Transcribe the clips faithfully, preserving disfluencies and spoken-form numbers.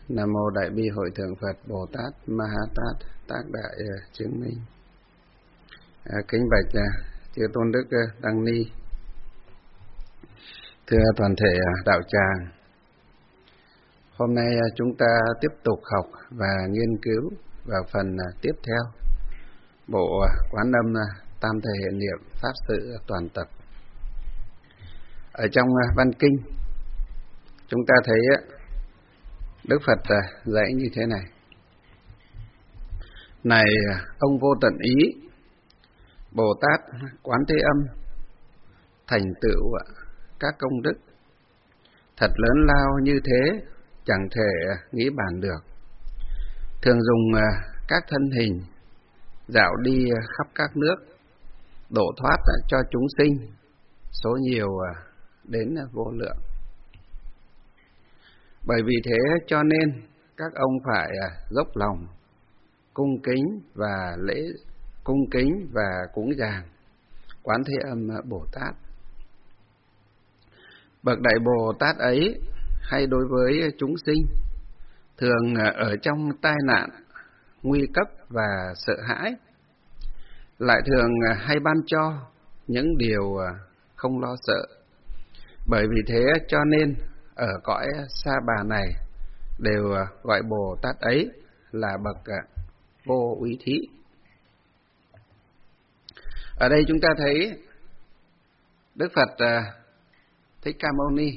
Nam mô Đại bi Hội thượng Phật Bồ Tát Ma Ha Tát Tác Đại Chứng Minh. À, kính bạch à, chư tôn đức Đăng Ni, thưa toàn thể đạo tràng. Hôm nay chúng ta tiếp tục học và nghiên cứu vào phần tiếp theo bộ Quán Âm Tam Thể Hiện Niệm Pháp Sự Toàn Tập. Ở trong văn kinh chúng ta thấy Đức Phật dạy như thế này: Này ông vô tận ý, Bồ Tát Quán Thế Âm thành tựu các công đức thật lớn lao như thế, chẳng thể nghĩ bàn được. Thường dùng các thân hình dạo đi khắp các nước, độ thoát cho chúng sinh, số nhiều đến vô lượng. Bởi vì thế cho nên các ông phải dốc lòng cung kính và lễ cung kính và cúng dường Quán Thế Âm Bồ Tát. Bậc Đại Bồ Tát ấy hay đối với chúng sinh thường ở trong tai nạn, nguy cấp và sợ hãi, lại thường hay ban cho những điều không lo sợ. Bởi vì thế cho nên ở cõi Sa Bà này đều gọi Bồ Tát ấy là bậc vô úy thí. Ở đây chúng ta thấy Đức Phật Thích Ca Mâu Ni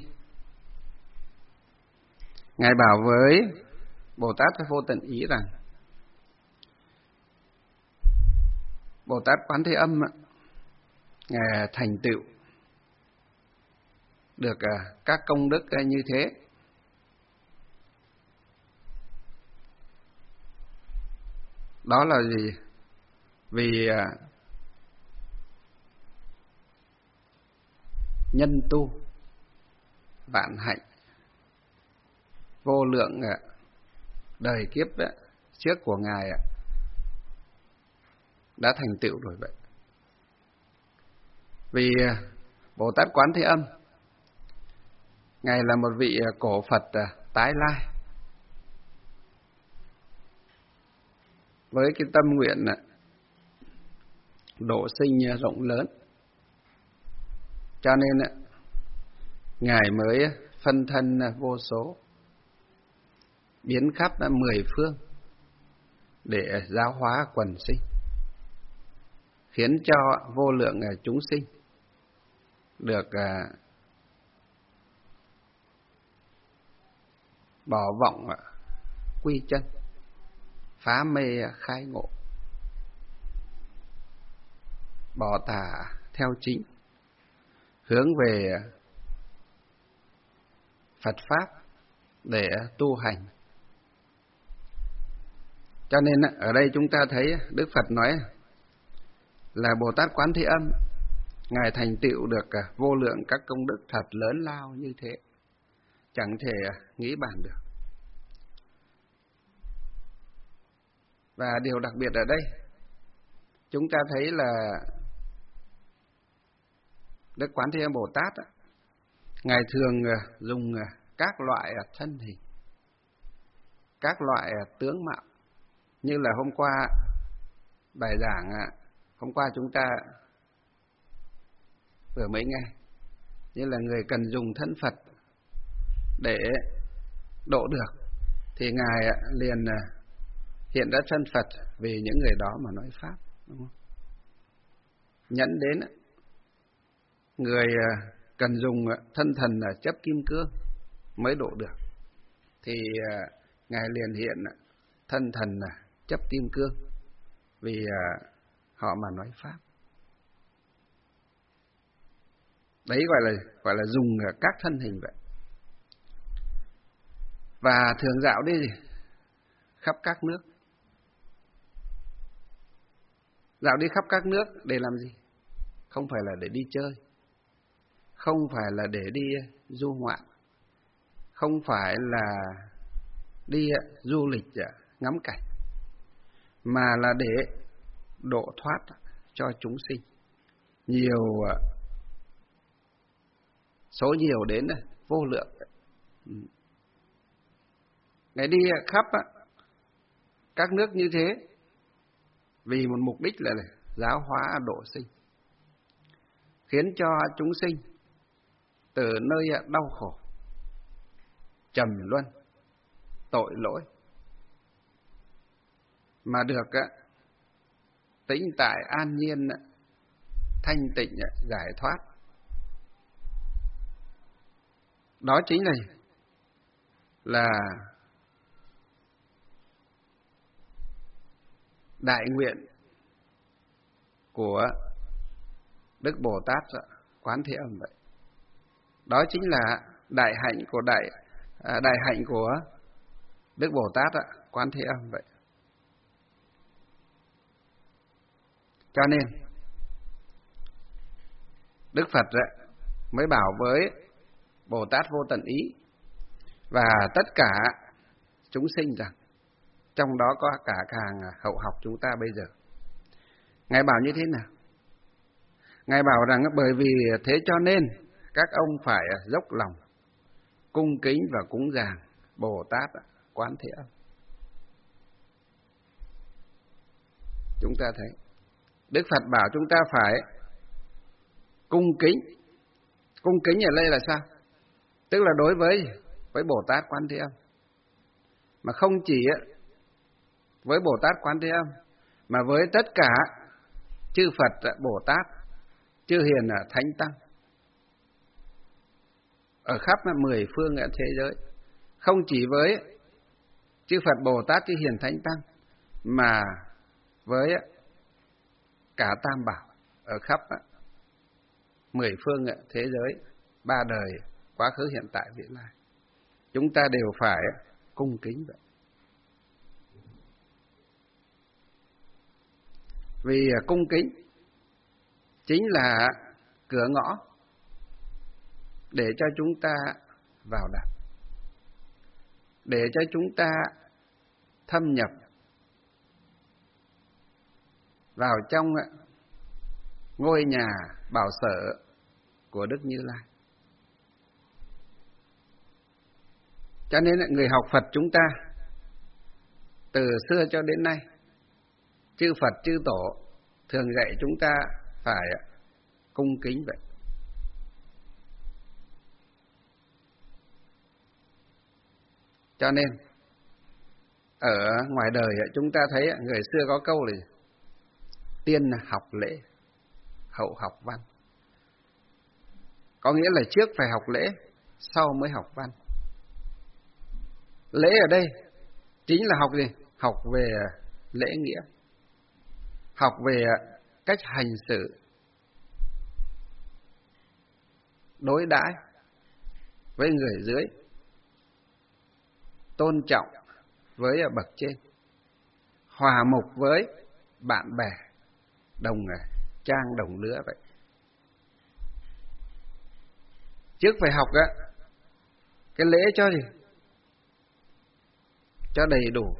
Ngài bảo với Bồ Tát Vô Tận Ý rằng Bồ Tát Quán Thế Âm Ngài thành tựu được các công đức như thế. Đó là gì? Vì nhân tu vạn hạnh vô lượng đời kiếp trước của Ngài đã thành tựu rồi vậy. Vì Bồ Tát Quán Thế Âm Ngài là một vị cổ Phật tái lai, với cái tâm nguyện độ sinh rộng lớn, cho nên Ngài mới phân thân vô số, biến khắp mười phương để giáo hóa quần sinh, khiến cho vô lượng chúng sinh được bỏ vọng quy chân, phá mê khai ngộ, bỏ tà theo chính, hướng về Phật Pháp để tu hành. Cho nên ở đây chúng ta thấy Đức Phật nói là Bồ Tát Quán Thế Âm Ngài thành tựu được vô lượng các công đức thật lớn lao như thế, chẳng thể nghĩ bàn được. Và điều đặc biệt ở đây chúng ta thấy là Đức Quán Thế Âm Bồ Tát Ngài thường dùng các loại thân hình, các loại tướng mạo, như là hôm qua bài giảng hôm qua chúng ta vừa mới nghe, như là người cần dùng thân Phật để độ được thì Ngài liền hiện ra thân Phật vì những người đó mà nói Pháp, đúng không? Nhẫn đến người cần dùng thân thần chấp kim cương mới độ được thì Ngài liền hiện thân thần chấp kim cương vì họ mà nói Pháp. Đấy gọi là gọi là dùng các thân hình vậy. Và thường dạo đi khắp các nước. Dạo đi khắp các nước để làm gì? Không phải là để đi chơi, không phải là để đi du ngoạn, không phải là đi du lịch ngắm cảnh, mà là để độ thoát cho chúng sinh. Nhiều, số nhiều đến vô lượng. Ngài đi khắp các nước như thế vì một mục đích là giáo hóa độ sinh, khiến cho chúng sinh từ nơi đau khổ, trầm luân, tội lỗi mà được tĩnh tại, an nhiên, thanh tịnh, giải thoát. Đó chính là là đại nguyện của Đức Bồ Tát Quán Thế Âm vậy. Đó chính là đại hạnh của đại à, đại hạnh của Đức Bồ Tát Quán Thế Âm vậy. Cho nên Đức Phật mới bảo với Bồ Tát Vô Tận Ý và tất cả chúng sinh rằng, trong đó có cả hàng hậu học chúng ta bây giờ. Ngài bảo như thế nào? Ngài bảo rằng bởi vì thế cho nên các ông phải dốc lòng cung kính và cúng dường Bồ Tát Quán Thế Âm. Chúng ta thấy Đức Phật bảo chúng ta phải cung kính. Cung kính ở đây là sao? Tức là đối với với Bồ Tát Quán Thế Âm, mà không chỉ với Bồ Tát Quán Thế Âm, mà với tất cả chư Phật Bồ Tát, chư hiền thánh tăng ở khắp mười phương thế giới. Không chỉ với chư Phật Bồ Tát, chư hiền thánh tăng, mà với cả Tam Bảo ở khắp mười phương thế giới, ba đời, quá khứ, hiện tại, vị lai. Chúng ta đều phải cung kính vậy. Vì cung kính chính là cửa ngõ để cho chúng ta vào đạo, để cho chúng ta thâm nhập vào trong ngôi nhà bảo sở của Đức Như Lai. Cho nên người học Phật chúng ta từ xưa cho đến nay, chư Phật chư Tổ thường dạy chúng ta phải cung kính vậy. Cho nên ở ngoài đời chúng ta thấy người xưa có câu là tiên học lễ, hậu học văn. Có nghĩa là trước phải học lễ, sau mới học văn. Lễ ở đây chính là học gì? Học về lễ nghĩa, học về cách hành xử, đối đãi với người dưới, tôn trọng với bậc trên, hòa mục với bạn bè, đồng trang đồng lứa vậy. Trước phải học á, cái lễ cho gì? Cho đầy đủ,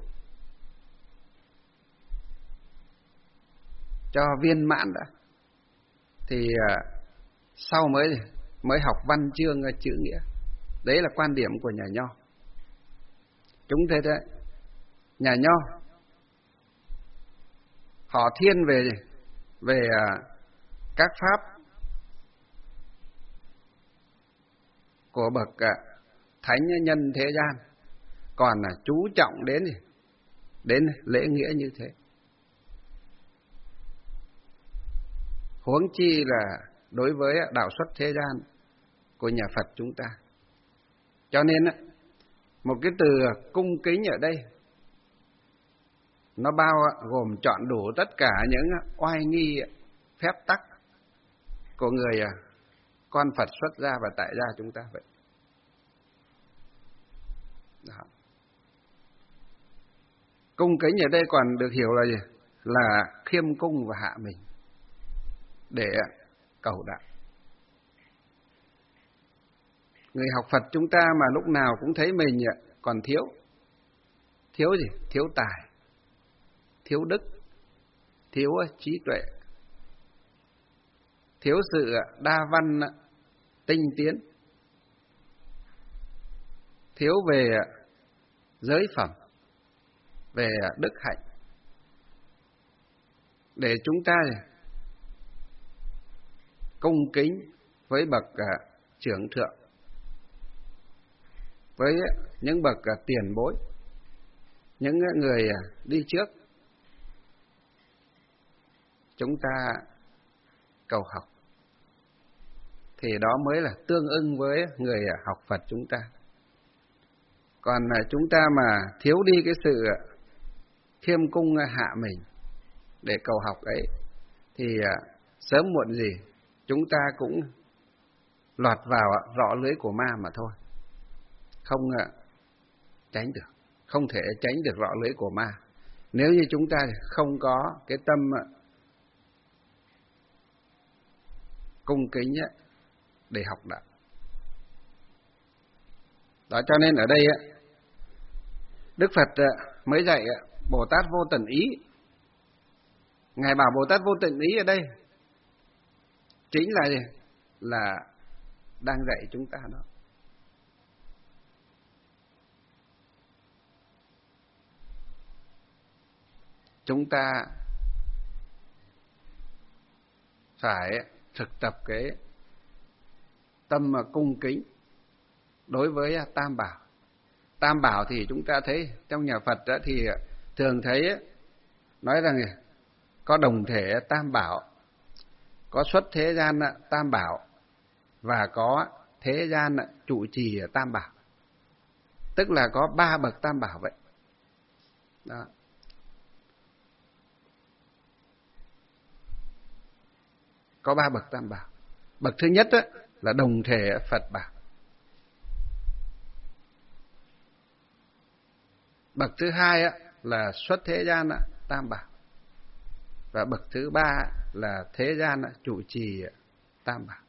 cho viên mãn đã, thì sau mới mới học văn chương chữ nghĩa. Đấy là quan điểm của nhà Nho. Chúng thế đấy, nhà Nho họ thiên về về các pháp của bậc thánh nhân thế gian, còn là chú trọng đến đến lễ nghĩa như thế. Huống chi là đối với đạo xuất thế gian của nhà Phật chúng ta. Cho nên một cái từ cung kính ở đây nó bao gồm trọn đủ tất cả những oai nghi phép tắc của người con Phật xuất gia và tại gia chúng ta vậy. Đó. Cung kính ở đây còn được hiểu là gì? Là khiêm cung và hạ mình để cầu đạo. Người học Phật chúng ta mà lúc nào cũng thấy mình còn thiếu. Thiếu gì? Thiếu tài, thiếu đức, thiếu trí tuệ, thiếu sự đa văn tinh tiến, thiếu về giới phẩm, về đức hạnh, để chúng ta cung kính với bậc trưởng thượng, với những bậc tiền bối, những người đi trước. Chúng ta cầu học, thì đó mới là tương ưng với người học Phật chúng ta. Còn chúng ta mà thiếu đi cái sự khiêm cung hạ mình để cầu học ấy, thì sớm muộn gì chúng ta cũng lọt vào rọ lưới của ma mà thôi. Không tránh được, không thể tránh được rọ lưới của ma. Nếu như chúng ta không có cái tâm cung kính để học đạo. Đó cho nên ở đây Đức Phật mới dạy Bồ Tát vô tận ý. Ngài bảo Bồ Tát vô tận ý ở đây chính là gì? Là đang dạy chúng ta đó. Chúng ta phải thực tập cái tâm mà cung kính đối với Tam Bảo. Tam Bảo thì chúng ta thấy trong nhà Phật thì thường thấy nói rằng có đồng thể Tam Bảo, có xuất thế gian Tam Bảo và có thế gian trụ trì Tam Bảo. Tức là có ba bậc Tam Bảo vậy. Đó. Có ba bậc Tam Bảo. Bậc thứ nhất là đồng thể Phật Bảo. Bậc thứ hai là xuất thế gian Tam Bảo. Và bậc thứ ba là thế gian trụ trì Tam Bảo.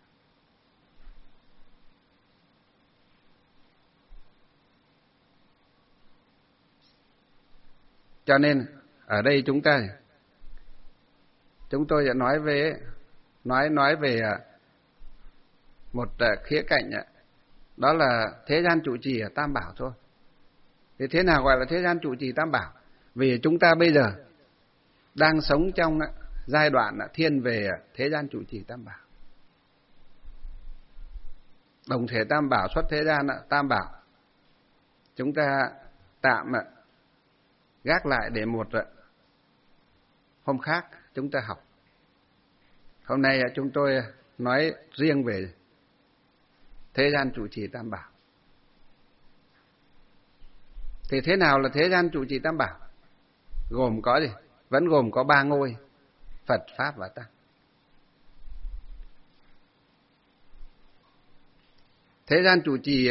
Cho nên ở đây chúng ta chúng tôi sẽ nói về nói nói về một khía cạnh, đó là thế gian trụ trì Tam Bảo thôi. Thì thế nào gọi là thế gian trụ trì Tam Bảo? Vì chúng ta bây giờ đang sống trong giai đoạn thiên về thế gian trụ trì Tam Bảo. Đồng thể Tam Bảo, xuất thế gian Tam Bảo, chúng ta tạm gác lại để một hôm khác chúng ta học. Hôm nay chúng tôi nói riêng về thế gian trụ trì Tam Bảo. Thì thế nào là thế gian trụ trì Tam Bảo? Gồm có gì? Vẫn gồm có ba ngôi: Phật, Pháp và Tăng. Thế gian trụ trì,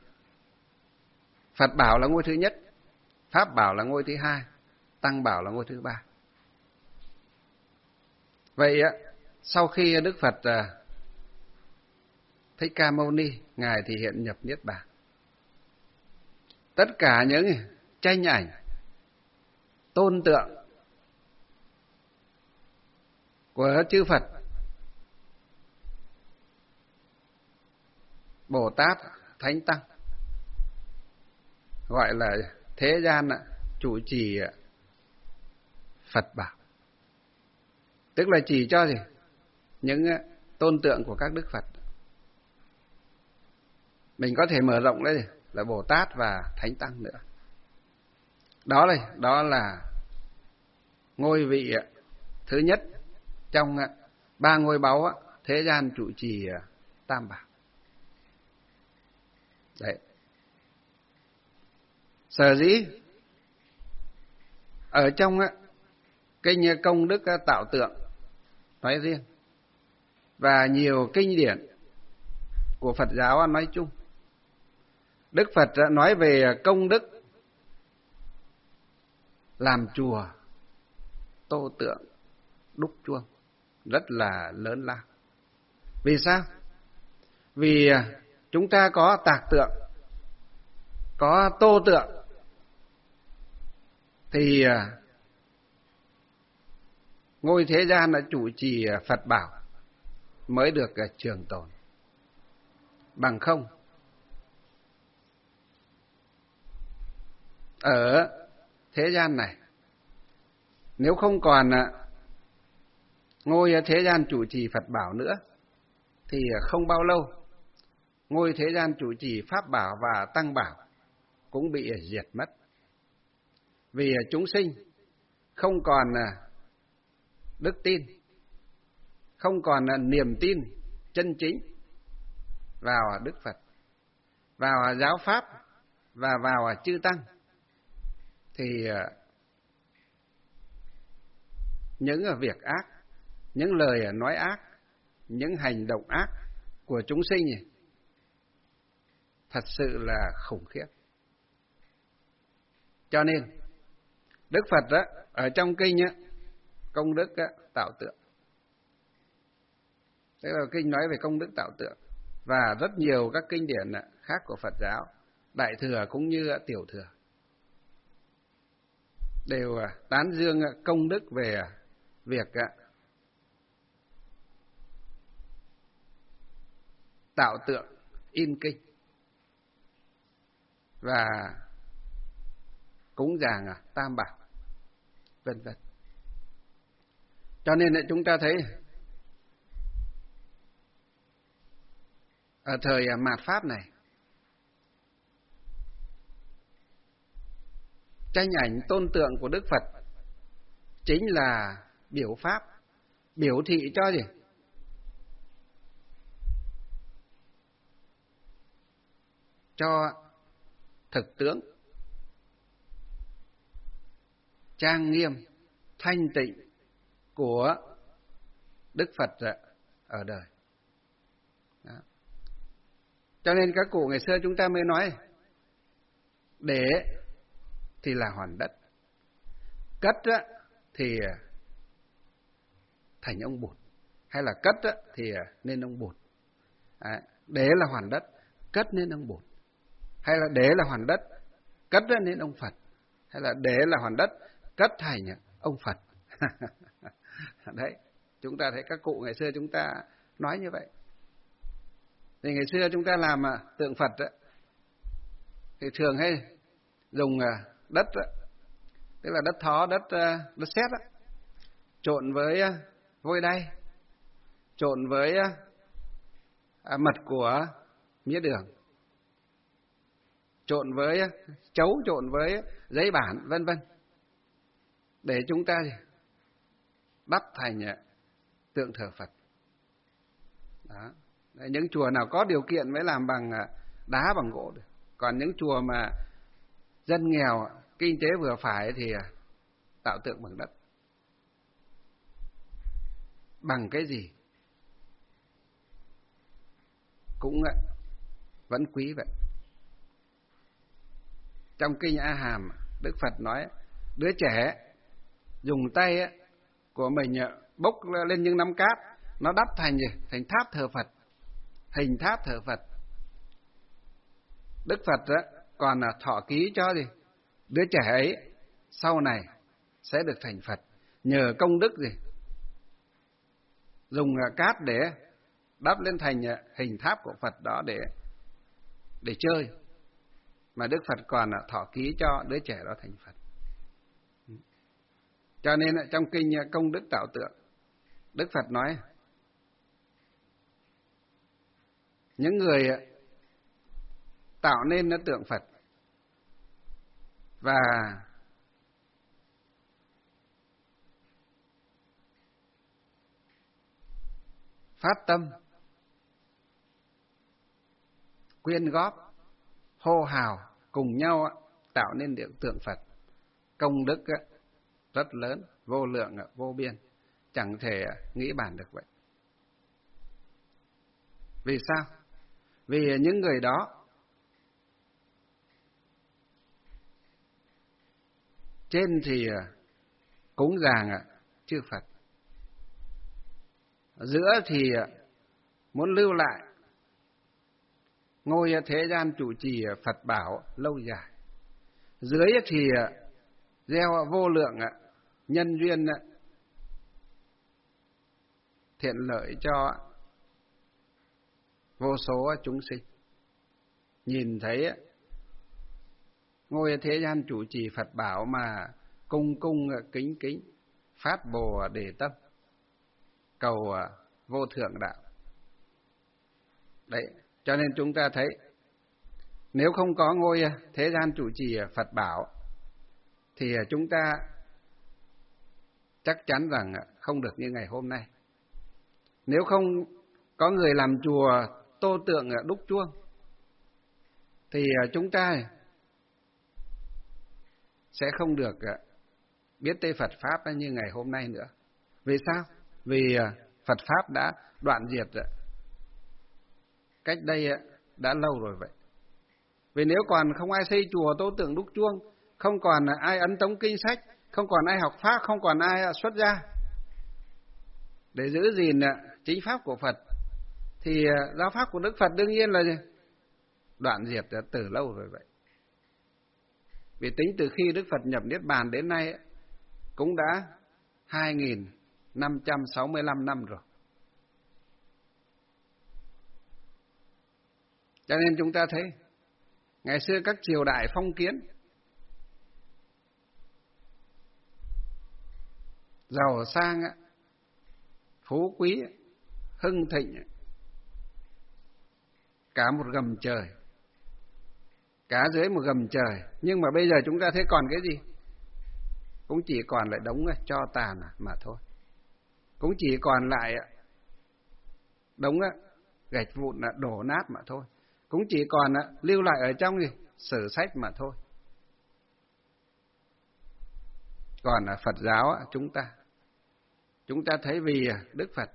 Phật Bảo là ngôi thứ nhất, Pháp Bảo là ngôi thứ hai, Tăng Bảo là ngôi thứ ba. Vậy sau khi Đức Phật Thích Ca Mâu Ni, Ngài thì hiện nhập Niết Bàn. Tất cả những tranh ảnh, tôn tượng của chư Phật, Bồ Tát, Thánh Tăng, gọi là thế gian trụ trì Phật Bảo. Tức là chỉ cho gì? Những tôn tượng của các Đức Phật. Mình có thể mở rộng đấy là Bồ Tát và Thánh Tăng nữa. Đó là, đó là ngôi vị thứ nhất trong ba ngôi báu thế gian trụ trì Tam Bảo. Đấy. Sở dĩ ở trong kinh công đức tạo tượng nói riêng và nhiều kinh điển của Phật giáo nói chung, Đức Phật đã nói về công đức làm chùa, tô tượng, đúc chuông rất là lớn lao. Vì sao? Vì chúng ta có tạc tượng, có tô tượng, thì ngôi thế gian là trụ trì Phật Bảo mới được trường tồn. Bằng không, ở thế gian này. Nếu không còn ngôi thế gian chủ trì Phật bảo nữa, thì không bao lâu ngôi thế gian chủ trì Pháp bảo và Tăng bảo cũng bị diệt mất. Vì chúng sinh không còn đức tin, không còn niềm tin chân chính vào Đức Phật, vào giáo Pháp và vào chư Tăng, thì những việc ác, những lời nói ác, những hành động ác của chúng sinh thật sự là khủng khiếp. Cho nên Đức Phật đó, ở trong kinh á, công đức á, tạo tượng. Thế là kinh nói về công đức tạo tượng. Và rất nhiều các kinh điển khác của Phật giáo, Đại Thừa cũng như Tiểu Thừa, đều tán dương công đức về việc tạo tượng, in kinh và cúng dường Tam bảo, vân vân. Cho nên chúng ta thấy ở thời mạt Pháp này, tranh ảnh tôn tượng của Đức Phật chính là biểu pháp, biểu thị cho gì? Cho thực tướng trang nghiêm, thanh tịnh của Đức Phật ở đời. Đó. Cho nên các cụ ngày xưa chúng ta mới nói, để thì là hoàn đất, cất thì thành ông bụt, hay là cất thì nên ông bụt. Để là hoàn đất, cất nên ông bụt, hay là để là hoàn đất, cất nên ông Phật, hay là để là hoàn đất, cất thành ông Phật. Đấy, chúng ta thấy các cụ ngày xưa chúng ta nói như vậy. Thì ngày xưa chúng ta làm tượng Phật đó, thì thường hay dùng đất đó, tức là đất thó, đất đất sét đó, trộn với vôi đay, trộn với mật của mía đường, trộn với chấu, trộn với giấy bản, vân vân, để chúng ta đắp thành tượng thờ Phật. Đó. Những chùa nào có điều kiện mới làm bằng đá, bằng gỗ được. Còn những chùa mà dân nghèo, kinh tế vừa phải thì tạo tượng bằng đất. Bằng cái gì cũng vẫn quý vậy. Trong kinh A Hàm, Đức Phật nói đứa trẻ dùng tay của mình bốc lên những nắm cát, nó đắp thành gì? Thành tháp thờ Phật, hình tháp thờ Phật. Đức Phật còn thọ ký cho gì? Đứa trẻ ấy sau này sẽ được thành Phật nhờ công đức gì? Dùng cát để đắp lên thành hình tháp của Phật đó để để chơi, mà Đức Phật còn thọ ký cho đứa trẻ đó thành Phật. Cho nên trong kinh công đức tạo tượng, Đức Phật nói những người tạo nên tượng Phật và phát tâm quyên góp, hô hào cùng nhau tạo nên được tượng Phật, công đức rất lớn, vô lượng, vô biên, chẳng thể nghĩ bàn được vậy. Vì sao? Vì những người đó trên thì cúng dường chư Phật, giữa thì muốn lưu lại ngôi thế gian chủ trì Phật bảo lâu dài, dưới thì gieo vô lượng nhân duyên thiện lợi cho vô số chúng sinh. Nhìn thấy ngôi thế gian chủ trì Phật bảo mà cung cung kính kính, phát bồ đề tâm, cầu vô thượng đạo. Đấy, cho nên chúng ta thấy, nếu không có ngôi thế gian chủ trì Phật bảo, thì chúng ta chắc chắn rằng không được như ngày hôm nay. Nếu không có người làm chùa tô tượng đúc chuông, thì chúng ta sẽ không được biết tới Phật Pháp như ngày hôm nay nữa. Vì sao? Vì Phật Pháp đã đoạn diệt cách đây đã lâu rồi vậy. Vì nếu còn không ai xây chùa tô tượng đúc chuông, không còn ai ấn tống kinh sách, không còn ai học Pháp, không còn ai xuất gia để giữ gìn chính Pháp của Phật, thì giáo Pháp của Đức Phật đương nhiên là gì? Đoạn diệt từ lâu rồi vậy. Vì tính từ khi Đức Phật nhập Niết Bàn đến nay cũng đã hai nghìn năm trăm sáu mươi lăm năm rồi. Cho nên chúng ta thấy, ngày xưa các triều đại phong kiến, giàu sang, phú quý, hưng thịnh, cả một gầm trời, cả dưới một gầm trời. Nhưng mà bây giờ chúng ta thấy còn cái gì? Cũng chỉ còn lại đống tro tàn mà thôi. Cũng chỉ còn lại đống gạch vụn đổ nát mà thôi. Cũng chỉ còn lưu lại ở trong gì? Sử sách mà thôi. Còn Phật giáo chúng ta, chúng ta thấy vì Đức Phật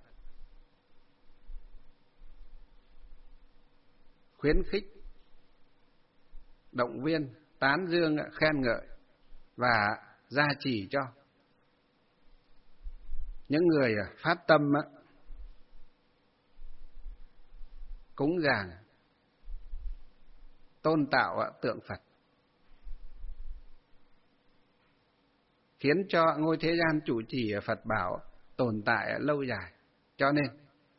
khuyến khích, động viên, tán dương, khen ngợi và gia trì cho những người phát tâm cúng dường, tôn tạo tượng Phật, khiến cho ngôi thế gian chủ trì Phật bảo tồn tại lâu dài. Cho nên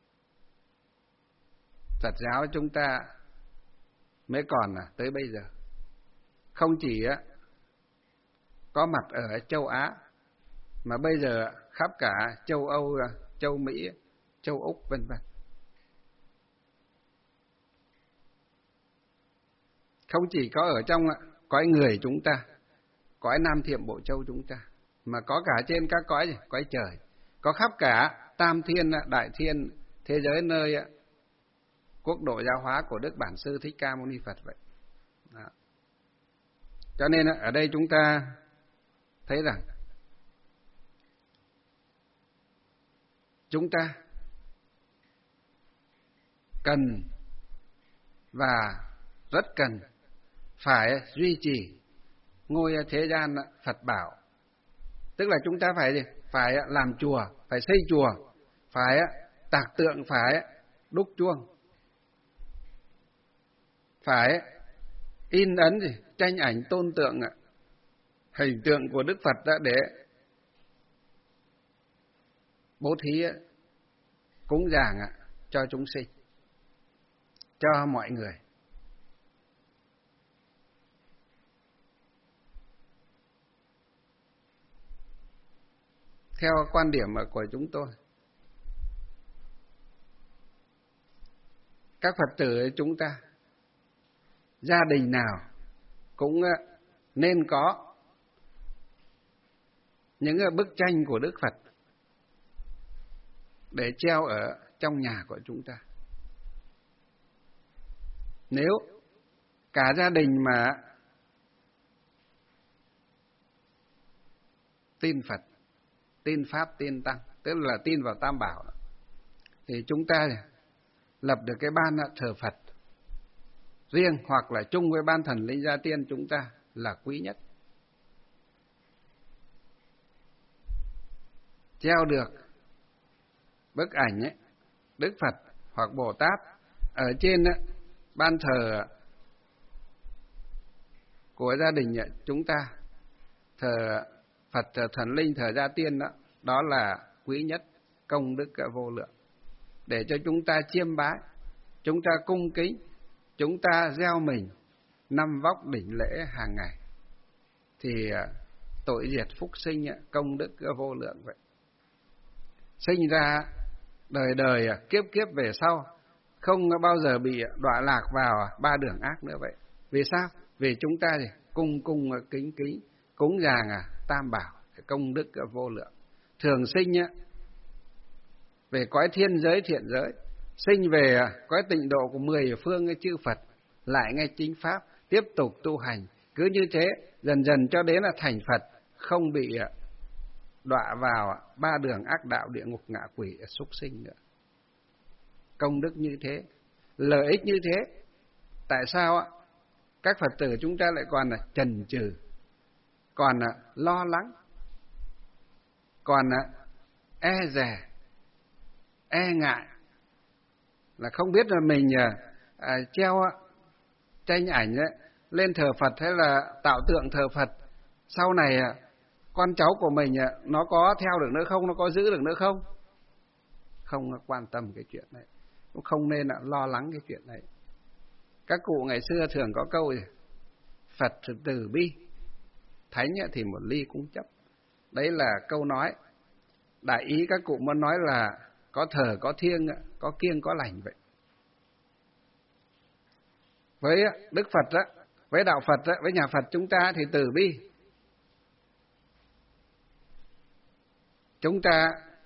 Phật giáo chúng ta mới còn tới bây giờ. Không chỉ có mặt ở châu Á, mà bây giờ khắp cả châu Âu, châu Mỹ, châu Úc vân vân. Không chỉ có ở trong cõi người chúng ta, cõi Nam Thiệm Bộ Châu chúng ta, mà có cả trên các cõi gì? Cõi trời, có khắp cả tam thiên, đại thiên, thế giới nơi quốc độ giáo hóa của Đức Bản Sư Thích Ca Mâu Ni Phật vậy. Đó. Cho nên ở đây chúng ta thấy rằng chúng ta cần và rất cần phải duy trì ngôi thế gian Phật bảo. Tức là chúng ta phải gì? Phải làm chùa, phải xây chùa, phải tạc tượng, phải đúc chuông, phải in ấn gì? Tranh ảnh tôn tượng, hình tượng của Đức Phật đã để bố thí cúng dường cho chúng sinh, cho mọi người. Theo quan điểm của chúng tôi, các Phật tử chúng ta, gia đình nào cũng nên có những bức tranh của Đức Phật để treo ở trong nhà của chúng ta. Nếu cả gia đình mà tin Phật, tin Pháp, tin Tăng, tức là tin vào Tam Bảo, thì chúng ta lập được cái ban thờ Phật riêng hoặc là chung với ban thần linh gia tiên chúng ta là quý nhất. Treo được bức ảnh ấy, Đức Phật hoặc Bồ Tát ở trên ấy, ban thờ của gia đình ấy, chúng ta, thờ Phật, thờ thần linh, thờ gia tiên đó, đó là quý nhất, công đức vô lượng, để cho chúng ta chiêm bái, chúng ta cung kính, chúng ta gieo mình năm vóc đỉnh lễ hàng ngày. thì tội diệt phúc sinh, công đức vô lượng vậy. Sinh ra đời đời kiếp kiếp về sau không bao giờ bị đọa lạc vào ba đường ác nữa vậy. Vì sao? Vì chúng ta thì cung cung kính kính cúng dường tam bảo, công đức vô lượng. Thường sinh về cõi thiên giới thiện giới, sinh về cõi tịnh độ của mười phương chư Phật, lại nghe chính pháp, tiếp tục tu hành. Cứ như thế dần dần cho đến là thành Phật, không bị đọa vào ba đường ác đạo, địa ngục, ngạ quỷ, súc sinh nữa. Công đức như thế, lợi ích như thế. Tại sao các Phật tử chúng ta lại còn là chần chừ, còn là lo lắng, còn là e dè, e ngại, là không biết là mình à, treo tranh ảnh ấy, lên thờ Phật hay là tạo tượng thờ Phật, sau này con cháu của mình nó có theo được nữa không, nó có giữ được nữa không? Không quan tâm cái chuyện này, cũng không nên lo lắng cái chuyện này. Các cụ ngày xưa thường có câu gì? Phật từ bi, thánh thì một ly cũng chấp. Đấy là câu nói. Đại ý các cụ muốn nói là có thờ, có thiêng, có kiêng, có lành vậy. Với Đức Phật, với Đạo Phật, với nhà Phật chúng ta thì từ bi. Chúng ta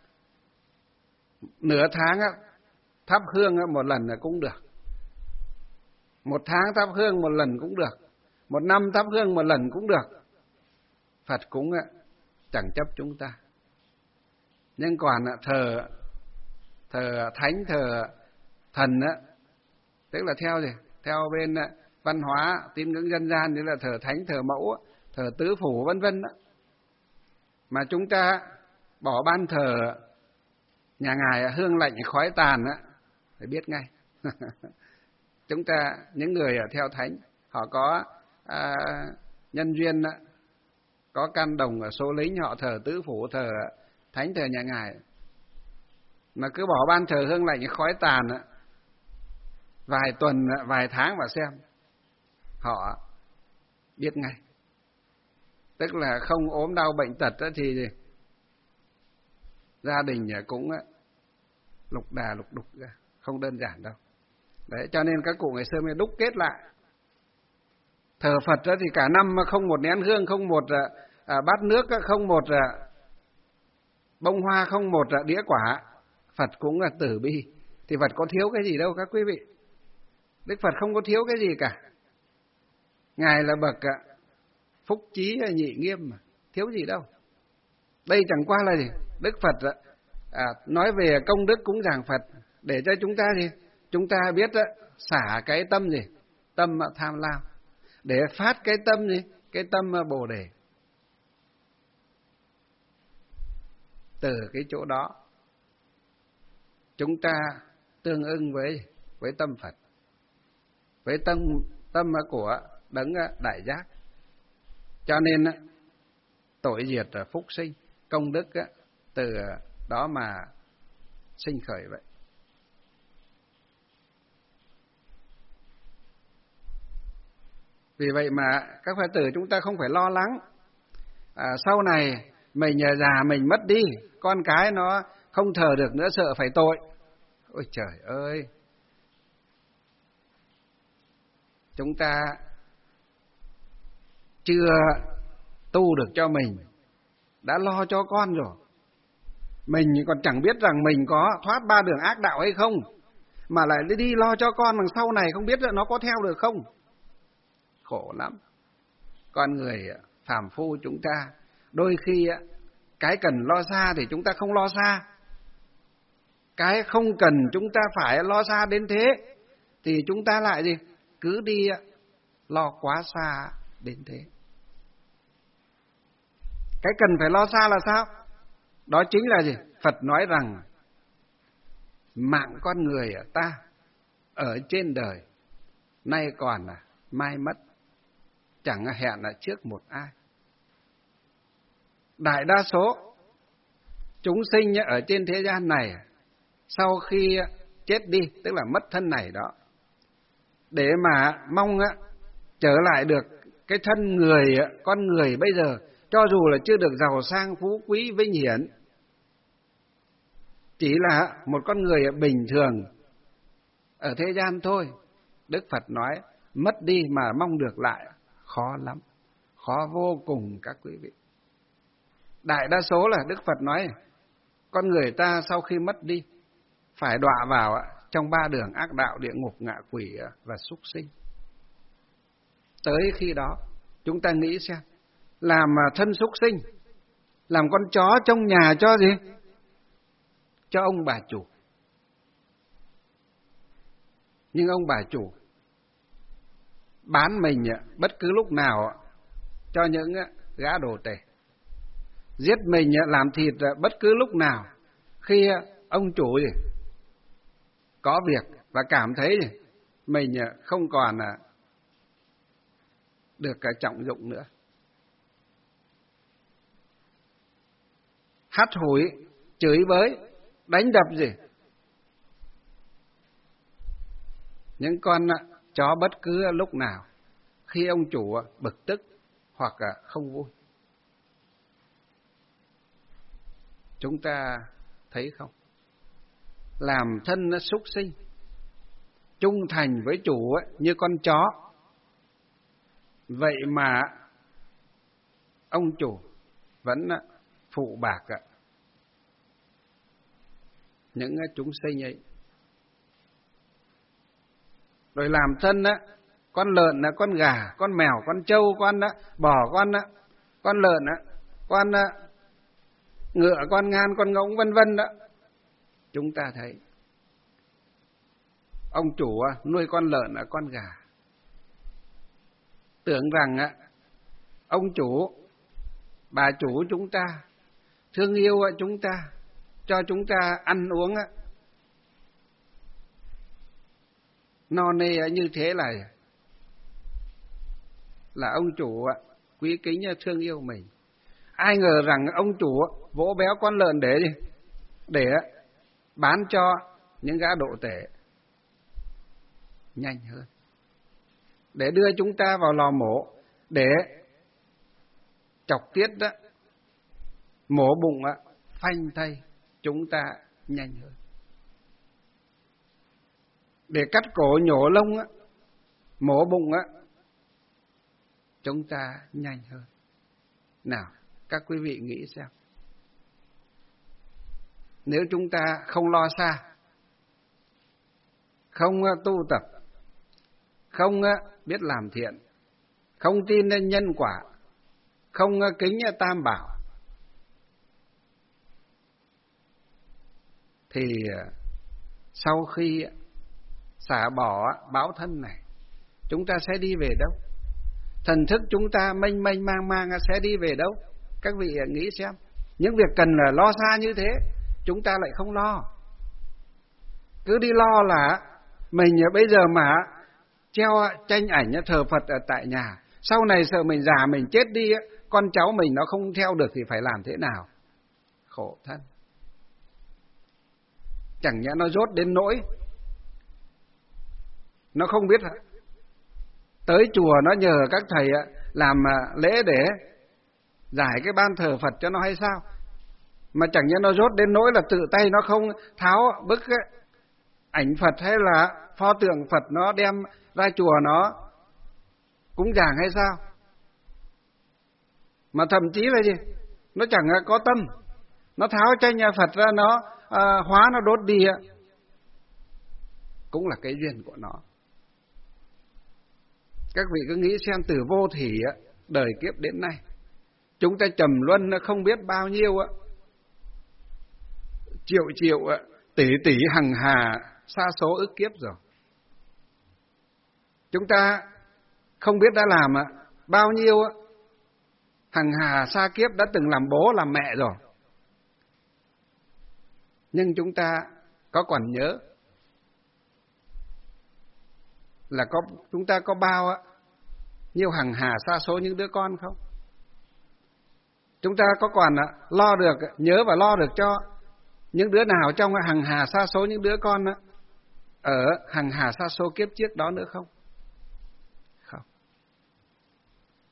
nửa tháng thắp hương một lần là cũng được. Một tháng thắp hương một lần cũng được. Một năm thắp hương một lần cũng được. Phật cũng chẳng chấp chúng ta. Nhưng còn thờ thờ thánh, thờ thần á, tức là theo gì? Theo bên văn hóa tín ngưỡng dân gian, như là thờ thánh, thờ mẫu, thờ tứ phủ vân vân đó. Mà chúng ta bỏ ban thờ nhà ngài hương lạnh khói tàn á, phải biết ngay. Chúng ta, những người theo thánh, họ có à, nhân duyên, có căn đồng ở số lính, họ thờ tứ phủ, thờ thánh, thờ nhà ngài, mà cứ bỏ ban thờ hương lạnh khói tàn, vài tuần, vài tháng mà xem, họ biết ngay. Tức là không ốm đau bệnh tật thì gia đình cũng lục đà lục đục ra, không đơn giản đâu. Đấy, cho nên các cụ ngày xưa mới đúc kết lại. Thờ Phật thì cả năm không một nén hương, không một à, bát nước, không một à, bông hoa, không một à, đĩa quả. Phật cũng là từ bi. Thì Phật có thiếu cái gì đâu các quý vị. Đức Phật không có thiếu cái gì cả. Ngài là bậc à, phúc trí nhị nghiêm mà, thiếu gì đâu. Đây chẳng qua là gì? Đức Phật à, nói về công đức cúng dường Phật để cho chúng ta gì? Chúng ta biết đó, xả cái tâm gì? Tâm tham lam. Để phát cái tâm gì? Cái tâm Bồ Đề. Từ cái chỗ đó chúng ta tương ưng với với tâm Phật, với tâm tâm của đấng đại giác. Cho nên tội diệt phúc sinh, công đức từ đó mà sinh khởi vậy. Vì vậy mà các Phật tử chúng ta không phải lo lắng à, sau này mình già mình mất đi, con cái nó không thờ được nữa, sợ phải tội. Ôi trời ơi, chúng ta chưa tu được cho mình, đã lo cho con rồi. Mình còn chẳng biết rằng mình có thoát ba đường ác đạo hay không, mà lại đi lo cho con, bằng sau này không biết là nó có theo được không. Khổ lắm. Con người phàm phu chúng ta, đôi khi cái cần lo xa thì chúng ta không lo xa. Cái không cần chúng ta phải lo xa đến thế, thì chúng ta lại gì? Cứ đi lo quá xa đến thế. Cái cần phải lo xa là sao? Đó chính là gì? Phật nói rằng mạng con người ta ở trên đời nay còn là mai mất, chẳng hẹn là trước một ai. Đại đa số chúng sinh ở trên thế gian này sau khi chết đi, tức là mất thân này đó, để mà mong trở lại được cái thân người, con người bây giờ, cho dù là chưa được giàu sang phú quý vinh hiển, chỉ là một con người bình thường ở thế gian thôi. Đức Phật nói, mất đi mà mong được lại, khó lắm, khó vô cùng các quý vị. Đại đa số là Đức Phật nói, con người ta sau khi mất đi, phải đọa vào trong ba đường ác đạo, địa ngục, ngạ quỷ và súc sinh. Tới khi đó, chúng ta nghĩ xem, làm thân súc sinh, làm con chó trong nhà cho gì? Cho ông bà chủ. Nhưng ông bà chủ bán mình bất cứ lúc nào cho những gã đồ tể, giết mình làm thịt bất cứ lúc nào khi ông chủ gì có việc và cảm thấy gì mình không còn được trọng dụng nữa. Hắt hủi, chửi bới, đánh đập gì những con chó bất cứ lúc nào khi ông chủ bực tức hoặc không vui. Chúng ta thấy không? Làm thân súc sinh, trung thành với chủ như con chó, vậy mà ông chủ vẫn phụ bạc những chúng sinh ấy. Rồi làm thân con lợn, con gà, con mèo, con trâu, con bò, con con lợn, con ngựa, con ngan, con ngỗng vân vân đó. Chúng ta thấy ông chủ nuôi con lợn, con gà, tưởng rằng ông chủ, bà chủ chúng ta thương yêu chúng ta, cho chúng ta ăn uống no nê như thế là là ông chủ quý kính thương yêu mình. Ai ngờ rằng ông chủ vỗ béo con lợn để gì? Để bán cho những gã độ tể nhanh hơn, để đưa chúng ta vào lò mổ, để chọc tiết đó, mổ bụng phanh thây chúng ta nhanh hơn, để cắt cổ nhổ lông mổ bụng chúng ta nhanh hơn. Nào, các quý vị nghĩ xem, nếu chúng ta không lo xa, không tu tập, không biết làm thiện, không tin đến nhân quả, không kính tam bảo, thì sau khi xả bỏ báo thân này, chúng ta sẽ đi về đâu? Thần thức chúng ta mênh mênh mang mang sẽ đi về đâu? Các vị nghĩ xem, những việc cần là lo xa như thế, chúng ta lại không lo. Cứ đi lo là mình bây giờ mà treo tranh ảnh thờ Phật ở tại nhà, sau này sợ mình già mình chết đi, con cháu mình nó không theo được thì phải làm thế nào? Khổ thân. Chẳng nhẽ nó dốt đến nỗi nó không biết tới chùa nó nhờ các thầy làm lễ để giải cái ban thờ Phật cho nó hay sao? Mà chẳng nhẽ nó dốt đến nỗi là tự tay nó không tháo bức ảnh Phật hay là pho tượng Phật nó đem ra chùa nó cúng dường hay sao? Mà thậm chí là gì? Nó chẳng có tâm, nó tháo tranh Phật ra, nó à, hóa nó đốt đi, cũng là cái duyên của nó. Các vị cứ nghĩ xem, từ vô thỉ đời kiếp đến nay, chúng ta trầm luân không biết bao nhiêu triệu triệu tỷ tỷ hằng hà sa số ức kiếp rồi. Chúng ta không biết đã làm bao nhiêu hằng hà sa kiếp đã từng làm bố làm mẹ rồi. Nhưng chúng ta có còn nhớ là có chúng ta có bao nhiêu hằng hà sa số những đứa con không? Chúng ta có còn lo được, nhớ và lo được cho những đứa nào trong hằng hà sa số những đứa con ở hằng hà sa số kiếp trước đó nữa không? Không.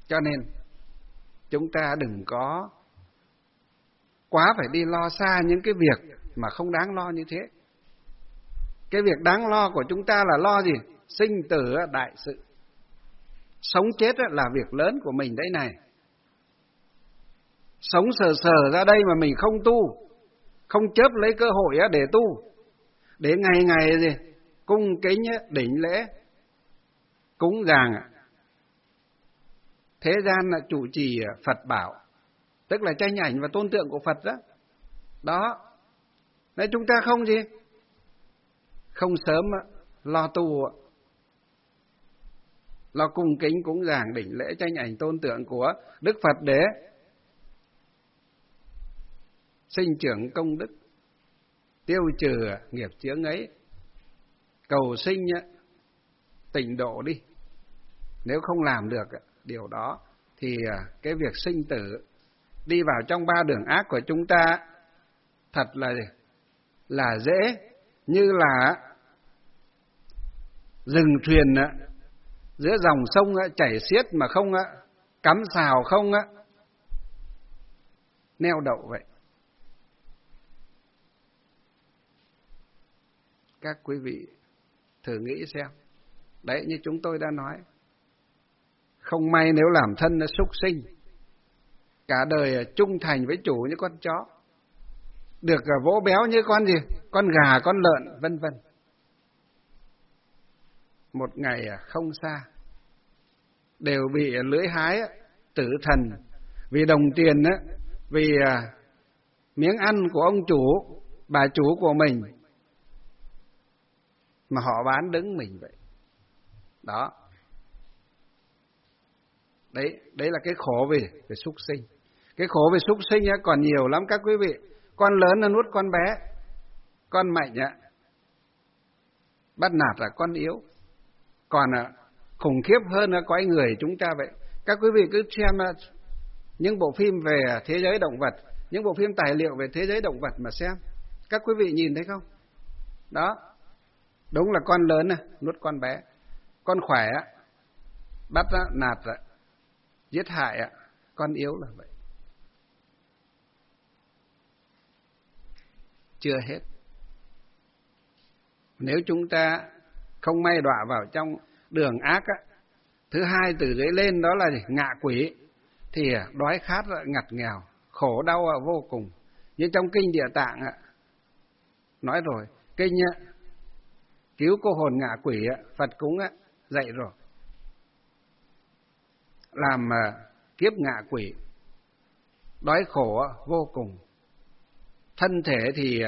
Cho nên chúng ta đừng có quá phải đi lo xa những cái việc mà không đáng lo như thế. Cái việc đáng lo của chúng ta là lo gì? Sinh tử đại sự. Sống chết là việc lớn của mình đấy này. Sống sờ sờ ra đây mà mình không tu, không chớp lấy cơ hội để tu, để ngày ngày gì cung kính đỉnh lễ cúng dường thế gian là chủ trì Phật bảo, tức là tranh ảnh và tôn tượng của Phật đó. Đó. Đấy, chúng ta không gì? Không sớm lo tu, lo cung kính cúng dường đỉnh lễ tranh ảnh tôn tượng của Đức Phật để sinh trưởng công đức, tiêu trừ nghiệp chướng ấy, cầu sinh tịnh độ đi. Nếu không làm được điều đó thì cái việc sinh tử đi vào trong ba đường ác của chúng ta thật là là dễ, như là dừng thuyền giữa dòng sông chảy xiết mà không cắm sào, không neo đậu vậy. Các quý vị thử nghĩ xem. Đấy, như chúng tôi đã nói, không may nếu làm thân là súc sinh, cả đời trung thành với chủ như con chó, được vỗ béo như con gì? Con gà, con lợn, vân vân. Một ngày không xa, đều bị lưỡi hái tử thần vì đồng tiền, vì miếng ăn của ông chủ, bà chủ của mình, mà họ bán đứng mình vậy. Đó. Đấy, đấy là cái khổ về, về súc sinh. Cái khổ về súc sinh còn nhiều lắm các quý vị. Con lớn là nuốt con bé, con mạnh bắt nạt là con yếu. Còn khủng khiếp hơn là cõi người chúng ta vậy. Các quý vị cứ xem những bộ phim về thế giới động vật, những bộ phim tài liệu về thế giới động vật mà xem. Các quý vị nhìn thấy không? Đó. Đúng là con lớn nuốt con bé, con khỏe bắt nạt giết hại con yếu là vậy. Chưa hết. Nếu chúng ta không may đọa vào trong đường ác á, thứ hai từ dưới lên đó là gì? Ngạ quỷ, thì đói khát ngặt nghèo, khổ đau vô cùng. Như trong kinh Địa Tạng nói rồi, kinh cứu cô hồn ngạ quỷ Phật cũng dạy rồi. Làm kiếp ngạ quỷ, đói khổ vô cùng, thân thể thì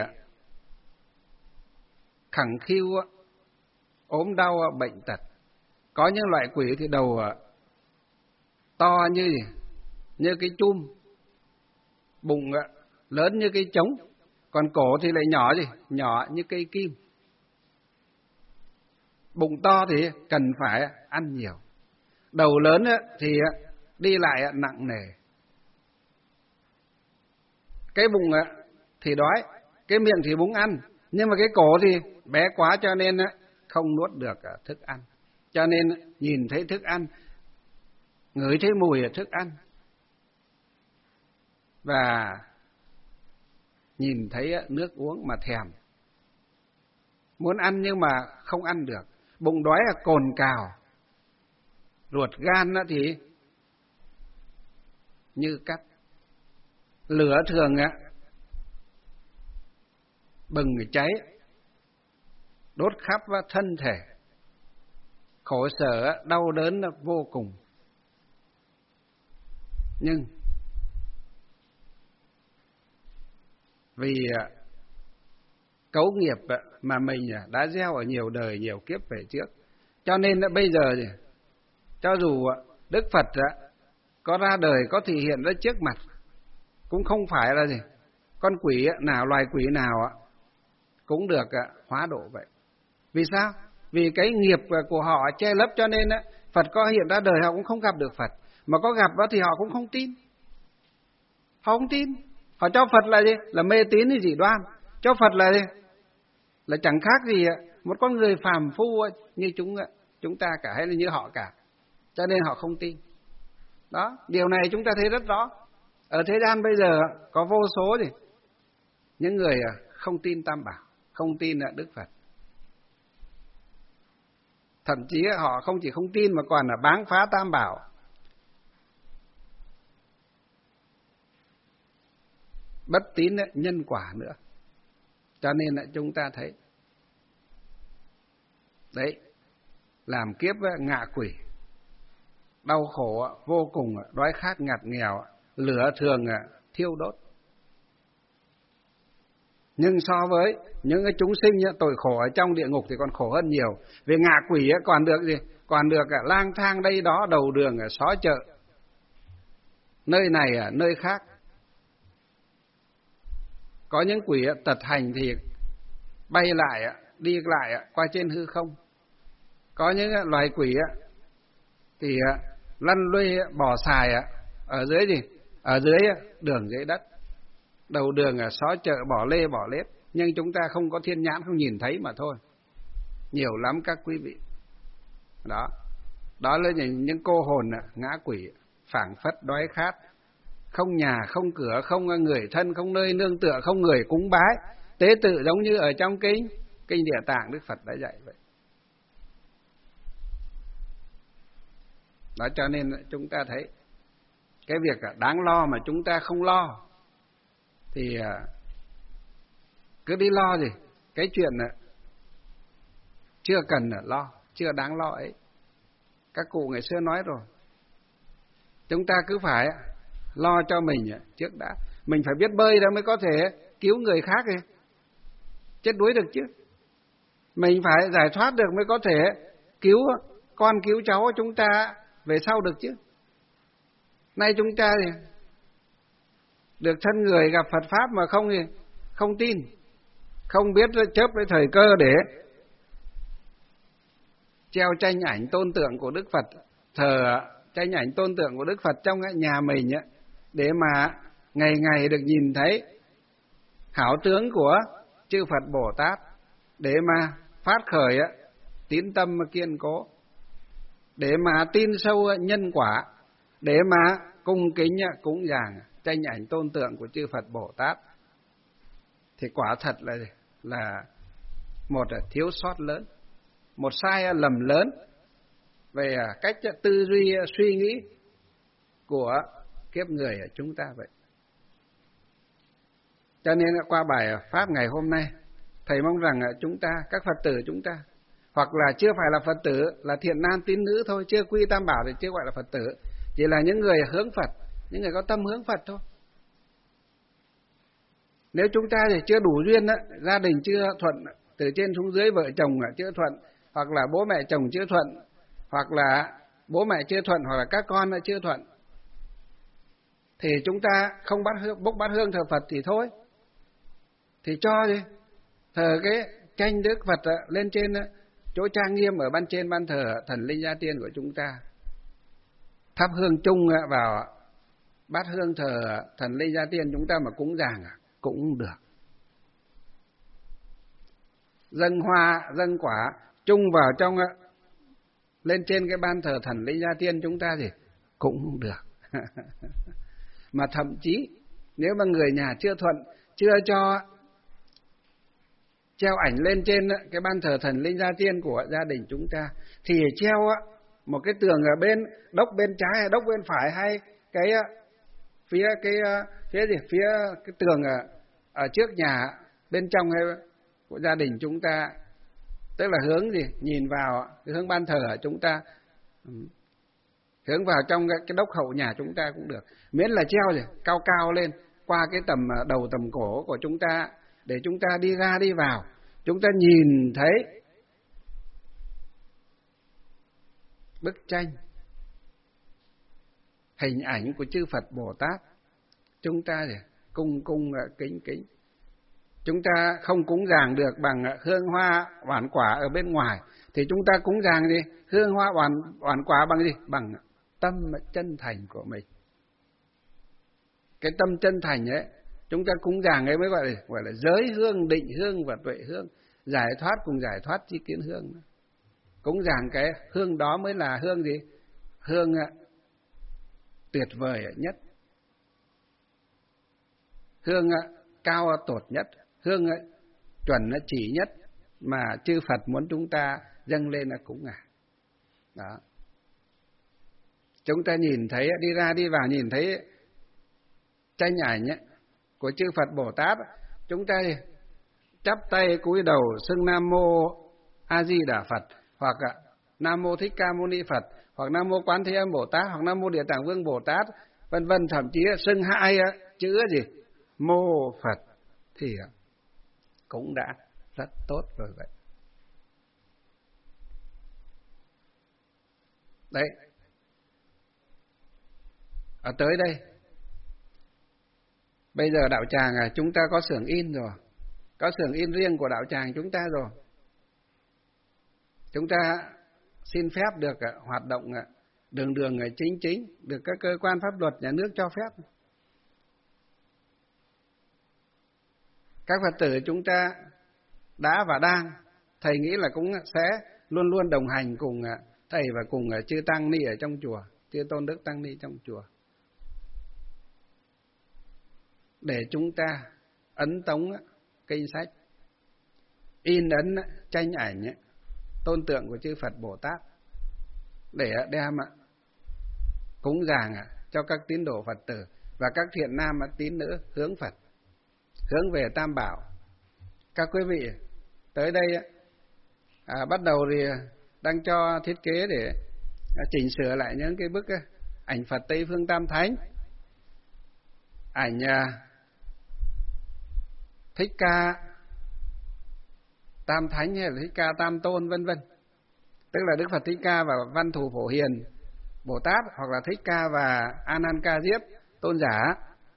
khẳng khiu, ốm đau bệnh tật. Có những loại quỷ thì đầu to như gì? Như cái chum, bụng lớn như cái trống, còn cổ thì lại nhỏ gì? Nhỏ như cây kim. Bụng to thì cần phải ăn nhiều, đầu lớn thì đi lại nặng nề. Cái bụng thì đói, cái miệng thì muốn ăn, nhưng mà cái cổ thì bé quá cho nên không nuốt được thức ăn. Cho nên nhìn thấy thức ăn, ngửi thấy mùi thức ăn, và nhìn thấy nước uống mà thèm. Muốn ăn nhưng mà không ăn được. Bụng đói là cồn cào, ruột gan thì như cắt. Lửa thường bừng cháy, đốt khắp thân thể, khổ sở đau đớn vô cùng. Nhưng vì cấu nghiệp mà mình đã gieo ở nhiều đời nhiều kiếp về trước, cho nên bây giờ cho dù Đức Phật có ra đời, có thể hiện ra trước mặt, cũng không phải là gì con quỷ nào, loài quỷ nào cũng được hóa độ vậy. Vì sao? Vì cái nghiệp của họ che lấp, cho nên Phật có hiện ra đời họ cũng không gặp được Phật, mà có gặp thì họ cũng không tin. Họ không tin, họ cho Phật là gì? Là mê tín hay dị đoan. Cho Phật là gì? Là chẳng khác gì một con người phàm phu như chúng chúng ta cả, hay là như họ cả. Cho nên họ không tin. Đó, điều này chúng ta thấy rất rõ. Ở thế gian bây giờ có vô số gì những người không tin Tam Bảo, không tin Đức Phật. Thậm chí họ không chỉ không tin mà còn là báng phá Tam Bảo. Bất tín nhân quả nữa. Cho nên là chúng ta thấy đấy, làm kiếp ngạ quỷ, đau khổ vô cùng, đói khát ngặt nghèo, lửa thường thiêu đốt. Nhưng so với những cái chúng sinh tội khổ ở trong địa ngục thì còn khổ hơn nhiều. Vì ngạ quỷ còn được gì? Còn được lang thang đây đó, đầu đường xó chợ, nơi này nơi khác. Có những quỷ tật hành thì bay lại, đi lại qua trên hư không. Có những loài quỷ thì lăn luy bò xài ở dưới gì? Ở dưới đường dưới đất, đầu đường xó chợ, bỏ lê bỏ lết. Nhưng chúng ta không có thiên nhãn, không nhìn thấy mà thôi. Nhiều lắm các quý vị. Đó, đó là những, những cô hồn ngã quỷ, phảng phất đói khát, không nhà, không cửa, không người thân, không nơi nương tựa, không người cúng bái, tế tự giống như ở trong kinh kinh Địa Tạng Đức Phật đã dạy vậy. Đó, cho nên chúng ta thấy cái việc đáng lo mà chúng ta không lo thì cứ đi lo gì, cái chuyện chưa cần lo, chưa đáng lo ấy. Các cụ ngày xưa nói rồi, chúng ta cứ phải lo cho mình trước đã. Mình phải biết bơi đó mới có thể cứu người khác ấy. Chết đuối được chứ. Mình phải giải thoát được mới có thể cứu con, cứu cháu chúng ta về sau được chứ. Nay chúng ta thì được thân người gặp Phật Pháp mà không thì không tin, không biết chớp với thời cơ để treo tranh ảnh tôn tượng của Đức Phật, thờ tranh ảnh tôn tượng của Đức Phật trong nhà mình ấy, để mà ngày ngày được nhìn thấy hảo tướng của chư Phật Bồ Tát, để mà phát khởi tín tâm kiên cố, để mà tin sâu nhân quả, để mà cung kính cúng dường tranh ảnh tôn tượng của chư Phật Bồ Tát, thì quả thật là là một thiếu sót lớn, một sai lầm lớn về cách tư duy suy nghĩ của kiếp người chúng ta vậy. Cho nên qua bài pháp ngày hôm nay, thầy mong rằng chúng ta, các Phật tử chúng ta, hoặc là chưa phải là Phật tử, là thiện nam tín nữ thôi, chưa quy Tam Bảo thì chưa gọi là Phật tử, chỉ là những người hướng Phật, những người có tâm hướng Phật thôi. Nếu chúng ta thì chưa đủ duyên, gia đình chưa thuận, từ trên xuống dưới vợ chồng chưa thuận, hoặc là bố mẹ chồng chưa thuận, hoặc là bố mẹ chưa thuận, hoặc là các con chưa thuận, thì chúng ta không bắt hương, bốc bát hương thờ Phật thì thôi. Thì cho đi, thờ cái tranh Đức Phật lên trên chỗ trang nghiêm ở ban trên ban thờ thần linh gia tiên của chúng ta, thắp hương chung vào bát hương thờ thần linh gia tiên chúng ta mà cúng dường cũng được. Dâng hoa, dâng quả chung vào trong lên trên cái ban thờ thần linh gia tiên chúng ta thì cũng được. Mà thậm chí nếu mà người nhà chưa thuận, chưa cho treo ảnh lên trên cái ban thờ thần linh gia tiên của gia đình chúng ta, thì treo một cái tường ở bên đốc bên trái hay đốc bên phải, hay cái phía cái phía gì phía cái tường ở, ở trước nhà bên trong hay của gia đình chúng ta, tức là hướng gì nhìn vào cái hướng ban thờ ở chúng ta, hướng vào trong cái, cái đốc hậu nhà chúng ta cũng được, miễn là treo gì cao cao lên qua cái tầm đầu tầm cổ của chúng ta, để chúng ta đi ra đi vào chúng ta nhìn thấy bức tranh hình ảnh của chư Phật Bồ Tát, chúng ta thì cung cung kính kính. Chúng ta không cúng dường được bằng hương hoa oản quả ở bên ngoài, thì chúng ta cúng dường gì hương hoa oản oản quả bằng gì? Bằng tâm chân thành của mình. Cái tâm chân thành ấy, chúng ta cúng dường ấy mới gọi là gọi là giới hương, định hương và tuệ hương, giải thoát cùng giải thoát chi kiến hương. Cúng dường cái hương đó mới là hương gì? Hương tuyệt vời nhất, hương cao tột nhất, hương chuẩn chỉ nhất mà chư Phật muốn chúng ta dâng lên là cúng Ngài. Đó. Chúng ta nhìn thấy, đi ra đi vào nhìn thấy tranh ảnh ấy, của chư Phật Bồ Tát, chúng ta chắp tay cúi đầu xưng Nam Mô A Di Đà Phật, hoặc Nam Mô Thích Ca Mâu Ni Phật, hoặc Nam Mô Quán Thế Âm Bồ Tát, hoặc Nam Mô Địa Tạng Vương Bồ Tát, vân vân, thậm chí xưng hai chữ gì Mô Phật thì cũng đã rất tốt rồi vậy. Đấy. Ở tới đây, bây giờ đạo tràng à, chúng ta có xưởng in rồi, có xưởng in riêng của đạo tràng chúng ta rồi. Chúng ta xin phép được à, hoạt động à, đường đường à, chính chính, được các cơ quan pháp luật nhà nước cho phép. Các Phật tử chúng ta đã và đang, thầy nghĩ là cũng sẽ luôn luôn đồng hành cùng à, thầy và cùng à, chư Tăng Ni ở trong chùa, chư Tôn Đức Tăng Ni trong chùa, để chúng ta ấn tống kinh sách, in ấn tranh ảnh tôn tượng của chư Phật Bồ Tát, để đem cúng dường cho các tín đồ Phật tử và các thiện nam tín nữ hướng Phật, hướng về Tam Bảo. Các quý vị tới đây à, bắt đầu thì đang cho thiết kế để chỉnh sửa lại những cái bức ảnh Phật Tây Phương Tam Thánh, ảnh Thích Ca Tam Thánh hay là Thích Ca Tam Tôn vân vân, tức là Đức Phật Thích Ca và Văn Thù Phổ Hiền Bồ Tát, hoặc là Thích Ca và A Nan Ca Diếp tôn giả.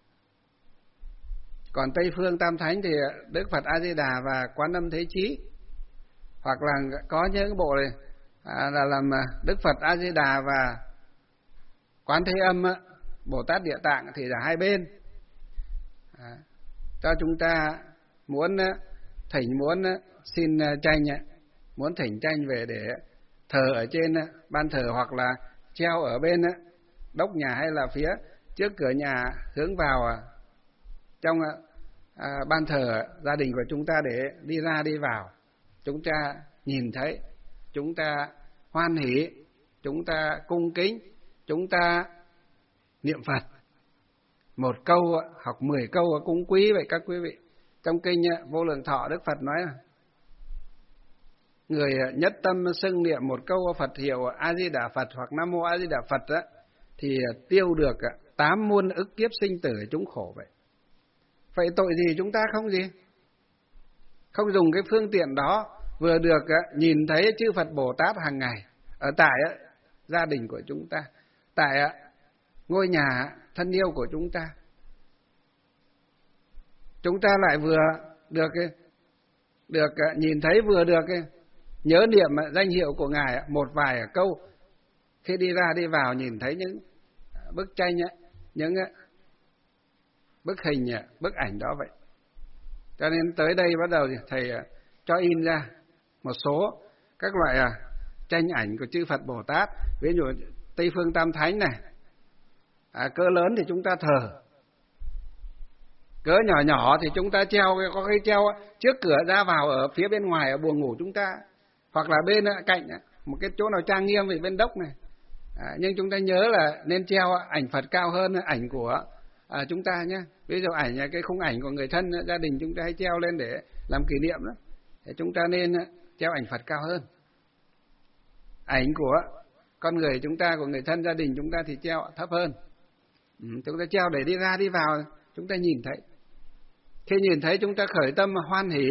Còn Tây Phương Tam Thánh thì Đức Phật A Di Đà và Quán Âm Thế Chí, hoặc là có những bộ này à, là làm Đức Phật A Di Đà và Quán Thế Âm Bồ Tát Địa Tạng thì là hai bên. À, cho chúng ta muốn thỉnh muốn xin tranh, muốn thỉnh tranh về để thờ ở trên ban thờ, hoặc là treo ở bên đốc nhà hay là phía trước cửa nhà hướng vào trong à, ban thờ gia đình của chúng ta, để đi ra đi vào chúng ta nhìn thấy, chúng ta hoan hỷ, chúng ta cung kính, chúng ta niệm Phật. Một câu học mười câu cung quý vậy các quý vị. Trong kinh Vô Lượng Thọ, Đức Phật nói là người nhất tâm xưng niệm một câu Phật hiệu A Di Đà Phật hoặc Nam Mô A Di Đà Phật đó, thì tiêu được tám muôn ức kiếp sinh tử chúng khổ vậy. Vậy tội gì chúng ta không gì? Không dùng cái phương tiện đó, vừa được nhìn thấy chư Phật Bồ Tát hàng ngày ở tại gia đình của chúng ta, tại ngôi nhà thân yêu của chúng ta. Chúng ta lại vừa được được nhìn thấy, vừa được nhớ niệm danh hiệu của Ngài một vài câu. Khi đi ra đi vào nhìn thấy những bức tranh, những bức hình, bức ảnh đó vậy. Cho nên tới đây bắt đầu thì thầy cho in ra một số các loại tranh ảnh của chư Phật Bồ Tát. Ví dụ Tây Phương Tam Thánh này, à, cỡ lớn thì chúng ta thờ, cỡ nhỏ nhỏ thì chúng ta treo, có cái treo trước cửa ra vào ở phía bên ngoài ở buồng ngủ chúng ta, hoặc là bên cạnh một cái chỗ nào trang nghiêm về bên đốc này. À, nhưng chúng ta nhớ là nên treo ảnh Phật cao hơn ảnh của à, chúng ta nhé. Ví dụ ảnh cái khung ảnh của người thân gia đình chúng ta hay treo lên để làm kỷ niệm đó, thì chúng ta nên treo ảnh Phật cao hơn. Ảnh của con người chúng ta, của người thân gia đình chúng ta thì treo thấp hơn. Ừ, chúng ta treo để đi ra đi vào chúng ta nhìn thấy. Khi nhìn thấy chúng ta khởi tâm hoan hỷ,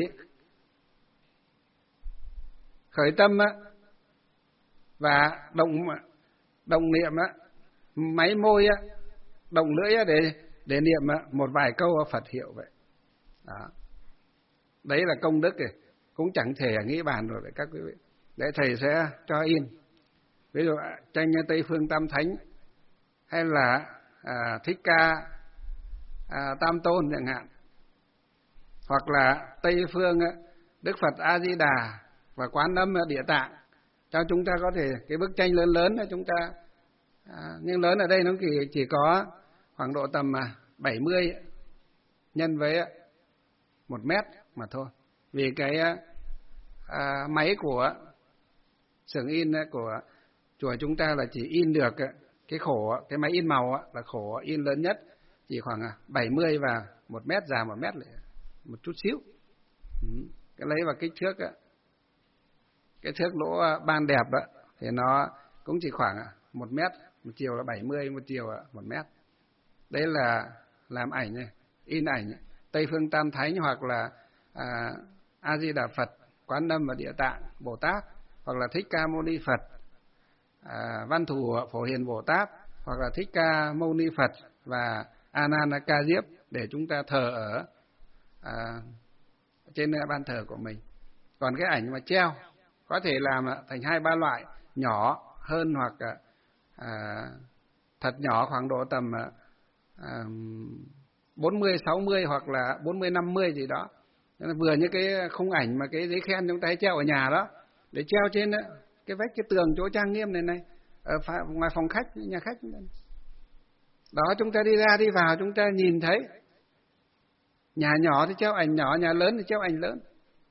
khởi tâm và động động niệm, máy môi, động lưỡi để để niệm một vài câu Phật hiệu vậy. Đó. Đấy là công đức này, cũng chẳng thể nghĩ bàn rồi đấy các quý vị. Để thầy sẽ cho in. Ví dụ tranh Tây Phương Tam Thánh hay là à, Thích Ca à, Tam Tôn chẳng hạn, hoặc là Tây Phương Đức Phật A Di Đà và Quán Âm Địa Tạng, cho chúng ta có thể cái bức tranh lớn lớn đó chúng ta À, nhưng lớn ở đây nó chỉ, chỉ có khoảng độ tầm bảy mươi nhân với một mét mà thôi. Vì cái à, máy của xưởng in của chùa chúng ta là chỉ in được cái khổ, cái máy in màu là khổ in lớn nhất chỉ khoảng bảy mươi và một mét, dài một mét, một chút xíu. Cái lấy vào kích thước cái thước lỗ ban đẹp đó thì nó cũng chỉ khoảng một mét, một chiều là bảy mươi, một chiều là một mét. Đấy là làm ảnh này, in ảnh Tây Phương Tam Thánh hoặc là à, A Di Đà Phật, Quán Âm và Địa Tạng Bồ Tát, hoặc là Thích Ca Mâu Ni Phật, à, Văn Thù Phổ Hiền Bồ Tát, hoặc là Thích Ca Mâu Ni Phật và A Nan Ca Diếp để chúng ta thờ ở à, trên ban thờ của mình. Còn cái ảnh mà treo có thể làm thành hai ba loại, nhỏ hơn hoặc à, thật nhỏ khoảng độ tầm à, bốn mươi sáu mươi hoặc là bốn mươi năm mươi gì đó. Vừa như cái khung ảnh mà cái giấy khen chúng ta hay treo ở nhà đó, để treo trên đó, cái vách cái tường chỗ trang nghiêm này này, ở ngoài phòng khách, nhà khách này. Đó, chúng ta đi ra đi vào chúng ta nhìn thấy. Nhà nhỏ thì treo ảnh nhỏ, nhà lớn thì treo ảnh lớn.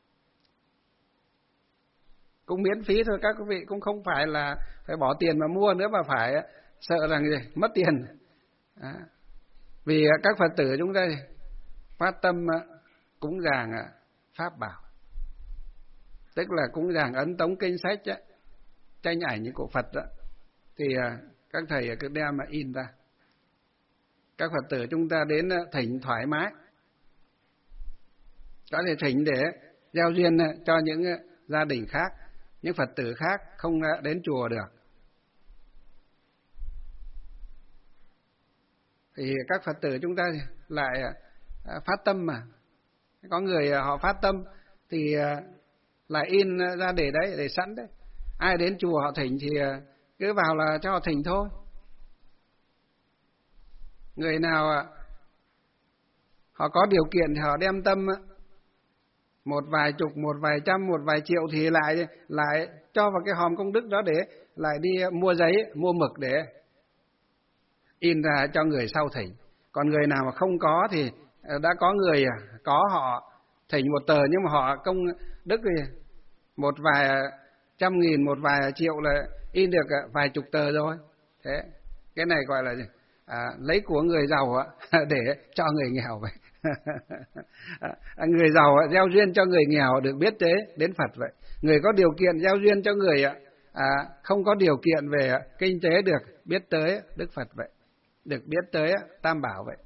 Cũng miễn phí thôi các quý vị, cũng không phải là phải bỏ tiền mà mua nữa, mà phải sợ rằng gì mất tiền. Đó. Vì các Phật tử chúng ta phát tâm cúng dường pháp bảo, tức là cúng dường ấn tống kinh sách đó, tranh ảnh của Phật đó, thì các thầy cứ đem mà in ra. Các Phật tử chúng ta đến thỉnh thoải mái, có thể thỉnh để gieo duyên cho những gia đình khác, những Phật tử khác không đến chùa được. Thì các Phật tử chúng ta lại phát tâm mà. Có người họ phát tâm thì lại in ra để đấy, để sẵn đấy. Ai đến chùa họ thỉnh thì cứ vào là cho họ thỉnh thôi. Người nào họ có điều kiện thì họ đem tâm một vài chục, một vài trăm, một vài triệu thì lại lại cho vào cái hòm công đức đó để lại đi mua giấy, mua mực để in ra cho người sau thỉnh. Còn người nào mà không có thì đã có người có họ thỉnh một tờ, nhưng mà họ công đức thì một vài trăm nghìn, một vài triệu là in được vài chục tờ rồi. Thế cái này gọi là gì? À, lấy của người giàu để cho người nghèo vậy. Người giàu gieo duyên cho người nghèo được biết tế đến Phật vậy. Người có điều kiện gieo duyên cho người à, không có điều kiện về kinh tế được biết tới Đức Phật vậy, được biết tới Tam Bảo vậy.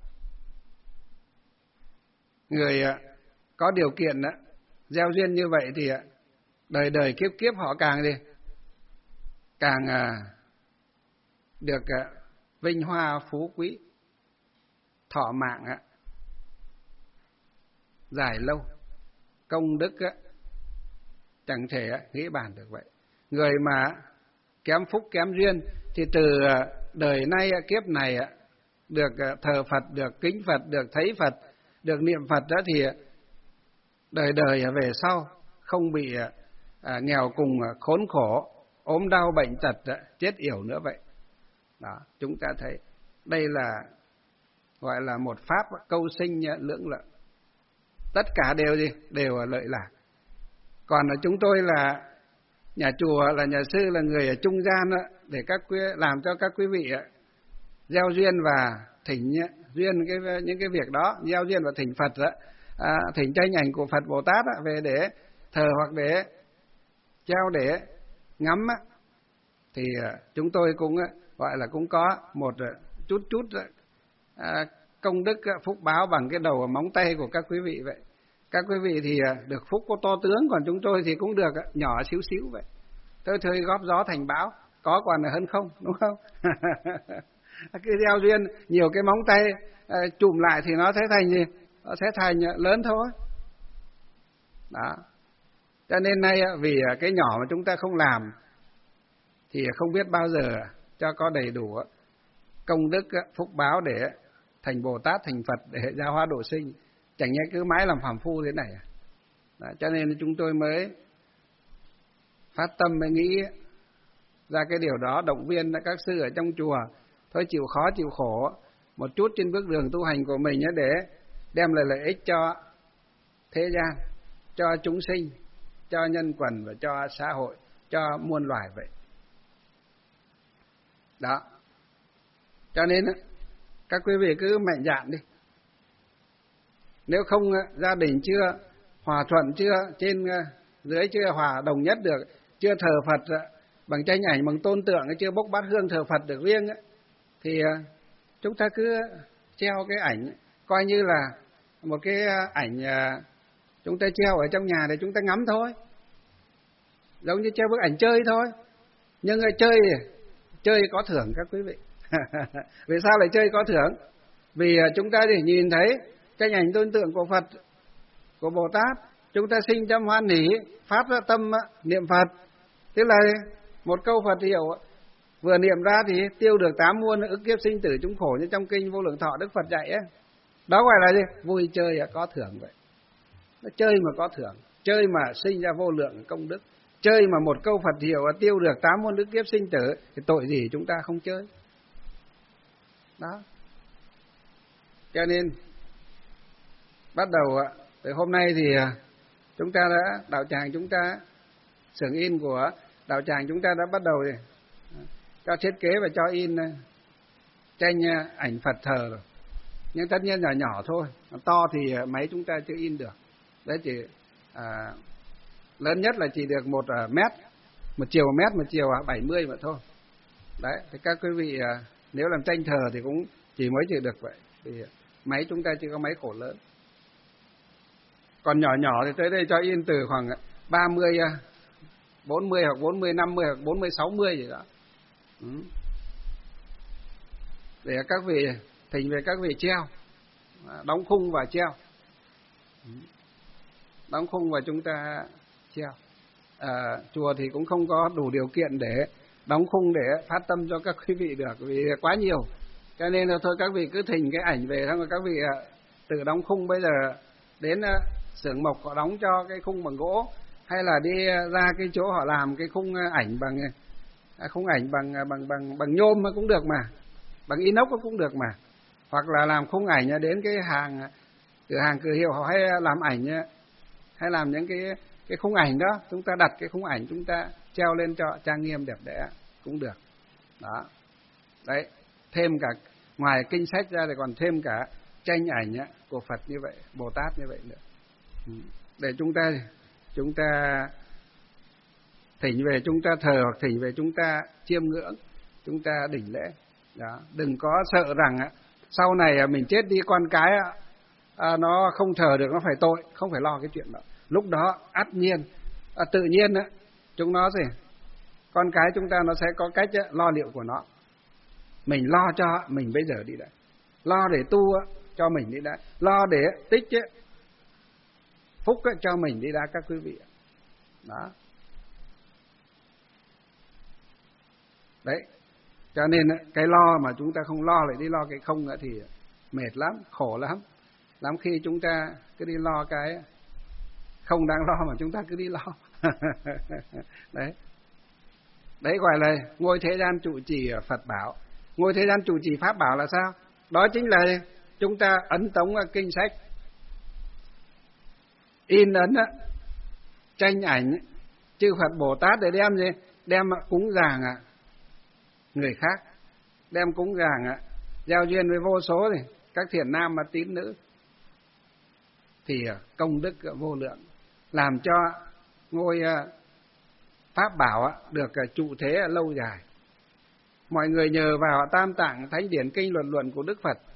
Người có điều kiện gieo duyên như vậy thì đời đời kiếp kiếp họ càng đi càng được vinh hoa phú quý, thọ mạng dài lâu, công đức chẳng thể nghĩ bàn được vậy. Người mà kém phúc kém duyên thì từ đời nay kiếp này được thờ Phật, được kính Phật, được thấy Phật, được niệm Phật đó thì đời đời về sau không bị à, nghèo cùng khốn khổ, ốm đau bệnh tật, chết yểu nữa vậy. Đó, chúng ta thấy đây là gọi là một pháp câu sinh lưỡng lợi. Tất cả đều gì? Đều lợi lạc. Còn chúng tôi là nhà chùa, là nhà sư, là người ở trung gian đó, để các quý, làm cho các quý vị gieo duyên và thỉnh duyên cái những cái việc đó, gieo duyên và thỉnh Phật đó, à, thỉnh tranh ảnh của Phật Bồ Tát đó, về để thờ hoặc để treo để ngắm đó, thì chúng tôi cũng gọi là cũng có một chút chút à, công đức phúc báo bằng cái đầu móng tay của các quý vị vậy. Các quý vị thì được phúc có to tướng, còn chúng tôi thì cũng được nhỏ xíu xíu vậy. Tôi thôi góp gió thành bão, có còn là hơn không, đúng không? Cái gieo duyên nhiều cái móng tay chùm lại thì nó sẽ thành gì? Nó sẽ thành lớn thôi. Đó. Cho nên nay vì cái nhỏ mà chúng ta không làm thì không biết bao giờ cho có đầy đủ công đức phúc báo để thành Bồ Tát, thành Phật, để gia hóa độ sinh. Chẳng nhẽ cứ mãi làm phàm phu thế này à? Đó, cho nên chúng tôi mới phát tâm mới nghĩ ra cái điều đó, động viên các sư ở trong chùa thôi chịu khó chịu khổ một chút trên bước đường tu hành của mình để đem lại lợi ích cho thế gian, cho chúng sinh, cho nhân quần và cho xã hội, cho muôn loài vậy. Đó. Cho nên các quý vị cứ mạnh dạn đi. Nếu không gia đình chưa hòa thuận, chưa trên dưới chưa hòa đồng nhất được, chưa thờ Phật bằng tranh ảnh, bằng tôn tượng, chưa bốc bát hương thờ Phật được riêng ấy, thì chúng ta cứ treo cái ảnh coi như là một cái ảnh chúng ta treo ở trong nhà để chúng ta ngắm thôi, giống như treo bức ảnh chơi thôi. Nhưng chơi chơi có thưởng các quý vị. Vì sao lại chơi có thưởng? Vì chúng ta thì nhìn thấy tranh ảnh tôn tượng của Phật, của Bồ Tát, chúng ta sinh tâm hoan hỷ, phát ra tâm niệm Phật. Tức là một câu Phật hiệu vừa niệm ra thì tiêu được tám muôn ức kiếp sinh tử chúng khổ, như trong kinh Vô Lượng Thọ Đức Phật dạy ấy. Đó gọi là gì? Vui chơi có thưởng vậy. Nó chơi mà có thưởng, chơi mà sinh ra vô lượng công đức, chơi mà một câu Phật hiệu tiêu được tám muôn ức kiếp sinh tử, thì tội gì chúng ta không chơi. Đó. Cho nên bắt đầu từ hôm nay thì chúng ta đã, đạo tràng chúng ta, xưởng in của đạo tràng chúng ta đã bắt đầu thì cho thiết kế và cho in tranh ảnh Phật thờ rồi. Nhưng tất nhiên nhỏ nhỏ thôi, to thì máy chúng ta chưa in được. Đấy chỉ à, lớn nhất là chỉ được một uh, mét, một chiều một mét, một chiều bảy mươi mà thôi. Đấy, thì các quý vị uh, nếu làm tranh thờ thì cũng chỉ mới chịu được vậy. Thì máy chúng ta chỉ có máy khổ lớn. Còn nhỏ nhỏ thì tới đây cho in từ khoảng ba mươi, bốn mươi hoặc bốn mươi, năm mươi hoặc bốn mươi, sáu mươi gì đó. Ừ. Để các vị thỉnh về các vị treo, đóng khung và treo. Ừ. Đóng khung và chúng ta treo. À, chùa thì cũng không có đủ điều kiện để đóng khung để phát tâm cho các quý vị được, vì quá nhiều. Cho nên là thôi các vị cứ thỉnh cái ảnh về, xong rồi các vị tự đóng khung. Bây giờ đến xưởng mộc họ đóng cho cái khung bằng gỗ, hay là đi ra cái chỗ họ làm cái khung ảnh bằng khung ảnh bằng bằng bằng bằng nhôm cũng được mà, bằng inox cũng được mà. Hoặc là làm khung ảnh đến cái hàng cửa hàng cửa hiệu họ hay làm ảnh, hay làm những cái cái khung ảnh đó, chúng ta đặt cái khung ảnh chúng ta treo lên cho trang nghiêm đẹp đẽ cũng được. Đó. Đấy, thêm cả ngoài kinh sách ra thì còn thêm cả tranh ảnh của Phật như vậy, Bồ Tát như vậy nữa. Để chúng ta chúng ta thỉnh về chúng ta thờ, hoặc thỉnh về chúng ta chiêm ngưỡng, chúng ta đảnh lễ. Đó, đừng có sợ rằng sau này mình chết đi con cái à, nó không thờ được, nó phải tội, không phải lo cái chuyện đó. Lúc đó ắt nhiên à, tự nhiên á, chúng nó gì con cái chúng ta nó sẽ có cách á, lo liệu của nó. Mình lo cho mình bây giờ đi đã, lo để tu á, cho mình đi đã, lo để tích á, phúc á, cho mình đi đã các quý vị. Đó. Đấy. Cho nên cái lo mà chúng ta không lo lại đi lo cái không nữa thì mệt lắm, khổ lắm. Lắm khi chúng ta cứ đi lo cái không đáng lo mà chúng ta cứ đi lo. Đấy. Đấy gọi là ngôi thế gian trụ trì Phật bảo. Ngôi thế gian trụ trì Pháp bảo là sao? Đó chính là chúng ta ấn tống kinh sách, in ấn tranh ảnh chư Phật Bồ Tát để đem gì? Đem cúng dường người khác, đem cúng dường giao duyên với vô số thì các thiện nam và tín nữ, thì công đức vô lượng, làm cho ngôi Pháp bảo được trụ thế lâu dài. Mọi người nhờ vào Tam Tạng Thánh Điển Kinh Luận Luận của Đức Phật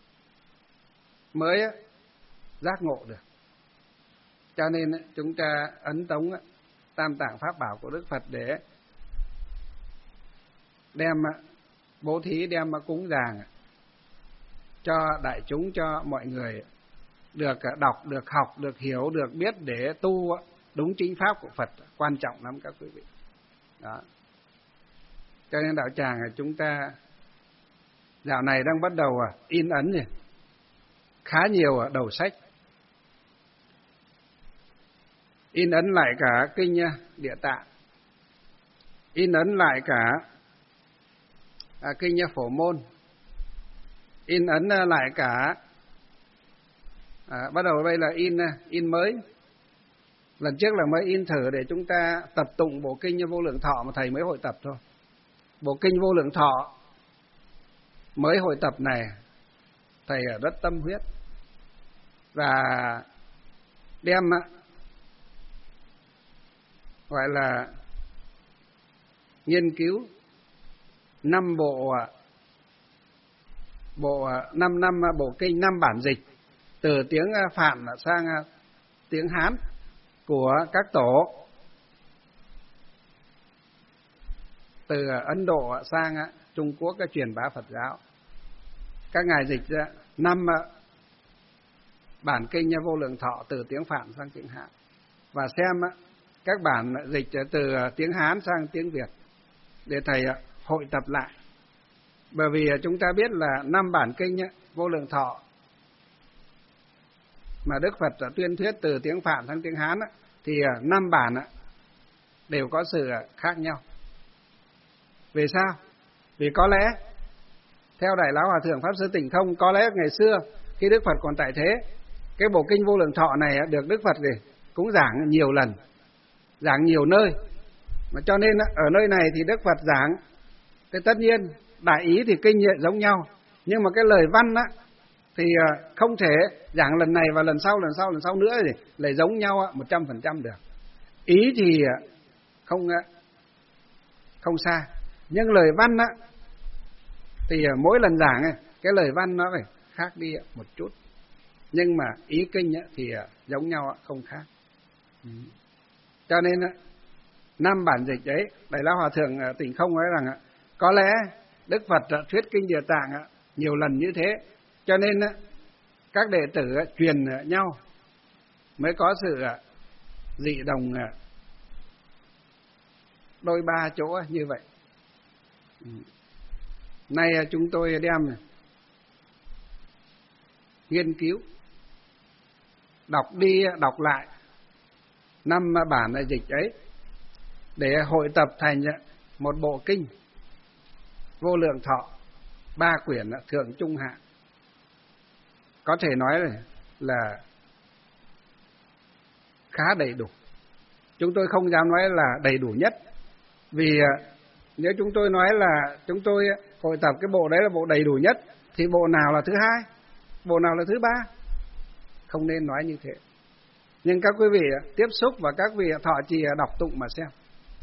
mới giác ngộ được. Cho nên chúng ta ấn tống Tam Tạng Pháp bảo của Đức Phật để đem bố thí, đem cúng dường cho đại chúng, cho mọi người được đọc, được học, được hiểu, được biết để tu đúng chính pháp của Phật, quan trọng lắm các quý vị. Đó. Cho nên đạo tràng chúng ta dạo này đang bắt đầu in ấn này, khá nhiều đầu sách, in ấn lại cả kinh Địa Tạng, in ấn lại cả à, kinh Phổ Môn, in ấn lại cả à, bắt đầu đây là in in mới. Lần trước là mới in thử để chúng ta tập tụng bộ kinh Vô Lượng Thọ mà thầy mới hội tập thôi. Bộ kinh Vô Lượng Thọ mới hội tập này thầy rất tâm huyết và đem gọi là nghiên cứu năm bộ bộ năm năm bộ kinh, năm bản dịch từ tiếng Phạn sang tiếng Hán của các tổ, từ Ấn Độ sang Trung Quốc cái truyền bá Phật giáo. Các ngài dịch ra năm bản kinh Vô Lượng Thọ từ tiếng Phạn sang tiếng Hán, và xem các bản dịch từ tiếng Hán sang tiếng Việt để thầy hội tập lại. Bởi vì chúng ta biết là năm bản kinh Vô Lượng Thọ mà Đức Phật tuyên thuyết từ tiếng Phạn sang tiếng Hán thì năm bản đều có sự khác nhau. Vì sao? Vì có lẽ theo Đại Lão Hòa Thượng Pháp Sư Tịnh Không, có lẽ ngày xưa khi Đức Phật còn tại thế, cái bộ kinh Vô Lượng Thọ này được Đức Phật cũng giảng nhiều lần, giảng nhiều nơi, mà cho nên ở nơi này thì Đức Phật giảng, thì tất nhiên đại ý thì kinh giống nhau, nhưng mà cái lời văn á thì không thể giảng lần này và lần sau lần sau lần sau nữa thì lại giống nhau một trăm phần trăm được. Ý thì không không xa, nhưng lời văn á thì mỗi lần giảng cái lời văn nó phải khác đi một chút, nhưng mà ý kinh thì giống nhau không khác. Cho nên năm bản dịch ấy, Đại Lão Hòa Thượng Tịnh Không nói rằng có lẽ Đức Phật thuyết kinh Địa Tạng nhiều lần như thế, cho nên các đệ tử truyền nhau mới có sự dị đồng đôi ba chỗ như vậy. Nay chúng tôi đem nghiên cứu, đọc đi đọc lại năm bản dịch ấy để hội tập thành một bộ kinh Vô Lượng Thọ, ba quyển thượng trung hạ. Có thể nói là, là khá đầy đủ. Chúng tôi không dám nói là đầy đủ nhất, vì nếu chúng tôi nói là chúng tôi hội tập cái bộ đấy là bộ đầy đủ nhất, thì bộ nào là thứ hai, bộ nào là thứ ba? Không nên nói như thế. Nhưng các quý vị tiếp xúc và các vị thọ trì đọc tụng mà xem.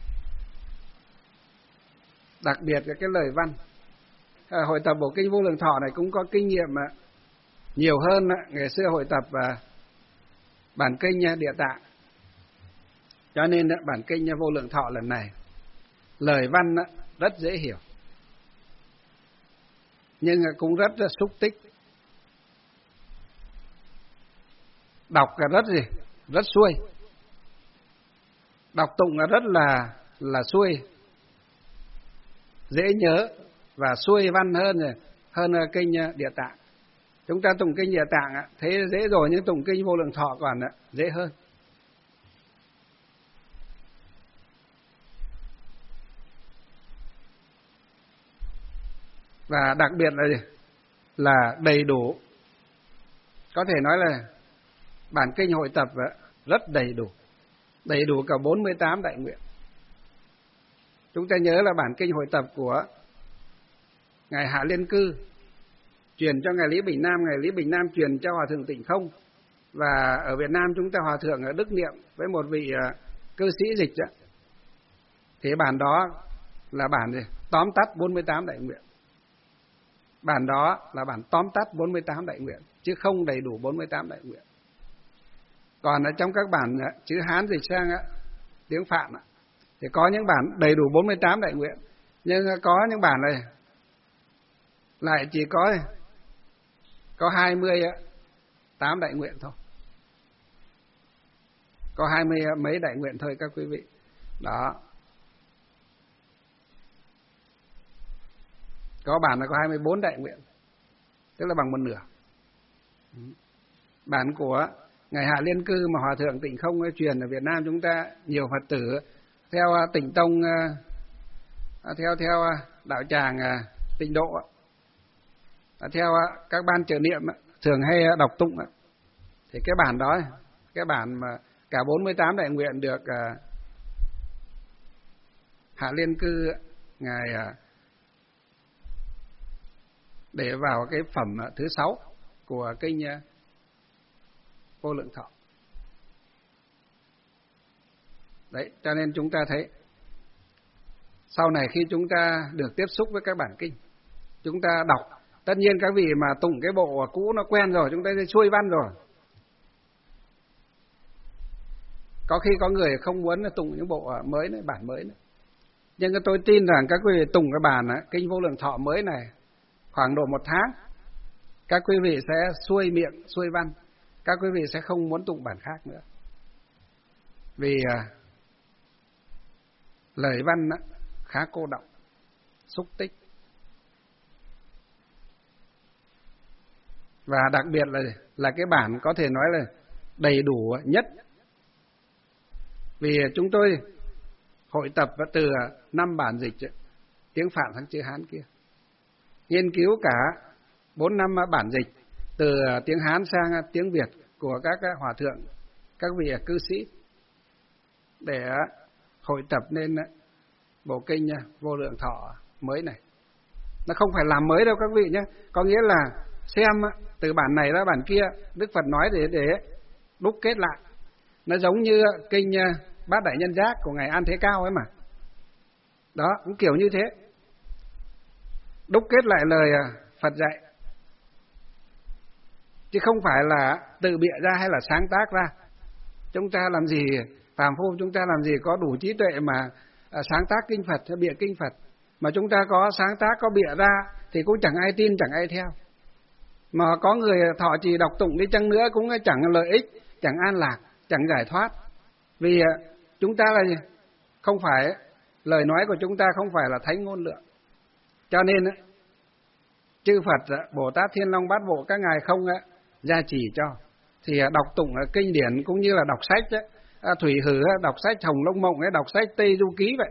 Đặc biệt là cái lời văn. À, hội tập bộ kinh Vô Lượng Thọ này cũng có kinh nghiệm nhiều hơn ngày xưa hội tập bản kinh Địa Tạng. Cho nên bản kinh Vô Lượng Thọ lần này lời văn rất dễ hiểu, nhưng cũng rất xúc tích, đọc rất gì rất xuôi, đọc tụng rất là là xuôi, dễ nhớ và xuôi văn hơn hơn kinh Địa Tạng. Chúng ta tụng kinh Địa Tạng thế dễ rồi, nhưng tụng kinh Vô Lượng Thọ còn dễ hơn. Và đặc biệt là gì? Là đầy đủ. Có thể nói là bản kinh hội tập rất đầy đủ, đầy đủ cả bốn mươi tám đại nguyện. Chúng ta nhớ là bản kinh hội tập của Ngài Hạ Liên Cư truyền cho Ngài Lý Bình Nam, Ngài Lý Bình Nam truyền cho Hòa Thượng Tịnh Không, và ở Việt Nam chúng ta Hòa Thượng ở Đức Niệm với một vị cư sĩ dịch đó. Thế bản đó là bản gì? Tóm tắt bốn mươi tám đại nguyện. Bản đó là bản tóm tắt bốn mươi tám đại nguyện, chứ không đầy đủ bốn mươi tám đại nguyện. Còn ở trong các bản chữ Hán dịch sang tiếng Phạn thì có những bản đầy đủ bốn mươi tám đại nguyện, nhưng có những bản này lại chỉ có có hai mươi tám đại nguyện thôi, có hai mươi mấy đại nguyện thôi các quý vị. Đó, có bản là có hai mươi bốn đại nguyện, tức là bằng một nửa. Bản của Ngài Hạ Liên Cư mà Hòa Thượng Tịnh Không truyền ở Việt Nam chúng ta nhiều Phật tử theo Tịnh Tông theo theo đạo tràng Tịnh Độ, theo các ban trợ niệm thường hay đọc tụng, thì cái bản đó, cái bản mà cả bốn mươi tám đại nguyện được Hạ Liên Cư ngài để vào cái phẩm thứ sáu của kinh Vô Lượng Thọ. Đấy, cho nên chúng ta thấy sau này khi chúng ta được tiếp xúc với các bản kinh, chúng ta đọc, tất nhiên các vị mà tụng cái bộ cũ nó quen rồi, chúng ta sẽ xuôi văn rồi. Có khi có người không muốn tụng những bộ mới này, bản mới này. Nhưng tôi tin rằng các quý vị tụng cái bản kinh Vô Lượng Thọ mới này khoảng độ một tháng, các quý vị sẽ xuôi miệng, xuôi văn, các quý vị sẽ không muốn tụng bản khác nữa. Vì lời văn khá cô đọng, xúc tích. Và đặc biệt là là cái bản có thể nói là đầy đủ nhất. Vì chúng tôi hội tập từ năm bản dịch tiếng Phạn sang chữ Hán kia, nghiên cứu cả bốn năm bản dịch từ tiếng Hán sang tiếng Việt của các hòa thượng, các vị cư sĩ, để hội tập nên bộ kinh Vô Lượng Thọ mới này. Nó không phải làm mới đâu các vị nhé, có nghĩa là xem từ bản này ra bản kia, Đức Phật nói để để đúc kết lại. Nó giống như kinh Bát Đại Nhân Giác của ngài An Thế Cao ấy mà. Đó, cũng kiểu như thế. Đúc kết lại lời Phật dạy, chứ không phải là tự bịa ra hay là sáng tác ra. Chúng ta làm gì, phàm phu chúng ta làm gì có đủ trí tuệ mà sáng tác kinh Phật hay bịa kinh Phật. Mà chúng ta có sáng tác, có bịa ra thì cũng chẳng ai tin, chẳng ai theo. Mà có người thọ trì đọc tụng đi chăng nữa cũng chẳng lợi ích, chẳng an lạc, chẳng giải thoát. Vì chúng ta là không phải, lời nói của chúng ta không phải là thánh ngôn lượng. Cho nên chư Phật, Bồ Tát Thiên Long Bát Bộ các ngài không gia trì cho. Thì đọc tụng kinh điển cũng như là đọc sách ấy, Thủy Hử đọc sách Hồng Lông Mộng ấy, đọc sách Tây Du Ký vậy.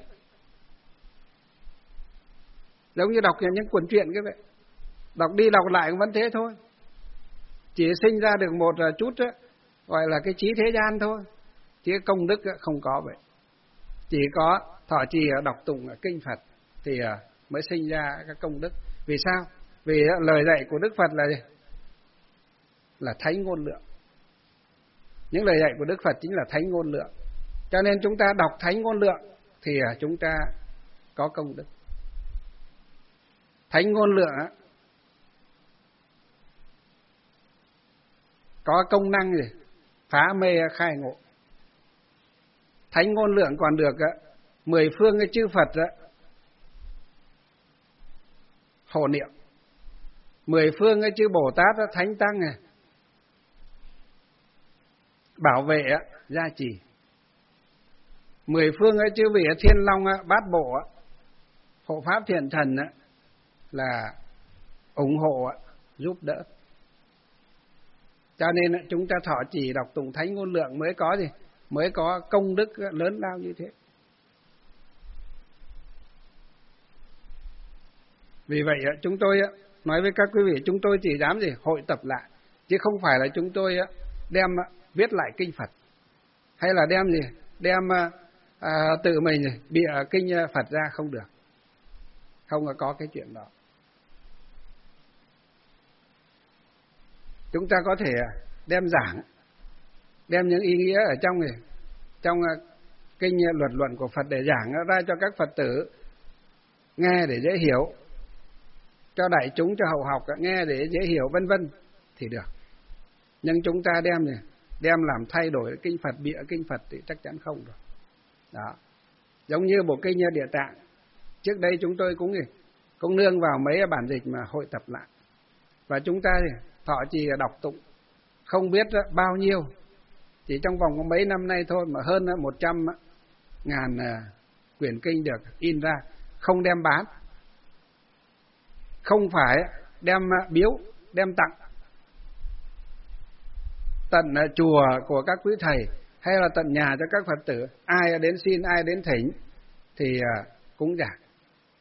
Giống như đọc những cuốn truyện cái vậy. Đọc đi đọc lại cũng vẫn thế thôi. Chỉ sinh ra được một chút ấy, gọi là cái trí thế gian thôi, chứ công đức không có vậy. Chỉ có thọ trì đọc tụng kinh Phật thì mới sinh ra các công đức. Vì sao? Vì lời dạy của Đức Phật là gì? Là thánh ngôn lượng. Những lời dạy của Đức Phật chính là thánh ngôn lượng. Cho nên chúng ta đọc thánh ngôn lượng thì chúng ta có công đức. Thánh ngôn lượng có công năng gì? Phá mê khai ngộ. Thánh ngôn lượng còn được mười phương cái chư Phật hộ niệm, mười phương cái chư Bồ Tát Thánh Tăng này bảo vệ gia trì, mười phương cái chư vị Thiên Long Bát Bộ hộ pháp thiện thần là ủng hộ giúp đỡ. Cho nên chúng ta thọ trì đọc tụng thánh ngôn lượng mới có gì? Mới có công đức lớn lao như thế. Vì vậy chúng tôi nói với các quý vị, chúng tôi chỉ dám gì? Hội tập lại, chứ không phải là chúng tôi đem viết lại kinh Phật, hay là đem gì? Đem à, tự mình bịa kinh Phật ra, không được. Không có cái chuyện đó. Chúng ta có thể đem giảng, đem những ý nghĩa ở trong này, trong kinh luật luận của Phật để giảng ra cho các Phật tử nghe để dễ hiểu, cho đại chúng, cho hậu học nghe để dễ hiểu vân vân thì được. Nhưng chúng ta đem này, đem làm thay đổi kinh Phật, bịa kinh Phật thì chắc chắn không được. Đó. Giống như bộ kinh Địa Tạng, trước đây chúng tôi cũng cũng nương vào mấy bản dịch mà hội tập lại. Và chúng ta thì thọ trì đọc tụng không biết bao nhiêu, chỉ trong vòng có mấy năm nay thôi mà hơn một trăm ngàn quyển kinh được in ra, không đem bán, không phải đem biếu, đem tặng tận chùa của các quý thầy hay là tận nhà cho các Phật tử, ai đến xin, ai đến thỉnh thì cũng giảng.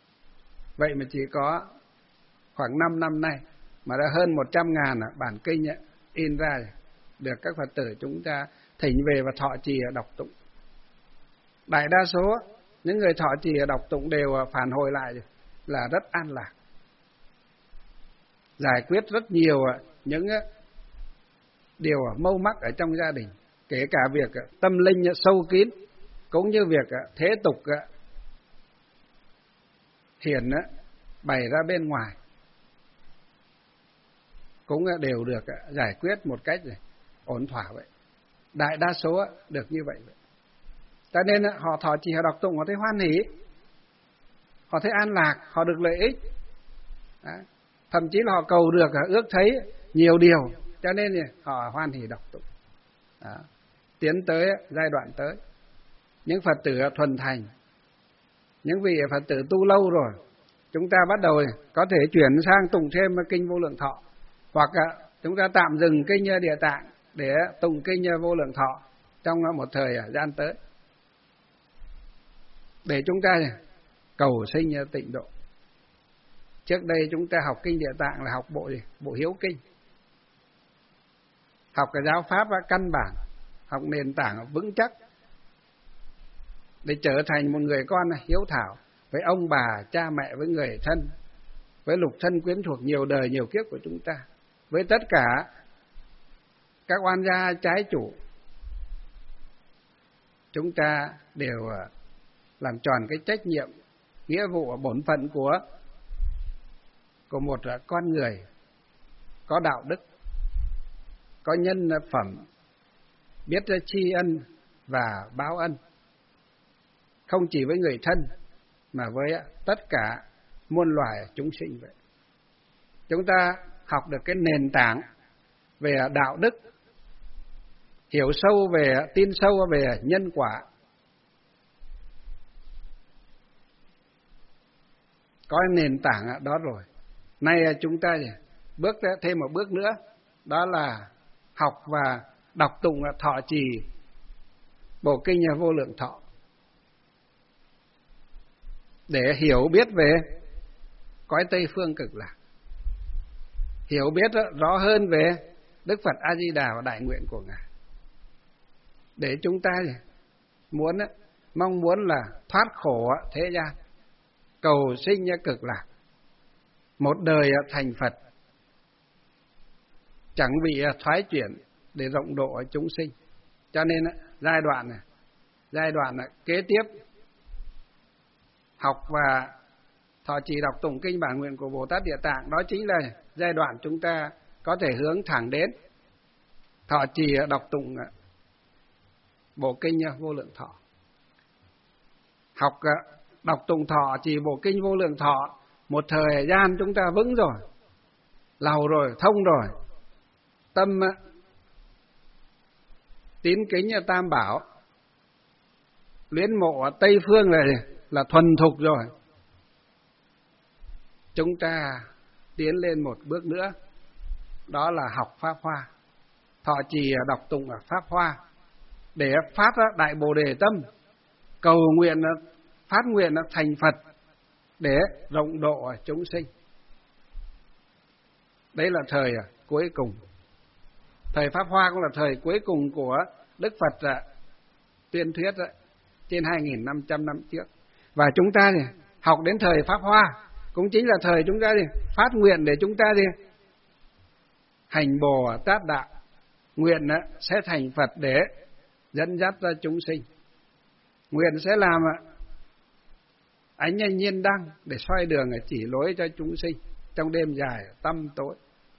Vậy mà chỉ có khoảng năm năm nay mà đã hơn một trăm ngàn bản kinh in ra, được các Phật tử chúng ta thỉnh về và thọ trì đọc tụng. Đại đa số những người thọ trì đọc tụng đều phản hồi lại là rất an lạc, giải quyết rất nhiều những điều mâu mắc ở trong gia đình, kể cả việc tâm linh sâu kín cũng như việc thế tục hiển bày ra bên ngoài cũng đều được giải quyết một cách ổn thỏa vậy. Đại đa số được như vậy. Cho nên họ thọ trì, họ đọc tụng, họ thấy hoan hỷ, họ thấy an lạc, họ được lợi ích. Đó. Thậm chí là họ cầu được, họ ước thấy nhiều điều, cho nên họ hoan hỷ đọc tụng. Đó. Tiến tới giai đoạn tới, những Phật tử thuần thành, những vị Phật tử tu lâu rồi, chúng ta bắt đầu có thể chuyển sang tụng thêm kinh Vô Lượng Thọ, hoặc chúng ta tạm dừng kinh Địa Tạng để tụng kinh Vô Lượng Thọ trong một thời gian tới, để chúng ta cầu sinh tịnh độ. Trước đây chúng ta học kinh Địa Tạng là học bộ gì? Bộ Hiếu Kinh, học cái giáo pháp căn bản, học nền tảng vững chắc để trở thành một người con hiếu thảo với ông bà, cha mẹ, với người thân, với lục thân quyến thuộc nhiều đời nhiều kiếp của chúng ta, với tất cả các oan gia trái chủ. Chúng ta đều làm tròn cái trách nhiệm, nghĩa vụ, bổn phận của của một con người có đạo đức, có nhân phẩm, biết tri ân và báo ân, không chỉ với người thân mà với tất cả muôn loài chúng sinh vậy. Chúng ta học được cái nền tảng về đạo đức, hiểu sâu về, tin sâu về nhân quả, có nền tảng đó rồi. Nay chúng ta bước thêm một bước nữa, đó là học và đọc tụng thọ trì bộ kinh Vô Lượng Thọ, để hiểu biết về cõi Tây Phương Cực Lạc, hiểu biết rõ hơn về Đức Phật A Di Đà và đại nguyện của Ngài, để chúng ta muốn mong muốn là thoát khổ thế gian, cầu sinh cực lạc, một đời thành Phật, chẳng bị thoái chuyển, để rộng độ chúng sinh. Cho nên giai đoạn này, giai đoạn kế tiếp học và thọ trì đọc tụng kinh bản nguyện của Bồ Tát Địa Tạng, đó chính là giai đoạn chúng ta có thể hướng thẳng đến thọ trì đọc tụng bộ kinh Vô Lượng Thọ. Học đọc tụng thọ trì bộ kinh Vô Lượng Thọ một thời gian chúng ta vững rồi, lầu rồi, thông rồi, tâm tín kính Tam Bảo, luyến mộ Tây Phương này là thuần thục rồi. Chúng ta tiến lên một bước nữa, đó là học Pháp Hoa, thọ trì đọc tụng Pháp Hoa, để phát đại Bồ Đề tâm, cầu nguyện phát nguyện thành Phật, để rộng độ chúng sinh. Đấy là thời cuối cùng. Thời Pháp Hoa cũng là thời cuối cùng của Đức Phật tuyên thuyết trên hai nghìn năm trăm năm trước. Và chúng ta thì học đến thời Pháp Hoa cũng chính là thời chúng ta thì phát nguyện để chúng ta thì hành Bồ Tát đạo, nguyện sẽ thành Phật để dẫn dắt ra chúng sinh, nguyện sẽ làm ánh nhanh nhiên đăng để soi đường chỉ lối cho chúng sinh trong đêm dài tăm tối.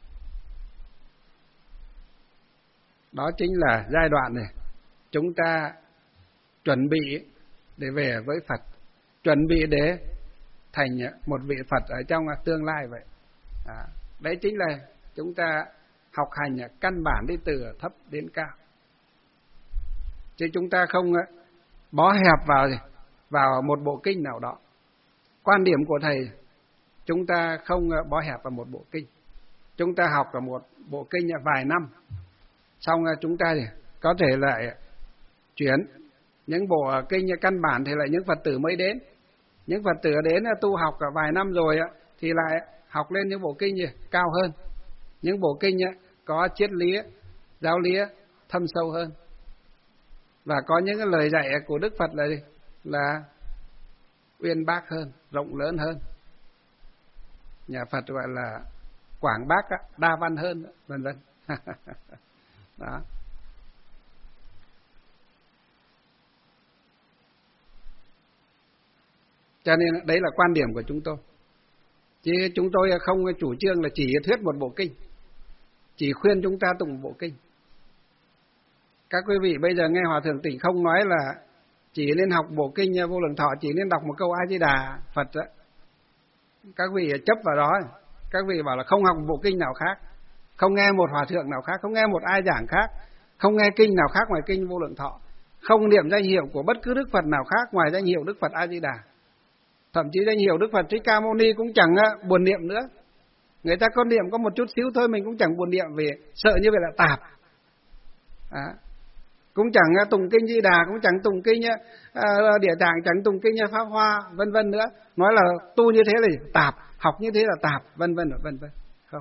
Đó chính là giai đoạn này chúng ta chuẩn bị để về với Phật, chuẩn bị để thành một vị Phật ở trong tương lai vậy. À, đấy chính là chúng ta học hành căn bản đi từ thấp đến cao, chứ chúng ta không bó hẹp vào vào một bộ kinh nào đó. Quan điểm của thầy, chúng ta không bó hẹp vào một bộ kinh. Chúng ta học vào một bộ kinh vài năm, xong chúng ta thì có thể lại chuyển những bộ kinh căn bản thì lại những Phật tử mới đến, Những Phật tử đến tu học cả vài năm rồi thì lại học lên những bộ kinh gì cao hơn, những bộ kinh có triết lý, giáo lý thâm sâu hơn, và có những cái lời dạy của Đức Phật là gì? Là uyên bác hơn, rộng lớn hơn. Nhà Phật gọi là quảng bác, đa văn hơn, vân vân. Đó. Cho nên đấy là quan điểm của chúng tôi. Chứ chúng tôi không chủ trương là chỉ thuyết một bộ kinh, chỉ khuyên chúng ta tụng một bộ kinh. Các quý vị bây giờ nghe Hòa Thượng Tịnh không nói là chỉ nên học bộ kinh Vô Lượng Thọ, chỉ nên đọc một câu A Di Đà Phật đó. Các vị chấp vào đó, các vị bảo là không học bộ kinh nào khác, không nghe một hòa thượng nào khác, không nghe một ai giảng khác, không nghe kinh nào khác ngoài kinh Vô Lượng Thọ, không niệm danh hiệu của bất cứ Đức Phật nào khác ngoài danh hiệu Đức Phật A Di Đà. Thậm chí danh hiệu Đức Phật Thích Ca Mâu Ni cũng chẳng buồn niệm nữa. Người ta có niệm có một chút xíu thôi mình cũng chẳng buồn niệm, vì sợ như vậy là tạp. À, cũng chẳng tụng kinh Di Đà, cũng chẳng tụng kinh uh, Địa Tạng, chẳng tụng kinh Pháp Hoa, vân vân nữa. Nói là tu như thế là tạp, học như thế là tạp, vân vân vân vân. Không.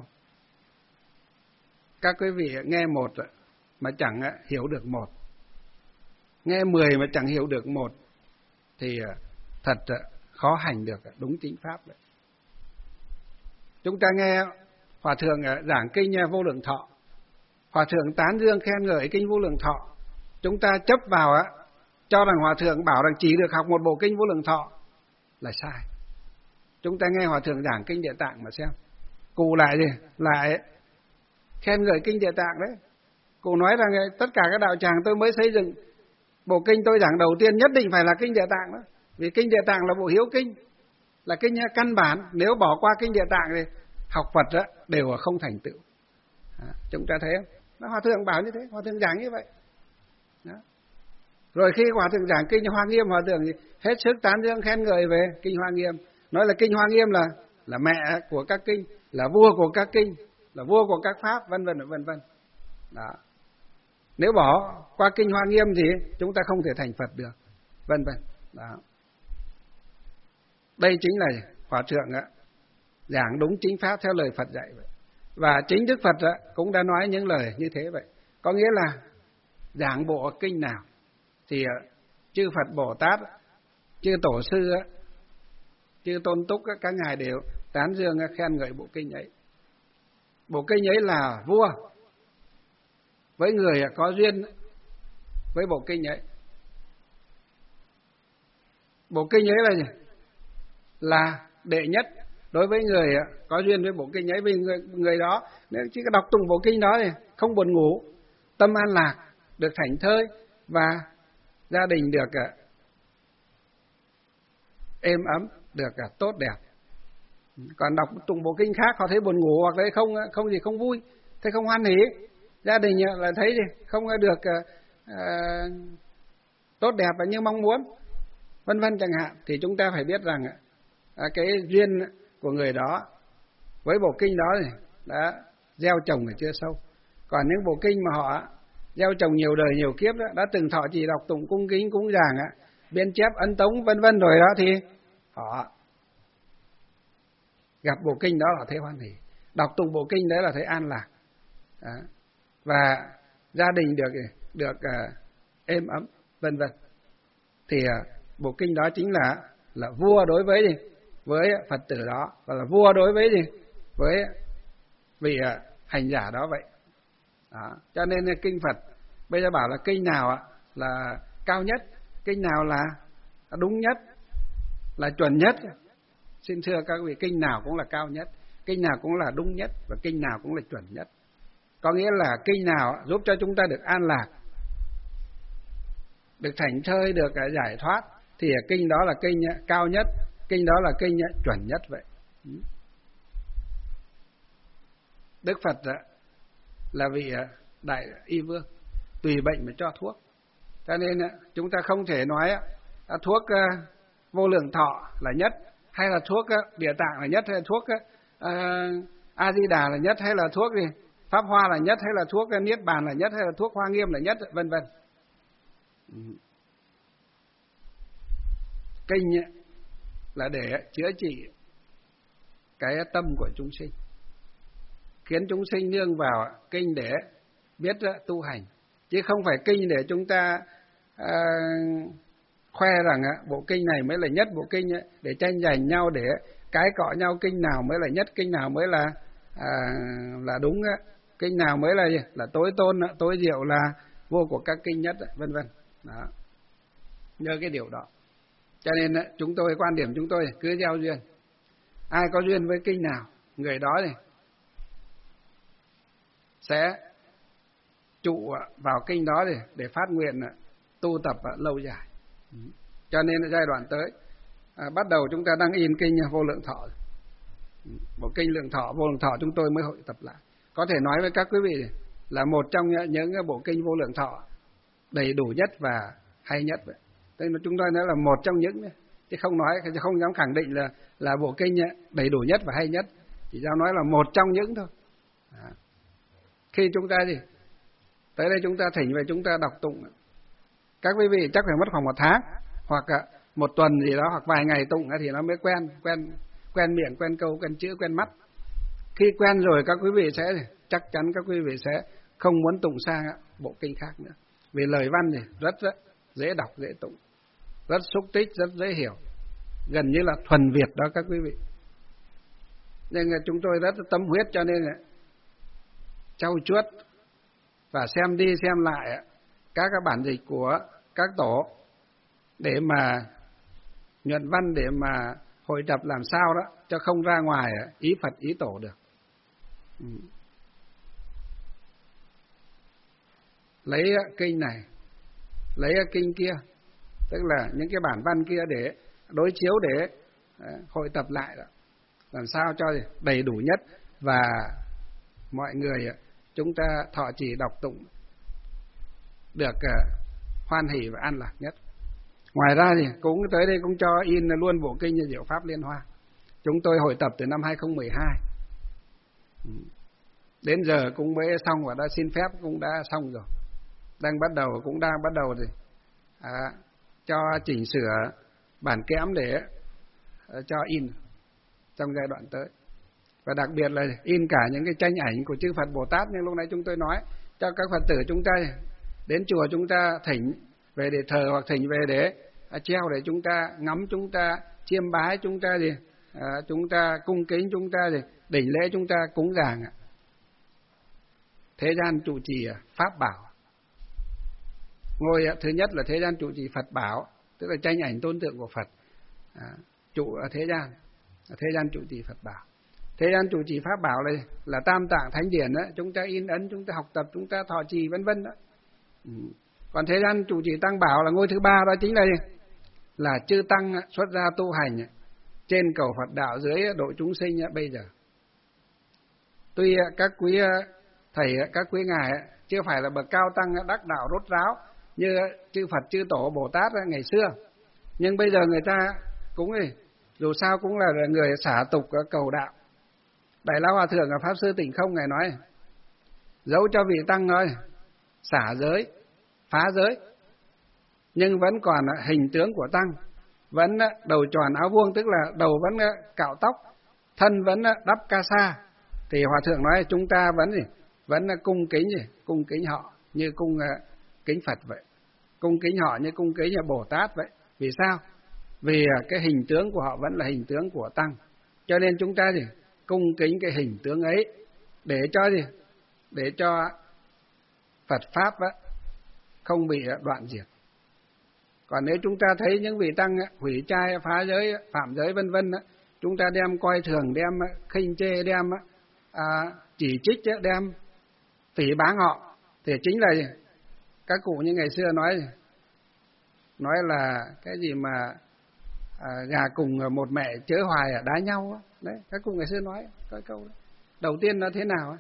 Các quý vị nghe một mà chẳng hiểu được một, nghe mười mà chẳng hiểu được một, thì thật khó hành được đúng chính pháp đấy. Chúng ta nghe Hòa Thượng giảng kinh Vô Lượng Thọ, Hòa Thượng tán dương khen ngợi kinh Vô Lượng Thọ, chúng ta chấp vào á, cho rằng Hòa Thượng bảo rằng chỉ được học một bộ kinh Vô Lượng Thọ là sai. Chúng ta nghe Hòa Thượng giảng kinh Địa Tạng mà xem, cụ lại gì? Lại khen ngợi kinh Địa Tạng đấy. Cụ nói rằng tất cả các đạo tràng tôi mới xây dựng, bộ kinh tôi giảng đầu tiên nhất định phải là kinh Địa Tạng đó. Vì kinh Địa Tạng là bộ hiếu kinh, là kinh căn bản. Nếu bỏ qua kinh Địa Tạng thì học Phật đó, đều là không thành tựu. À, chúng ta thấy không? Nó Hòa Thượng bảo như thế, Hòa Thượng giảng như vậy. Đó. Rồi khi Hòa Thượng giảng kinh Hoa Nghiêm, Hòa Thượng hết sức tán dương khen ngợi về kinh Hoa Nghiêm, nói là kinh Hoa Nghiêm là là mẹ của các kinh, là vua của các kinh, là vua của các pháp, vân vân vân vân. Đó. Nếu bỏ qua kinh Hoa Nghiêm thì chúng ta không thể thành Phật được, vân vân. Đó. Đây chính là Hòa Thượng á, giảng đúng chính pháp theo lời Phật dạy vậy. Và chính Đức Phật á, cũng đã nói những lời như thế vậy. Có nghĩa là giảng bộ kinh nào thì chư Phật Bồ Tát, chư Tổ sư, chư Tôn Túc, các ngài đều tán dương khen ngợi bộ kinh ấy. Bộ kinh ấy là vua với người có duyên với bộ kinh ấy. Bộ kinh ấy là gì? Là đệ nhất đối với người có duyên với bộ kinh ấy, vì người, người đó nếu chỉ có đọc tụng bộ kinh đó thì không buồn ngủ, tâm an lạc, được thảnh thơi, và gia đình được êm ấm, được tốt đẹp. Còn đọc tụng bộ kinh khác họ thấy buồn ngủ, hoặc thấy không không gì không vui, thấy không hoan hỉ, gia đình là thấy gì không được uh, tốt đẹp và như mong muốn, vân vân chẳng hạn, thì chúng ta phải biết rằng uh, cái duyên của người đó với bộ kinh đó thì đã gieo trồng ở chưa sâu. Còn những bộ kinh mà họ gieo trồng nhiều đời nhiều kiếp đó, đã từng thọ trì đọc tụng cung kính cúng dường, biên chép ấn tống vân vân rồi đó, thì họ gặp bộ kinh đó là thấy hoan hỉ, đọc tụng bộ kinh đấy là thấy an lạc, đó. Và gia đình được được uh, êm ấm, vân vân. Thì uh, bộ kinh đó chính là là vua đối với gì? Với Phật tử đó, và là vua đối với gì? Với vị uh, hành giả đó vậy. Đó. Cho nên kinh Phật bây giờ bảo là kinh nào là cao nhất, kinh nào là đúng nhất, là chuẩn nhất. Xin thưa các vị, kinh nào cũng là cao nhất, kinh nào cũng là đúng nhất, và kinh nào cũng là chuẩn nhất. Có nghĩa là kinh nào giúp cho chúng ta được an lạc, được thảnh thơi, được giải thoát, thì kinh đó là kinh cao nhất, kinh đó là kinh chuẩn nhất vậy. Đức Phật là vị đại y vương, tùy bệnh mà cho thuốc. Cho nên chúng ta không thể nói thuốc Vô Lượng Thọ là nhất, hay là thuốc Địa Tạng là nhất, hay là thuốc A Di Đà là nhất, hay là thuốc gì Pháp Hoa là nhất, hay là thuốc Niết Bàn là nhất, hay là thuốc Hoa Nghiêm là nhất, vân vân. Kinh là để chữa trị cái tâm của chúng sinh, khiến chúng sinh nương vào kinh để biết tu hành, chứ không phải kinh để chúng ta à, khoe rằng bộ kinh này mới là nhất bộ kinh ấy, để tranh giành nhau, để cái cọ nhau kinh nào mới là nhất, kinh nào mới là à, là đúng, kinh nào mới là là tối tôn, tối diệu, là vô của các kinh nhất, vân vân. Đó, nhớ cái điều đó. Cho nên chúng tôi, quan điểm chúng tôi cứ gieo duyên, ai có duyên với kinh nào, người đó này sẽ trụ vào kinh đó để để phát nguyện tu tập lâu dài. Cho nên giai đoạn tới à, bắt đầu chúng ta đang in kinh Vô Lượng Thọ, bộ kinh Lượng Thọ, Vô Lượng Thọ chúng tôi mới hội tập lại. Có thể nói với các quý vị là một trong những bộ kinh Vô Lượng Thọ đầy đủ nhất và hay nhất vậy. Tức là chúng tôi nói là một trong những, chứ không nói, không dám khẳng định là là bộ kinh đầy đủ nhất và hay nhất, chỉ dám nói là một trong những thôi. À, khi chúng ta gì tới đây chúng ta thỉnh về chúng ta đọc tụng, các quý vị chắc phải mất khoảng một tháng hoặc một tuần gì đó, hoặc vài ngày tụng thì nó mới quen quen quen miệng, quen câu, quen chữ, quen mắt. Khi quen rồi các quý vị sẽ chắc chắn các quý vị sẽ không muốn tụng sang bộ kinh khác nữa, vì lời văn thì rất, rất dễ đọc, dễ tụng, rất xúc tích, rất dễ hiểu, gần như là thuần Việt đó các quý vị. Nên chúng tôi rất tâm huyết, cho nên là trau chuốt và xem đi xem lại các các bản dịch của các tổ để mà nhuận văn, để mà hội tập làm sao đó cho không ra ngoài ý Phật ý tổ được. Ừ. Lấy kinh này, lấy kinh kia, tức là những cái bản văn kia để đối chiếu, để hội tập lại đó, làm sao cho đầy đủ nhất và mọi người chúng ta thọ trì đọc tụng được hoan hỷ và an lạc nhất. Ngoài ra thì cũng tới đây cũng cho in luôn bộ kinh Diệu Pháp Liên Hoa. Chúng tôi hội tập từ năm hai không một hai, đến giờ cũng mới xong, và đã xin phép cũng đã xong rồi, đang bắt đầu cũng đang bắt đầu rồi à, cho chỉnh sửa bản kẽm để uh, cho in trong giai đoạn tới. Và đặc biệt là in cả những cái tranh ảnh của chư Phật Bồ Tát như lúc nãy chúng tôi nói, cho các Phật tử chúng ta đến chùa chúng ta thỉnh về để thờ, hoặc thỉnh về để à, treo để chúng ta ngắm, chúng ta chiêm bái, chúng ta gì à, chúng ta cung kính, chúng ta gì đỉnh lễ, chúng ta cúng dường. Thế gian trụ trì Pháp bảo. Ngôi thứ nhất là thế gian trụ trì Phật bảo, tức là tranh ảnh tôn tượng của Phật à, trụ ở thế gian, thế gian trụ trì Phật bảo. Thế gian trụ trì Pháp bảo này là Tam Tạng Thánh Điển đó, chúng ta in ấn, chúng ta học tập, chúng ta thọ trì vân vân đó. Ừ. Còn thế gian trụ trì Tăng bảo là ngôi thứ ba, đó chính là gì? Là chư tăng xuất gia tu hành trên cầu Phật đạo, dưới độ chúng sinh bây giờ. Tuy các quý thầy, các quý ngài chưa phải là bậc cao tăng đắc đạo rốt ráo như chư Phật chư Tổ Bồ Tát ngày xưa, nhưng bây giờ người ta cũng gì, dù sao cũng là người xả tục cầu đạo. Đại Lão Hòa Thượng ở Pháp Sư Tỉnh Không ngài nói, dẫu cho vị tăng nói xả giới, phá giới, nhưng vẫn còn hình tướng của tăng, vẫn đầu tròn áo vuông, tức là đầu vẫn cạo tóc, thân vẫn đắp ca sa, thì Hòa Thượng nói chúng ta vẫn gì, vẫn cung kính gì, cung kính họ như cung kính Phật vậy, cung kính họ như cung kính Bồ Tát vậy. Vì sao? Vì cái hình tướng của họ vẫn là hình tướng của tăng, cho nên chúng ta gì cung kính cái hình tướng ấy để cho gì, để cho Phật pháp á, không bị đoạn diệt. Còn nếu chúng ta thấy những vị tăng hủy trai, phá giới, phạm giới vân vân, chúng ta đem coi thường, đem khinh chê, đem à, chỉ trích, đem phỉ báng họ, thì chính là gì? Các cụ như ngày xưa nói nói là cái gì mà à, gà cùng một mẹ chớ hoài đá nhau đấy, các cụ ngày xưa nói cái câu đó. Đầu tiên nó thế nào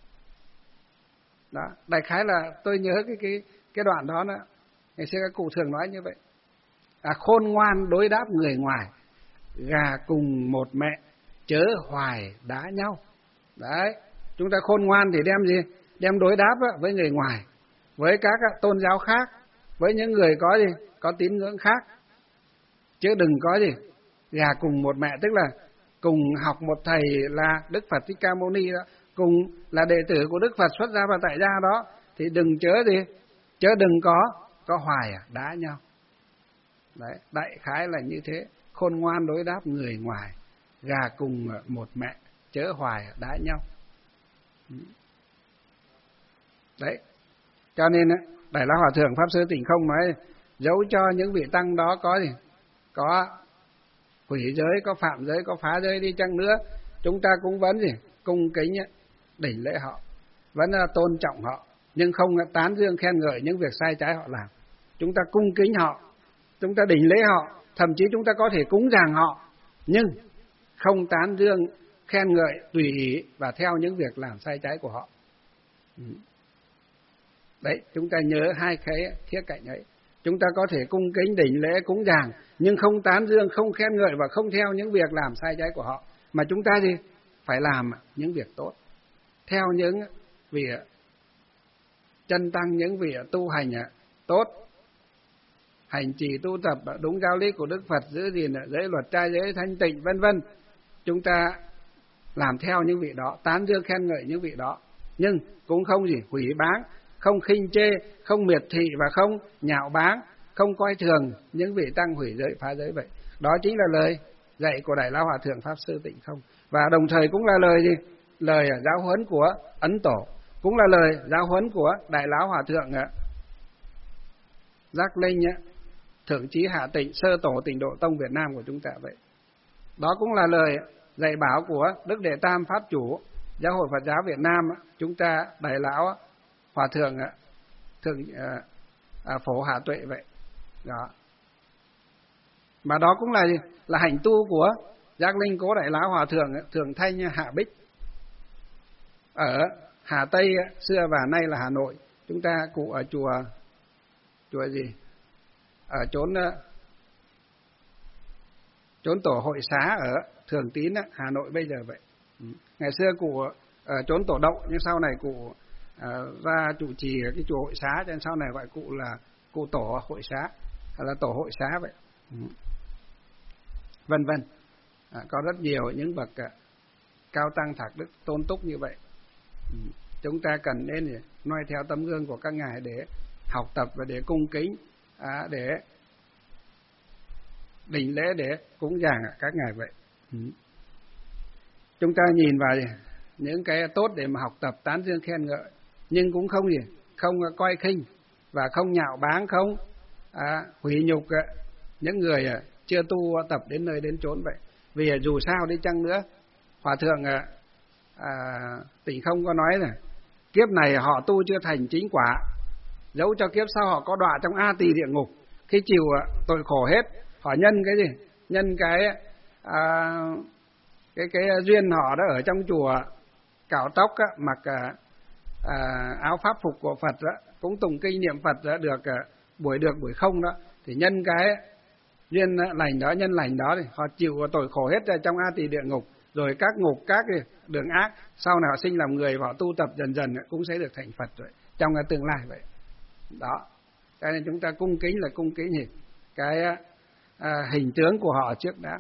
đó, đại khái là tôi nhớ cái cái cái đoạn đó đó, ngày xưa các cụ thường nói như vậy. À, khôn ngoan đối đáp người ngoài, gà cùng một mẹ chớ hoài đá nhau. Đấy, chúng ta khôn ngoan thì đem gì, đem đối đáp với người ngoài, với các tôn giáo khác, với những người có gì, có tín ngưỡng khác, chứ đừng có gì gà cùng một mẹ, tức là cùng học một thầy là Đức Phật Thích Ca Mâu Ni đó, cùng là đệ tử của Đức Phật xuất gia và tại gia đó, thì đừng chớ gì, chớ đừng có có hoài à, đá nhau. Đấy, đại khái là như thế. Khôn ngoan đối đáp người ngoài, gà cùng một mẹ, chớ hoài đá nhau. Đấy, cho nên Đại Lão Hòa Thượng Pháp Sư Tịnh Không nói dẫu cho những vị tăng đó có gì, có hủy giới, có phạm giới, có phá giới đi chăng nữa, chúng ta cũng vẫn gì cung kính đỉnh lễ họ, vẫn là tôn trọng họ, nhưng không tán dương khen ngợi những việc sai trái họ làm. Chúng ta cung kính họ, chúng ta đỉnh lễ họ, thậm chí chúng ta có thể cúng dường họ, nhưng không tán dương khen ngợi tùy ý và theo những việc làm sai trái của họ. Đấy, chúng ta nhớ hai cái khía cạnh ấy. Chúng ta có thể cung kính đỉnh lễ cúng dường, nhưng không tán dương, không khen ngợi và không theo những việc làm sai trái của họ, mà chúng ta gì phải làm những việc tốt, theo những vị chân tăng, những vị tu hành tốt, hành trì tu tập đúng giáo lý của Đức Phật, giữ gìn giới luật trai giới thanh tịnh vân vân. Chúng ta làm theo những vị đó, tán dương khen ngợi những vị đó, nhưng cũng không gì hủy báng, không khinh chê, không miệt thị và không nhạo báng, không coi thường những vị tăng hủy giới phá giới vậy. Đó chính là lời dạy của Đại Lão Hòa Thượng Pháp Sư Tịnh Không, và đồng thời cũng là lời gì? Lời giáo huấn của Ấn Tổ, cũng là lời giáo huấn của Đại Lão Hòa Thượng Giác Linh, Thượng Chí Hạ Tịnh, Sơ Tổ Tịnh Độ Tông Việt Nam của chúng ta vậy. Đó cũng là lời dạy bảo của Đức Đệ Tam Pháp Chủ Giáo hội Phật giáo Việt Nam, chúng ta Đại Lão Hòa Thượng Thượng à, Phổ Hạ Tuệ vậy. Đó. Mà đó cũng là gì? Là hành tu của Giác Linh Cố Đại Lão Hòa Thượng Thượng Thanh Hạ Bích ở Hà Tây xưa và nay là Hà Nội. Chúng ta cụ ở chùa chùa gì? Ở chốn chốn tổ hội xá ở Thường Tín Hà Nội bây giờ vậy. Ngày xưa cụ ở chốn tổ động, nhưng sau này cụ à, ra trụ trì cái chùa hội xá, cho nên sau này gọi cụ là cụ tổ hội xá, hay là tổ hội xá vậy. Vân vân. À, có rất nhiều những bậc à, cao tăng thạc đức tôn túc như vậy. Chúng ta cần nên noi theo tấm gương của các ngài để học tập và để cung kính, à, để đỉnh lễ, để cúng dường các ngài vậy. Chúng ta nhìn vào những cái tốt để mà học tập, tán dương khen ngợi, nhưng cũng không gì, không coi khinh và không nhạo báng, không à, hủy nhục những người chưa tu tập đến nơi đến chốn vậy. Vì dù sao đi chăng nữa, Hòa Thượng à, Tịnh Không có nói là kiếp này họ tu chưa thành chính quả, dẫu cho kiếp sau họ có đọa trong A Tỳ địa ngục, khi chịu tội khổ hết, họ nhân cái gì? Nhân cái à, cái cái duyên họ đã ở trong chùa cạo tóc á, mặc à, à, áo pháp phục của Phật đó, cũng tụng kinh niệm Phật đó, được à, buổi được buổi không đó, thì nhân cái duyên lành đó, nhân lành đó thì họ chịu tội khổ hết ra trong A Tỳ địa ngục, rồi các ngục, các đường ác, sau này họ sinh làm người và họ tu tập dần dần cũng sẽ được thành Phật rồi trong cái tương lai vậy. Đó, cho nên chúng ta cung kính là cung kính gì? Cái à, hình tướng của họ trước đã,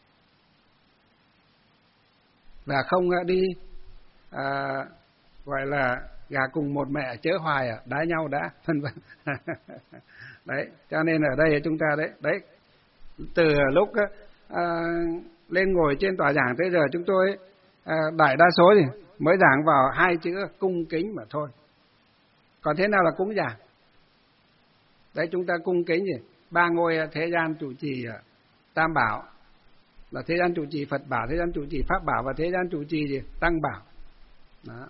và không đi à, gọi là gà cùng một mẹ chớ hoài à, đá nhau đã, vân vân. Đấy, cho nên ở đây chúng ta đấy, đấy từ lúc à, lên ngồi trên tòa giảng tới giờ chúng tôi à, đại đa số thì mới giảng vào hai chữ cung kính mà thôi. Còn thế nào là cúng dường? Đấy, chúng ta cung kính gì? Ba ngôi thế gian trụ trì Tam Bảo, là thế gian trụ trì Phật Bảo, thế gian trụ trì Pháp Bảo và thế gian trụ trì gì? Tăng Bảo. Đó.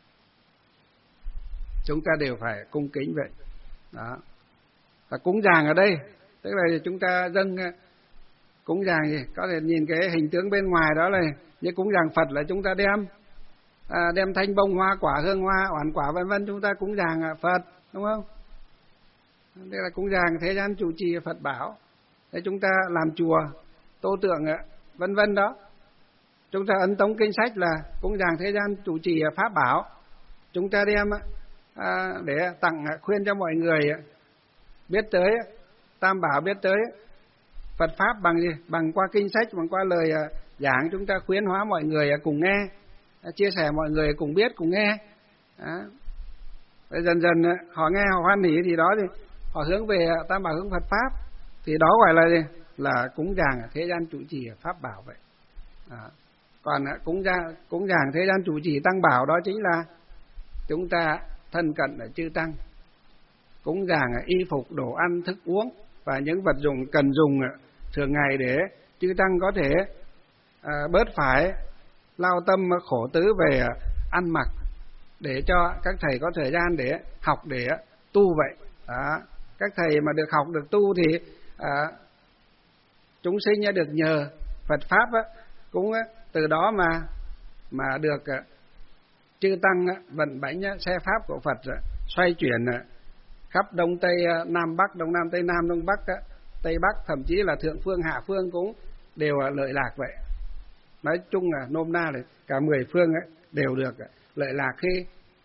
Chúng ta đều phải cung kính vậy. Đó. Và cúng dường ở đây, tức là chúng ta dâng cúng dường gì? Có thể nhìn cái hình tướng bên ngoài đó là như cúng dường Phật là chúng ta đem à, đem thanh bông hoa quả hương hoa oản quả vân vân, chúng ta cúng dường Phật, đúng không? Đây là cúng dường thế gian trụ trì Phật Bảo. Thế chúng ta làm chùa, tô tượng vân vân đó. Chúng ta ấn tống kinh sách là cúng dường thế gian trụ trì Pháp Bảo. Chúng ta đem à, để tặng khuyên cho mọi người biết tới Tam Bảo, biết tới Phật Pháp bằng gì? Bằng qua kinh sách, bằng qua lời giảng, chúng ta khuyến hóa mọi người cùng nghe, chia sẻ mọi người cùng biết, cùng nghe. Đó. Dần dần họ nghe, họ hoan hỉ thì đó thì họ hướng về Tam Bảo hướng Phật Pháp, thì đó gọi là gì? Là cúng dường thế gian trụ trì Pháp bảo vậy. Đó. Còn cúng dường cúng dường thế gian trụ trì Tăng Bảo đó chính là chúng ta thân cận ở chư Tăng, cúng dường y phục, đồ ăn, thức uống và những vật dụng cần dùng thường ngày để chư Tăng có thể à, bớt phải lao tâm khổ tứ về ăn mặc, để cho các thầy có thời gian để học, để tu vậy. Đó. Các thầy mà được học, được tu thì à, chúng sinh được nhờ Phật Pháp á, cũng từ đó mà mà được chư Tăng vận bánh xe Pháp của Phật xoay chuyển khắp Đông Tây Nam Bắc, Đông Nam Tây Nam, Đông Bắc, Tây Bắc, thậm chí là thượng phương hạ phương cũng đều lợi lạc vậy. Nói chung là nôm na là cả mười phương đều được lợi lạc khi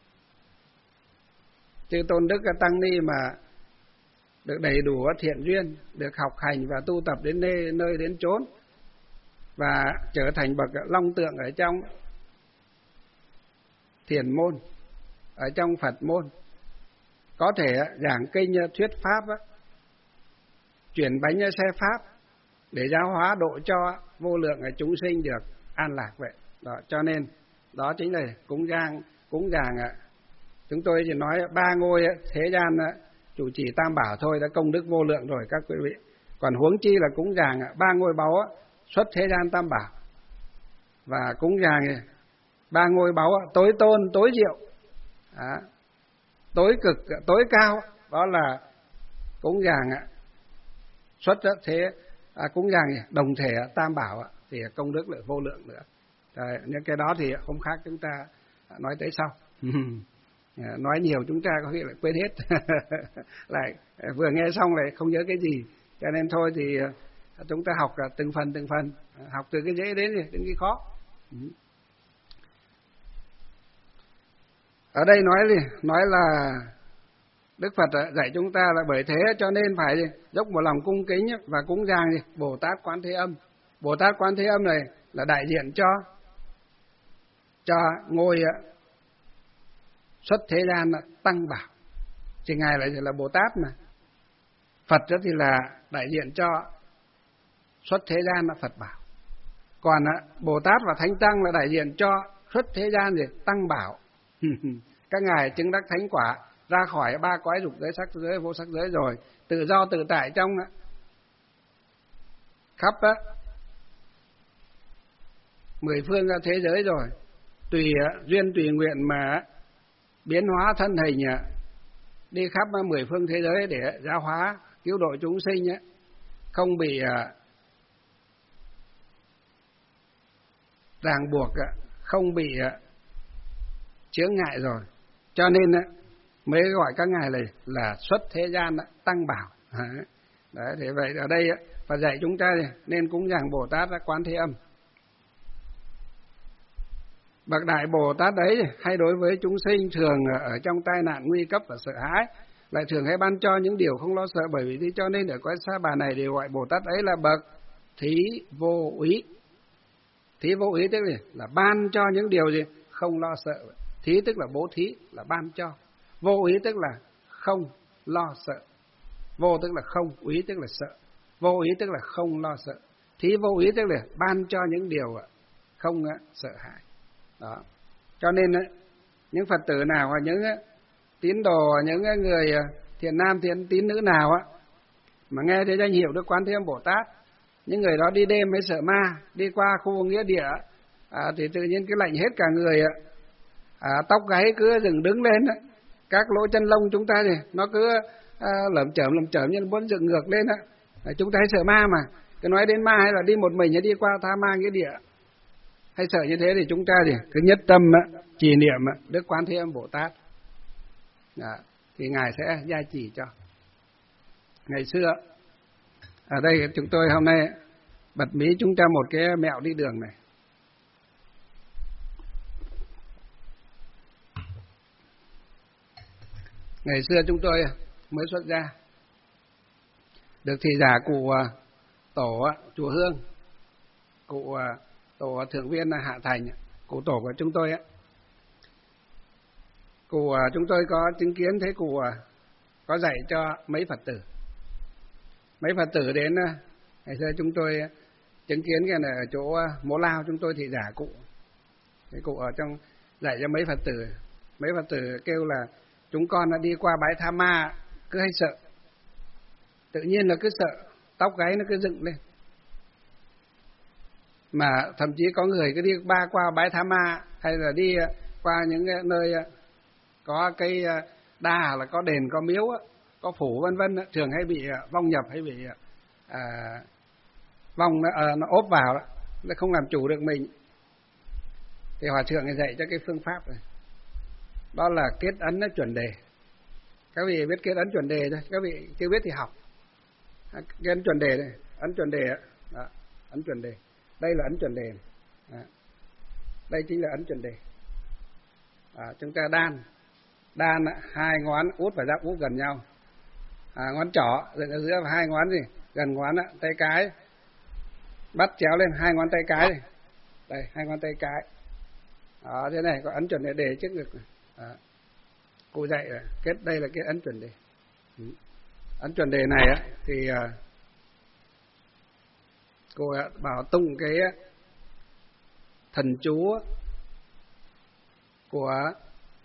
chư Tôn Đức Tăng Ni mà được đầy đủ thiện duyên, được học hành và tu tập đến nơi, nơi đến chốn, và trở thành bậc long tượng ở trong thiền môn, ở trong Phật môn, có thể giảng kinh thuyết Pháp, chuyển bánh xe Pháp để giáo hóa độ cho vô lượng chúng sinh được an lạc vậy. Đó, cho nên đó chính là cúng dường cúng dường chúng tôi chỉ nói ba ngôi thế gian chủ trì Tam Bảo thôi đã công đức vô lượng rồi các quý vị. Còn huống chi là cúng dường ba ngôi báu xuất thế gian Tam Bảo, và cúng dường ba ngôi báu tối tôn, tối diệu, đó, tối cực, tối cao, đó là cúng dường xuất thế à, cúng dường đồng thể Tam Bảo thì công đức lại vô lượng nữa. Đấy, những cái đó thì không khác chúng ta nói tới sau. Nói nhiều chúng ta có khi lại quên hết. Lại vừa nghe xong lại không nhớ cái gì. Cho nên thôi thì chúng ta học từng phần từng phần, học từ cái dễ đến đến cái khó. Ở đây nói gì? Nói là Đức Phật dạy chúng ta là bởi thế cho nên phải gì? Dốc một lòng cung kính và cúng dường gì? Bồ Tát Quán Thế Âm. Bồ Tát Quán Thế Âm này là đại diện cho cho ngôi xuất thế gian Tăng Bảo. Thì Ngài lại là Bồ Tát mà. Phật đó thì là đại diện cho xuất thế gian là Phật Bảo. Còn Bồ Tát và Thánh Tăng là đại diện cho xuất thế gian thì Tăng Bảo. Các ngài chứng đắc thánh quả, ra khỏi ba cõi dục giới, sắc giới, vô sắc giới rồi, tự do tự tại trong khắp á, mười phương thế giới rồi, tùy duyên tùy nguyện mà biến hóa thân hình đi khắp mười phương thế giới để giáo hóa cứu độ chúng sinh, không bị ràng buộc, không bị chướng ngại rồi, cho nên mới gọi các ngài này là xuất thế gian Tăng Bảo. Đấy, thế vậy ở đây Phật dạy chúng ta nên cúng dường Bồ Tát Quán Thế Âm. Bậc đại Bồ Tát đấy hay đối với chúng sinh thường ở trong tai nạn nguy cấp và sợ hãi, lại thường hay ban cho những điều không lo sợ, bởi vì thế cho nên ở cõi Sa Bà này đều gọi Bồ Tát ấy là bậc thí vô úy. Thí vô úy tức là, là ban cho những điều gì không lo sợ. Thí tức là bố thí, là ban cho. Vô úy tức là không lo sợ. Vô tức là không, úy tức là sợ. Vô úy tức là không lo sợ. Thí vô úy tức là ban cho những điều không sợ hãi. Đó. Cho nên những Phật tử nào hoặc những tín đồ, những người thiện nam thiện tín nữ nào mà nghe thấy danh hiệu Đức Quán Thế Âm Bồ Tát, những người đó đi đêm mới sợ ma, đi qua khu nghĩa địa à, thì tự nhiên cái lạnh hết cả người, à, tóc gáy cứ dựng đứng lên, các lỗ chân lông chúng ta thì nó cứ à, lởm chởm lởm chởm như muốn dựng ngược lên á, chúng ta hay sợ ma mà. Cái nói đến ma hay là đi một mình hay đi qua tha ma nghĩa địa hay sợ như thế thì chúng ta thì cứ nhất tâm trì niệm Đức Quán Thế Âm Bồ Tát. Đó, thì Ngài sẽ gia trì cho. Ngày xưa ở đây chúng tôi hôm nay bật mí chúng ta một cái mẹo đi đường này. Ngày xưa chúng tôi mới xuất gia, được thị giả cụ tổ chùa Hương, cụ tổ thượng viên Hạ Thành, cụ tổ của chúng tôi á, cụ chúng tôi có chứng kiến thấy cụ có dạy cho mấy Phật tử, mấy Phật tử đến ngày xưa chúng tôi chứng kiến cái này ở chỗ Mố Lao, chúng tôi thị giả cụ, cái cụ ở trong dạy cho mấy Phật tử, mấy Phật tử kêu là chúng con đã đi qua bãi Tha Ma cứ hay sợ, tự nhiên là cứ sợ, tóc gáy nó cứ dựng lên, mà thậm chí có người cứ đi ba qua bãi Tha Ma hay là đi qua những cái nơi có cái đà là có đền có miếu có phủ vân vân, thường hay bị vong nhập, hay bị à, vong nó, à, nó ốp vào đó, nó không làm chủ được mình. Thì hòa thượng dạy cho cái phương pháp này, đó là kết ấn nó chuẩn đề. Các vị biết kết ấn chuẩn đề thôi, các vị chưa biết thì học. Cái ấn chuẩn đề này, ấn chuẩn đề đó, ấn chuẩn đề. Đây là ấn chuẩn đề. Đó. Đây chính là ấn chuẩn đề. À, chúng ta đan, đan hai ngón út và giáp út gần nhau. À, ngón trỏ dựng ở giữa và hai ngón gì gần ngón đó, tay cái bắt chéo lên hai ngón tay cái này. Đây, hai ngón tay cái. Đó, thế này có ấn chuẩn đề đề trước ngực này. Đó. Cụ dạy là kết đây là cái ấn chuẩn đề. Ấn chuẩn đề này á thì uh, cô bảo tung cái thần chú của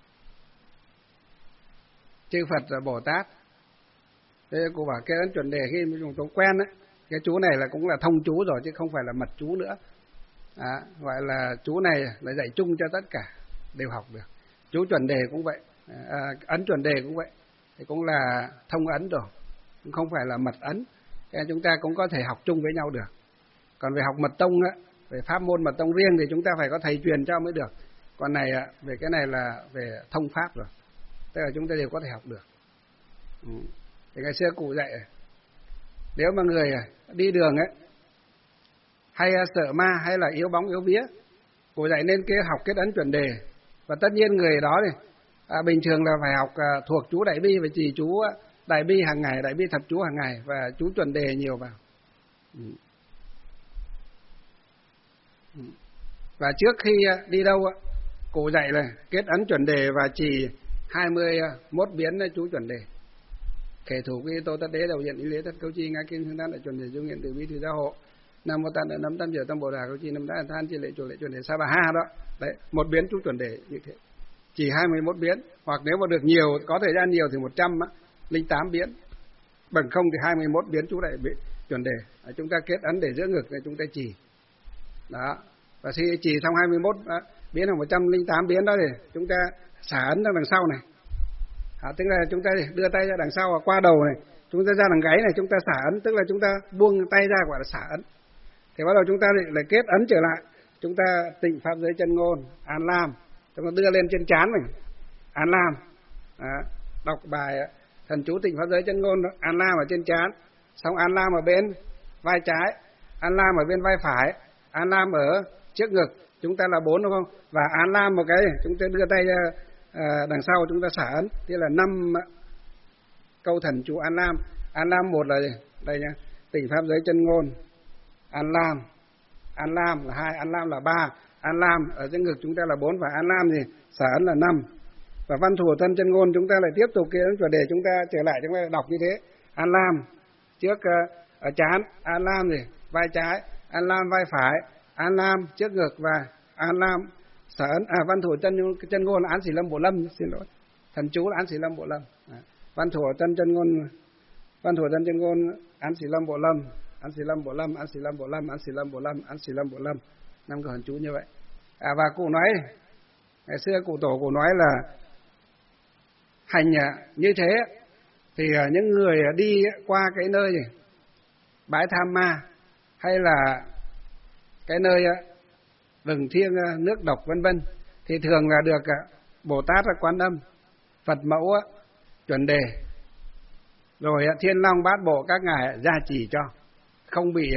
chư Phật và Bồ Tát. Thế cô bảo cái ấn chuẩn đề khi mình dùng chú quen á, cái chú này là cũng là thông chú rồi chứ không phải là mật chú nữa. Đó, gọi là chú này là dạy chung cho tất cả đều học được. Chú chuẩn đề cũng vậy, à, ấn chuẩn đề cũng vậy, thì cũng là thông ấn rồi, cũng không phải là mật ấn. Thế chúng ta cũng có thể học chung với nhau được. Còn về học mật tông á, về pháp môn mật tông riêng thì chúng ta phải có thầy truyền cho mới được. Còn này về cái này là về thông pháp rồi, tức là chúng ta đều có thể học được. Ừ. Thì ngày xưa cụ dạy, nếu mà người đi đường ấy hay sợ ma hay là yếu bóng yếu vía, cụ dạy nên cái học kết ấn chuẩn đề. Và tất nhiên người đó thì à, bình thường là phải học à, thuộc chú đại bi và trì chú đại bi hàng ngày, đại bi thập chú hàng ngày và chú chuẩn đề nhiều vào. Ừ. Ừ. Và trước khi đi đâu cụ dạy là kết ấn chuẩn đề và trì hai mươi mốt biến chú chuẩn đề. Kẻ thủ quy tô tất đế đầu diện ý lễ tất câu chi ngã kim hương đan đại chuẩn đề dung nguyện từ bi thử gia hộ. Nam mô tát nắm tam diệu tam bồ đà câu chi năm đá than chi lệ chủ lệ chuẩn đề sa bà ha đó. Đấy, một biến chú chuẩn đề như thế. Chỉ hai mươi mốt biến, hoặc nếu mà được nhiều, có thời gian nhiều thì một trăm lẻ tám biến. Bằng không thì hai mươi mốt biến chú đại chuẩn đề. À, chúng ta kết ấn để giữa ngực này chúng ta trì. Đó. Và khi trì xong hai mươi mốt đó, biến là một trăm lẻ tám biến đó thì chúng ta xả ấn ra đằng sau này. À, tức là chúng ta đưa tay ra đằng sau và qua đầu này, chúng ta ra đằng gáy này chúng ta xả ấn, tức là chúng ta buông tay ra gọi là xả ấn. Thì bắt đầu chúng ta lại, lại kết ấn trở lại, chúng ta tịnh pháp giới chân ngôn An Lam, chúng ta đưa lên trên trán mình An Lam. Đó. Đọc bài thần chú tịnh pháp giới chân ngôn đó, An Lam ở trên trán, xong An Lam ở bên vai trái, An Lam ở bên vai phải, An Lam ở trước ngực, chúng ta là bốn đúng không? Và An Lam một cái, chúng ta đưa tay ra à, đằng sau chúng ta xả ấn, thế là năm câu thần chú An Lam. An Lam một là đây nhá, tịnh pháp giới chân ngôn An Lam, An Lam là hai, An Lam là ba, An Lam ở trên ngực chúng ta là bốn và An Lam thì xả ấn là năm. Và văn thủ thân chân ngôn chúng ta lại tiếp tục cái ấn chuẩn đề, chúng ta trở lại chúng ta đọc như thế. An Lam trước ở trán, An Lam thì vai trái, An Lam vai phải, An Lam trước ngực và An Lam xả ấn. À, văn thủ chân chân ngôn là Án Xỉ Lâm Bộ Lâm, xin lỗi, thần chú là Án Xỉ Lâm Bộ Lâm. À, văn thủ thân chân ngôn, văn thủ thân chân ngôn Án Xỉ Lâm Bộ Lâm, Án Xỉ Lâm Bộ Lâm, Án Xỉ Lâm Bộ Lâm, Án Xỉ Lâm Bộ Lâm, Án Xỉ Lâm Bộ Lâm, năm câu thần chú như vậy. À, và cụ nói ngày xưa cụ tổ cụ nói là hành như thế thì những người đi qua cái nơi gì bãi Tham Ma hay là cái nơi rừng thiêng nước độc vân vân thì thường là được Bồ Tát Quan Âm, Phật Mẫu chuẩn đề rồi Thiên Long Bát Bộ các ngài gia trì cho, không bị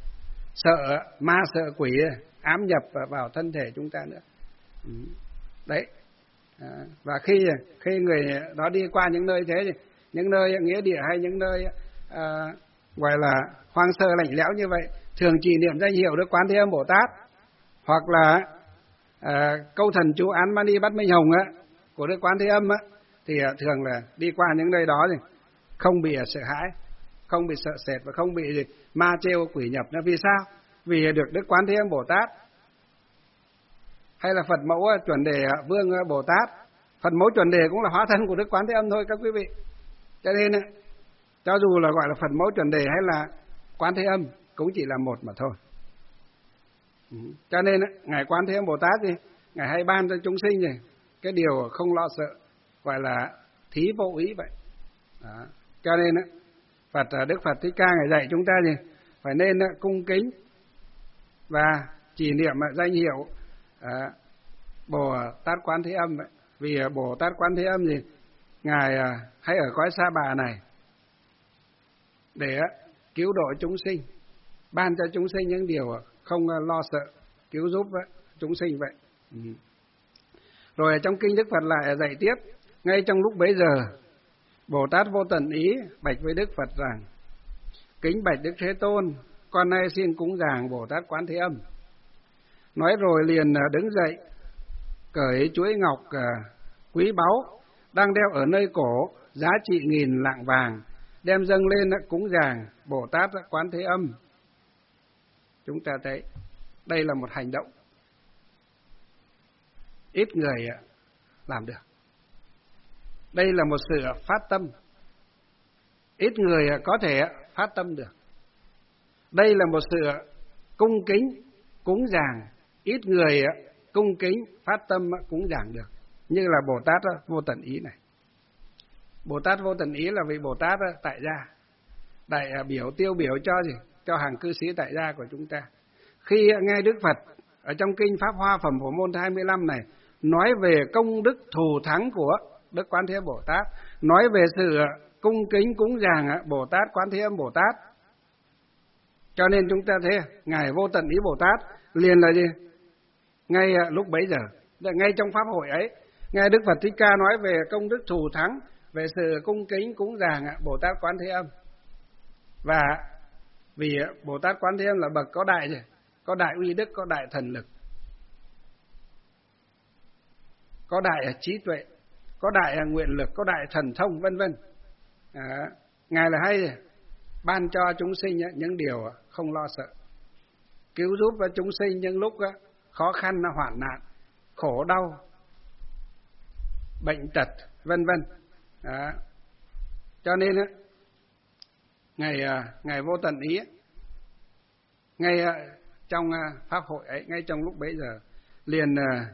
sợ ma sợ quỷ ám nhập vào thân thể chúng ta nữa. Đấy. À, và khi khi người đó đi qua những nơi thế, những nơi nghĩa địa hay những nơi à, gọi là hoang sơ lạnh lẽo như vậy, thường trì niệm danh hiệu Đức Quán Thế Âm Bồ Tát, hoặc là à, câu thần chú Án Mani Bát Minh Hồng á, của Đức Quán Thế Âm á, thì à, thường là đi qua những nơi đó thì không bị à, sợ hãi, không bị sợ sệt và không bị gì, ma trêu quỷ nhập nữa. Vì sao? Vì được Đức Quán Thế Âm Bồ Tát hay là Phật mẫu chuẩn đề Vương Bồ Tát, Phật mẫu chuẩn đề cũng là hóa thân của Đức Quán Thế Âm thôi các quý vị. Cho nên cho dù là gọi là Phật mẫu chuẩn đề hay là Quán Thế Âm cũng chỉ là một mà thôi. Cho nên ngài Quán Thế Âm Bồ Tát thì ngài hay ban cho chúng sinh này cái điều không lo sợ, gọi là thí vô ý vậy. Đó. Cho nên Phật Đức Phật Thích Ca ngài dạy chúng ta gì phải nên cung kính và trì niệm danh hiệu à, Bồ Tát Quán Thế Âm vậy. Vì Bồ Tát Quán Thế Âm gì ngài à, hay ở cõi Sa Bà này để cứu độ chúng sinh, ban cho chúng sinh những điều không lo sợ, cứu giúp chúng sinh vậy. Ừ. Rồi trong kinh Đức Phật lại dạy tiếp, ngay trong lúc bấy giờ Bồ Tát Vô Tận Ý bạch với Đức Phật rằng: kính bạch Đức Thế Tôn, con nay xin cúng dường Bồ Tát Quán Thế Âm. Nói rồi liền đứng dậy, cởi chuỗi ngọc quý báu đang đeo ở nơi cổ, giá trị nghìn lạng vàng, đem dâng lên cúng dường Bồ Tát Quán Thế Âm. Chúng ta thấy đây là một hành động ít người làm được. Đây là một sự phát tâm, ít người có thể phát tâm được. Đây là một sự cung kính cúng dường, ít người cung kính phát tâm cúng dường được, như là Bồ Tát Vô Tận Ý này. Bồ Tát Vô Tận Ý là vị Bồ Tát tại gia, đại biểu tiêu biểu cho gì? Cho hàng cư sĩ tại gia của chúng ta. Khi nghe Đức Phật ở trong kinh Pháp Hoa Phẩm Phổ Môn hai mươi lăm này nói về công đức thù thắng của Đức Quán Thế Âm Bồ Tát, nói về sự cung kính cúng dường Bồ Tát Quán Thế Âm Bồ Tát, cho nên chúng ta thấy ngài Vô Tận Ý Bồ Tát liền là gì? Ngay lúc bấy giờ, ngay trong pháp hội ấy, nghe Đức Phật Thích Ca nói về công đức thù thắng, về sự cung kính cúng dường Bồ Tát Quán Thế Âm. Và vì Bồ Tát Quán Thế Âm là bậc có đại gì? Có đại uy đức, có đại thần lực, có đại trí tuệ, có đại nguyện lực, có đại thần thông, vân vân. À, ngài là hay ban cho chúng sinh những điều không lo sợ, cứu giúp chúng sinh những lúc khó khăn, hoạn nạn, khổ đau, bệnh tật, vân vân. À, cho nên ngài ngài Vô Tận Ý ngay trong pháp hội ấy, ngay trong lúc bấy giờ liền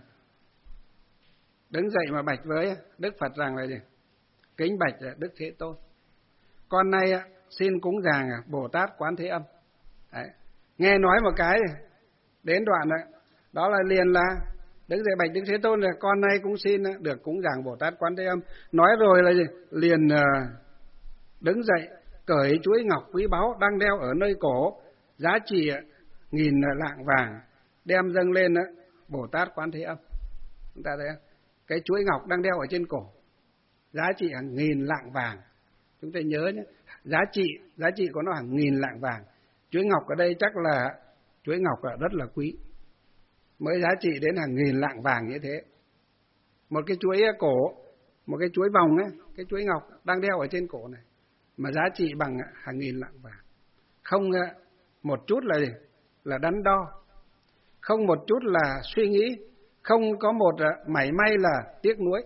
đứng dậy mà bạch với Đức Phật rằng là gì? Kính bạch Đức Thế Tôn, con nay xin cúng dường Bồ Tát Quán Thế Âm. Đấy. Nghe nói một cái đến đoạn đó, đó là liền là đứng dậy bạch Đức Thế Tôn là con nay cũng xin được cúng dường Bồ Tát Quán Thế Âm. Nói rồi là gì? Liền đứng dậy cởi chuỗi ngọc quý báu đang đeo ở nơi cổ, giá trị nghìn lạng vàng, đem dâng lên Bồ Tát Quán Thế Âm. Chúng ta thấy không? Cái chuỗi ngọc đang đeo ở trên cổ, giá trị hàng nghìn lạng vàng. Chúng ta nhớ nhé, giá trị giá trị của nó hàng nghìn lạng vàng. Chuỗi ngọc ở đây chắc là chuỗi ngọc là rất là quý, mới giá trị đến hàng nghìn lạng vàng như thế. Một cái chuỗi cổ, một cái chuỗi vòng ấy, cái chuỗi ngọc đang đeo ở trên cổ này mà giá trị bằng hàng nghìn lạng vàng. Không một chút là gì? Là đắn đo, không một chút là suy nghĩ, không có một mảy may là tiếc nuối,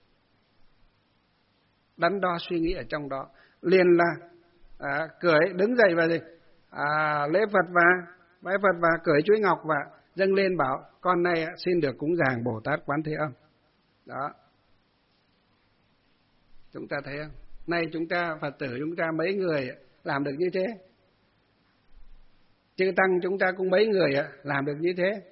đắn đo suy nghĩ ở trong đó. Liền là à, cởi đứng dậy và gì? À, lễ Phật và bái Phật và cởi chuỗi ngọc và dâng lên bảo con nay xin được cúng dường Bồ Tát Quán Thế Âm. Đó, chúng ta thấy không? Nay chúng ta Phật tử chúng ta mấy người làm được như thế? Chư tăng chúng ta cũng mấy người làm được như thế?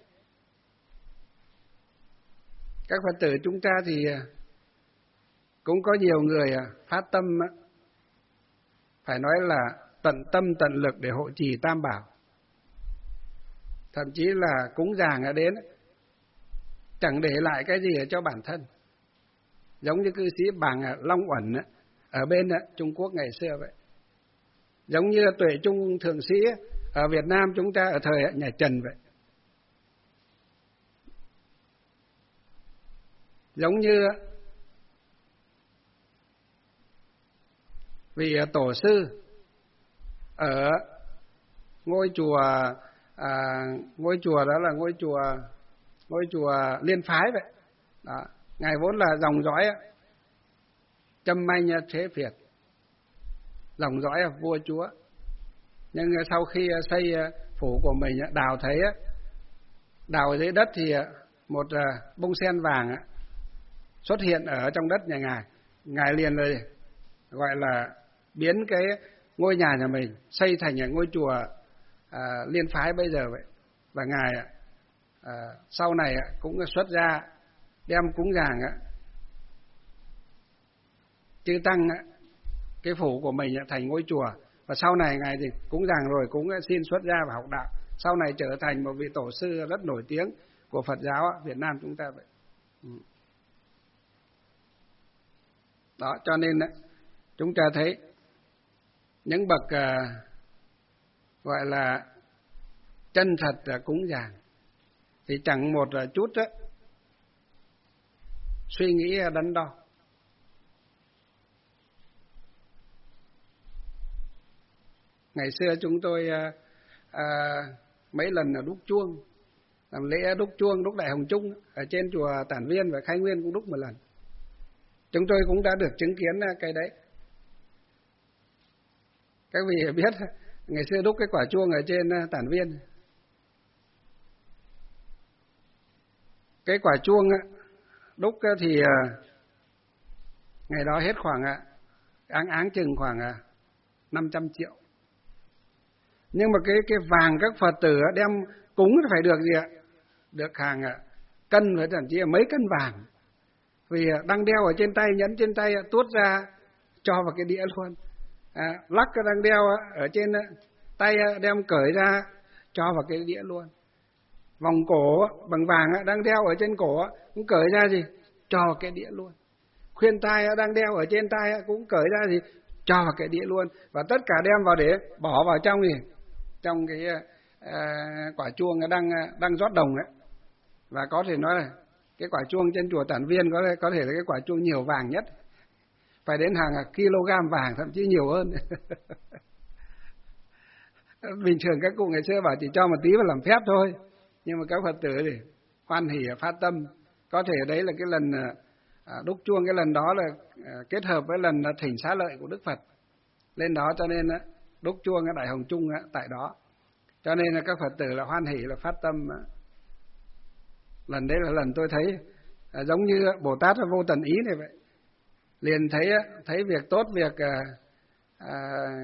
Các Phật tử chúng ta thì cũng có nhiều người phát tâm, phải nói là tận tâm tận lực để hộ trì Tam Bảo, thậm chí là cúng dường đến chẳng để lại cái gì cho bản thân, giống như cư sĩ Bàng Long Uẩn ở bên Trung Quốc ngày xưa vậy. giống như Tuệ Trung Thượng Sĩ ở Việt Nam chúng ta ở thời nhà Trần vậy. Giống như vị tổ sư ở ngôi chùa à, ngôi chùa đó là ngôi chùa ngôi chùa Liên Phái vậy đó. Ngài vốn là dòng dõi Châm Manh Thế Việt, dòng dõi vua chúa, nhưng sau khi xây phủ của mình đào thấy đào dưới đất thì một bông sen vàng xuất hiện ở trong đất nhà ngài. Ngài liền rồi gọi là biến cái ngôi nhà nhà mình xây thành ngôi chùa à, Liên Phái bây giờ vậy. Và ngài à, sau này cũng xuất ra đem cúng dường chư tăng cái phủ của mình thành ngôi chùa, và sau này ngài thì cúng dường rồi cũng xin xuất gia và học đạo, sau này trở thành một vị tổ sư rất nổi tiếng của Phật giáo Việt Nam chúng ta vậy. Đó, cho nên chúng ta thấy những bậc uh, gọi là chân thật uh, cúng dường thì chẳng một uh, chút uh, suy nghĩ uh, đắn đo. Ngày xưa chúng tôi uh, uh, mấy lần đúc chuông, làm lễ đúc chuông, đúc Đại Hồng Chung ở trên chùa Tản Viên và Khai Nguyên cũng đúc một lần. Chúng tôi cũng đã được chứng kiến cái đấy. Các vị biết ngày xưa đúc cái quả chuông ở trên Tản Viên, cái quả chuông đúc thì ngày đó hết khoảng áng áng chừng khoảng năm trăm triệu. Nhưng mà cái cái vàng các Phật tử đem cúng phải được gì ạ? Được hàng cân, với thậm chí là mấy cân vàng. Vì đang đeo ở trên tay, nhẫn trên tay, tuốt ra cho vào cái đĩa luôn. À, lắc cái đang đeo ở trên tay đem cởi ra cho vào cái đĩa luôn. Vòng cổ bằng vàng đang đeo ở trên cổ cũng cởi ra gì cho vào cái đĩa luôn. Khuyên tai đang đeo ở trên tay cũng cởi ra gì cho vào cái đĩa luôn. Và tất cả đem vào để bỏ vào trong gì trong cái à, quả chuông đang đang rót đồng đấy. Và có thể nói là cái quả chuông trên chùa Tản Viên có thể, có thể là cái quả chuông nhiều vàng nhất, phải đến hàng kg vàng, thậm chí nhiều hơn. Bình thường các cụ ngày xưa bảo chỉ cho một tí và làm phép thôi, nhưng mà các Phật tử thì hoan hỉ phát tâm. Có thể đấy là cái lần đúc chuông, cái lần đó là kết hợp với lần thỉnh xá lợi của Đức Phật lên đó, cho nên đúc chuông ở Đại Hồng Chung tại đó, cho nên là các Phật tử là hoan hỉ là phát tâm. Lần đấy là lần tôi thấy à, giống như Bồ Tát Vô Tận Ý này vậy, liền thấy thấy việc tốt, việc à, à,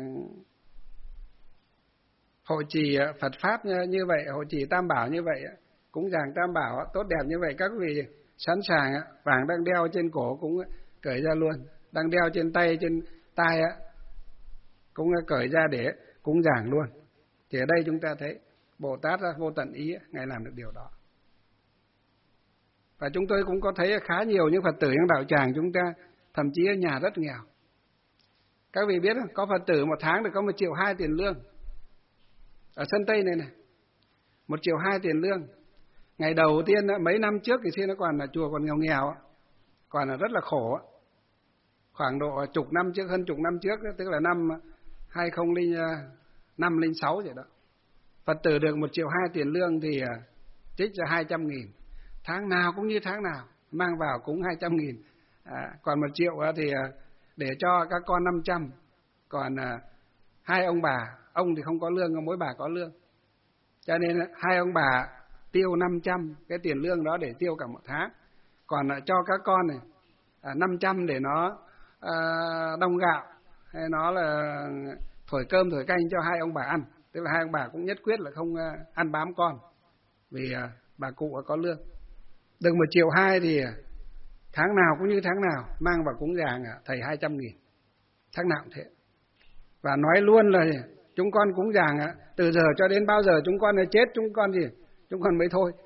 hộ trì Phật pháp như, như vậy, hộ trì Tam Bảo như vậy, cúng dường Tam Bảo tốt đẹp như vậy, các vị sẵn sàng vàng đang đeo trên cổ cũng cởi ra luôn, đang đeo trên tay trên tai cũng cởi ra để cúng dường luôn. Thì ở đây chúng ta thấy Bồ Tát Vô Tận Ý ngài làm được điều đó. Và chúng tôi cũng có thấy khá nhiều những Phật tử trong đạo tràng chúng ta, thậm chí ở nhà rất nghèo. Các vị biết không? Có Phật tử một tháng được có một triệu hai tiền lương. Ở sân Tây này này, một triệu hai tiền lương. Ngày đầu tiên mấy năm trước thì xin nó còn là chùa còn nghèo nghèo, còn là rất là khổ. Khoảng độ chục năm trước, hơn chục năm trước, tức là năm hai không không năm, không sáu vậy đó. Phật tử được một triệu hai tiền lương thì trích ra hai trăm nghìn. Tháng nào cũng như tháng nào, mang vào cũng hai trăm nghìn. À, còn một triệu thì để cho các con năm trăm. Còn à, hai ông bà, ông thì không có lương, mỗi bà có lương. Cho nên hai ông bà tiêu năm trăm, cái tiền lương đó để tiêu cả một tháng. Còn à, cho các con này à, năm trăm để nó à, đông gạo, hay nó là thổi cơm thổi canh cho hai ông bà ăn. Tức là hai ông bà cũng nhất quyết là không à, ăn bám con, vì à, bà cụ có lương. Được một triệu hai thì tháng nào cũng như tháng nào mang vào cúng dường thầy hai trăm nghìn, tháng nào cũng thế. Và nói luôn là chúng con cúng dường từ giờ cho đến bao giờ chúng con chết, chúng con gì chúng con mới thôi.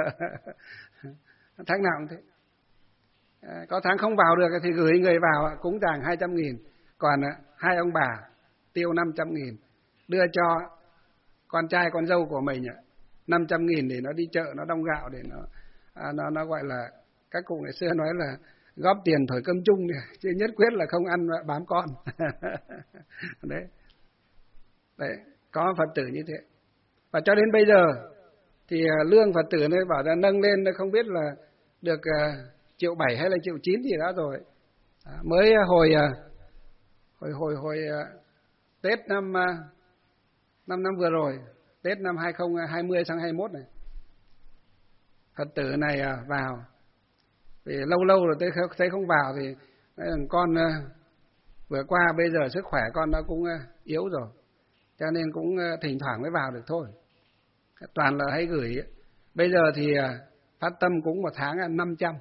Tháng nào cũng thế. Có tháng không vào được thì gửi người vào cúng dường hai trăm nghìn. Còn hai ông bà tiêu năm trăm nghìn, đưa cho con trai con dâu của mình năm trăm nghìn để nó đi chợ, nó đong gạo để nó à, nó nó gọi là, các cụ ngày xưa nói là góp tiền thổi cơm chung, chứ nhất quyết là không ăn bám con. Đấy, đấy, có Phật tử như thế. Và cho đến bây giờ thì lương Phật tử này bảo là nâng lên không biết là được triệu bảy hay là triệu chín gì đó rồi. À, mới hồi hồi hồi hồi Tết năm năm năm vừa rồi, Tết năm hai không hai không sang hai mốt này, Phật tử này vào, vì lâu lâu rồi thấy không vào thì con vừa qua bây giờ sức khỏe con nó cũng yếu rồi, cho nên cũng thỉnh thoảng mới vào được thôi. Toàn là hay gửi. Bây giờ thì phát tâm cũng một tháng là năm trăm.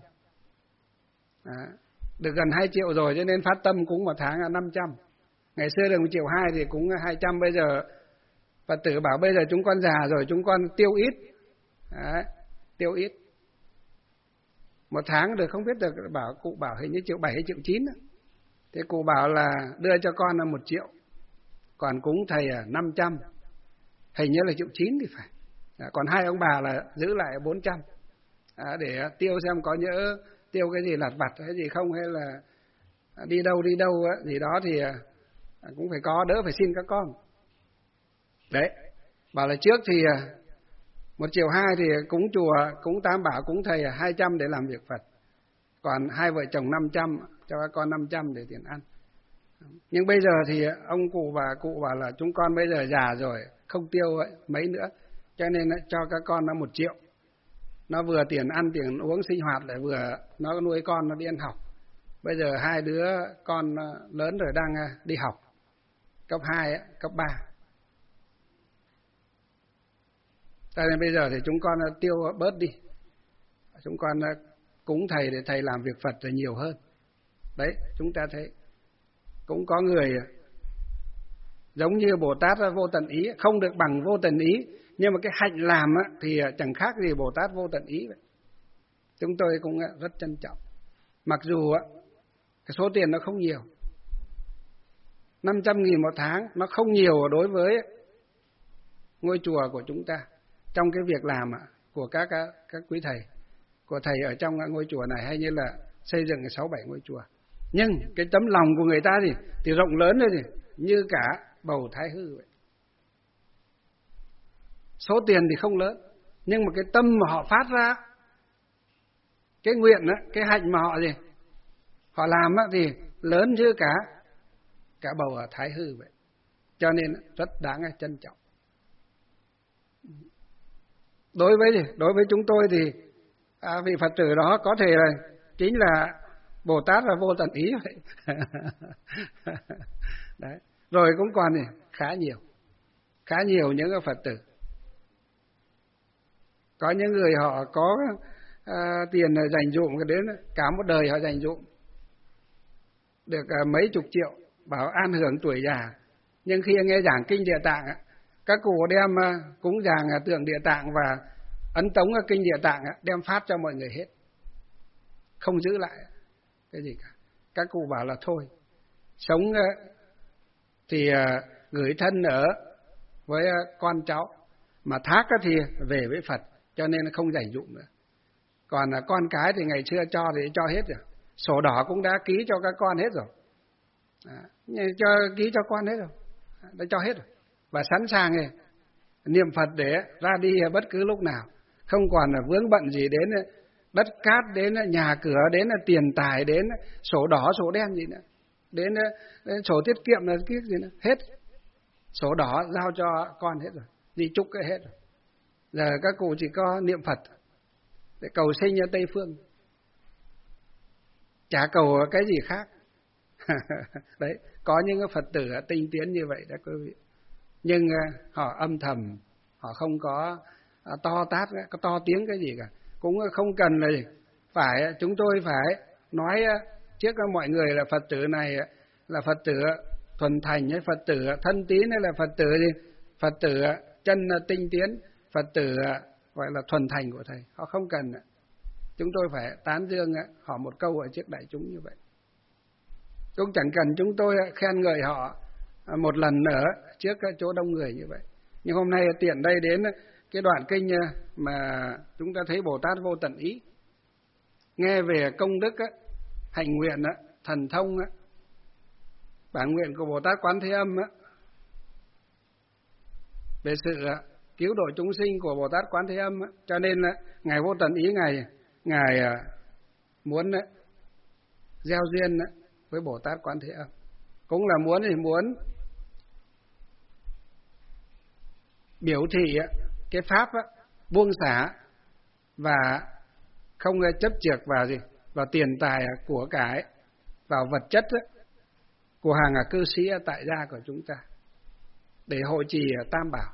À, được gần hai triệu rồi, cho nên phát tâm cũng một tháng là năm trăm. Ngày xưa được một triệu hai thì cũng hai trăm. Bây giờ Phật tử bảo bây giờ chúng con già rồi, chúng con tiêu ít. Đấy, tiêu ít. Một tháng được không biết được, bảo cụ bảo hình như triệu bảy hay triệu chín. Thế cụ bảo là đưa cho con là một triệu, còn cúng thầy là năm trăm, hình như là triệu chín thì phải. À, còn hai ông bà là giữ lại bốn trăm. À, để tiêu xem có nhỡ tiêu cái gì lặt vặt hay gì không, hay là đi đâu đi đâu á, gì đó thì cũng phải có, đỡ phải xin các con. Đấy, bảo là trước thì một triệu hai thì cúng chùa, cúng tam bảo, cúng thầy hai trăm để làm việc Phật, còn hai vợ chồng năm trăm, cho các con năm trăm để tiền ăn. Nhưng bây giờ thì ông cụ bà cụ bảo là chúng con bây giờ già rồi, không tiêu ấy, mấy nữa, cho nên cho các con nó một triệu. Nó vừa tiền ăn, tiền uống, sinh hoạt, lại vừa nó nuôi con nó đi ăn học. Bây giờ hai đứa con lớn rồi đang đi học, cấp hai, cấp ba. Cho nên bây giờ thì chúng con tiêu bớt đi. Chúng con cúng thầy để thầy làm việc Phật là nhiều hơn. Đấy, chúng ta thấy cũng có người giống như Bồ Tát vô tận ý, không được bằng vô tận ý, nhưng mà cái hạnh làm thì chẳng khác gì Bồ Tát vô tận ý vậy. Chúng tôi cũng rất trân trọng. Mặc dù cái số tiền nó không nhiều, năm trăm nghìn một tháng, nó không nhiều đối với ngôi chùa của chúng ta, trong cái việc làm của các các quý thầy, của thầy ở trong ngôi chùa này, hay như là xây dựng sáu bảy ngôi chùa. Nhưng cái tấm lòng của người ta thì, thì rộng lớn rồi, thì như cả bầu Thái Hư vậy. Số tiền thì không lớn, nhưng mà cái tâm mà họ phát ra, cái nguyện đó, cái hạnh mà họ gì họ làm đó, thì lớn như cả cả bầu ở Thái Hư vậy. Cho nên rất đáng trân trọng. Đối với đối với chúng tôi thì à, vị Phật tử đó có thể là chính là Bồ Tát là vô tận ý vậy. Đấy. Rồi cũng còn thì khá nhiều, khá nhiều những cái Phật tử. Có những người họ có à, tiền dành dụm cái đến cả một đời họ dành dụm được à, mấy chục triệu, bảo an hưởng tuổi già. Nhưng khi nghe giảng kinh Địa Tạng, các cụ đem à, cúng dường à, tượng Địa Tạng và ấn tống ở kinh Địa Tạng à, đem phát cho mọi người hết, không giữ lại cái gì cả. Các cụ bảo là thôi, sống à, thì à, gửi thân ở với à, con cháu, mà thác thì về với Phật, cho nên không dành dụm nữa. Còn là con cái thì ngày xưa cho thì cho hết rồi, sổ đỏ cũng đã ký cho các con hết rồi, à, cho ký cho con hết rồi, đã cho hết rồi, và sẵn sàng này, niệm Phật để ra đi bất cứ lúc nào, không còn là vướng bận gì đến đất cát, đến nhà cửa, đến tiền tài, đến sổ đỏ sổ đen gì nữa, đến, đến sổ tiết kiệm là kiết gì nữa, hết sổ đỏ giao cho con hết rồi, di chúc cái hết rồi. Giờ các cụ chỉ có niệm Phật để cầu sinh ở Tây Phương, chả cầu cái gì khác. Đấy, có những cái Phật tử tinh tiến như vậy đó quý vị. Nhưng họ âm thầm, họ không có to tát, có to tiếng cái gì cả. Cũng không cần là phải, chúng tôi phải nói trước mọi người là Phật tử này là Phật tử thuần thành, hay Phật tử thân tín, hay là Phật tử gì, Phật tử chân tinh tiến, Phật tử gọi là thuần thành của thầy. Họ không cần. Chúng tôi phải tán dương họ một câu ở trước đại chúng như vậy. Cũng chẳng cần chúng tôi khen ngợi họ một lần nữa trước cái chỗ đông người như vậy. Nhưng hôm nay tiện đây đến cái đoạn kinh mà chúng ta thấy Bồ Tát Vô Tận Ý, nghe về công đức á, hạnh nguyện á, thần thông á, bản nguyện của Bồ Tát Quán Thế Âm á, về sự á, cứu độ chúng sinh của Bồ Tát Quán Thế Âm á. Cho nên á, ngài Vô Tận Ý ngài ngài á, muốn á, gieo duyên á, với Bồ Tát Quán Thế Âm, cũng là muốn thì muốn biểu thị á, cái pháp á, buông xả và không chấp chược vào gì, vào tiền tài của cải, vào vật chất á, của hàng cư sĩ tại gia của chúng ta, để hộ trì Tam Bảo,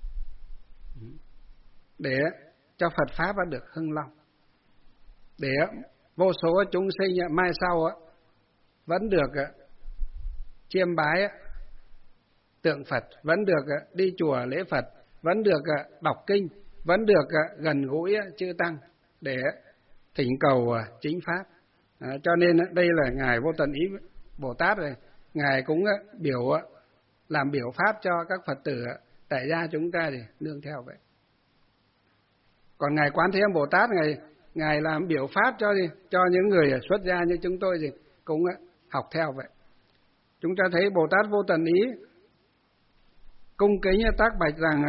để cho Phật pháp được hưng long, để vô số chúng sinh mai sau vẫn được chiêm bái tượng Phật, vẫn được đi chùa lễ Phật, vẫn được đọc kinh, vẫn được gần gũi chư tăng để thỉnh cầu chính pháp. À, cho nên đây là ngài Vô Tận Ý Bồ Tát này, ngài cũng biểu làm biểu pháp cho các Phật tử tại gia chúng ta thì nương theo vậy. Còn ngài Quán Thế Âm Bồ Tát ngài ngài làm biểu pháp cho gì, cho những người xuất gia như chúng tôi thì cũng học theo vậy. Chúng ta thấy Bồ Tát Vô Tận Ý cung kính tác bạch rằng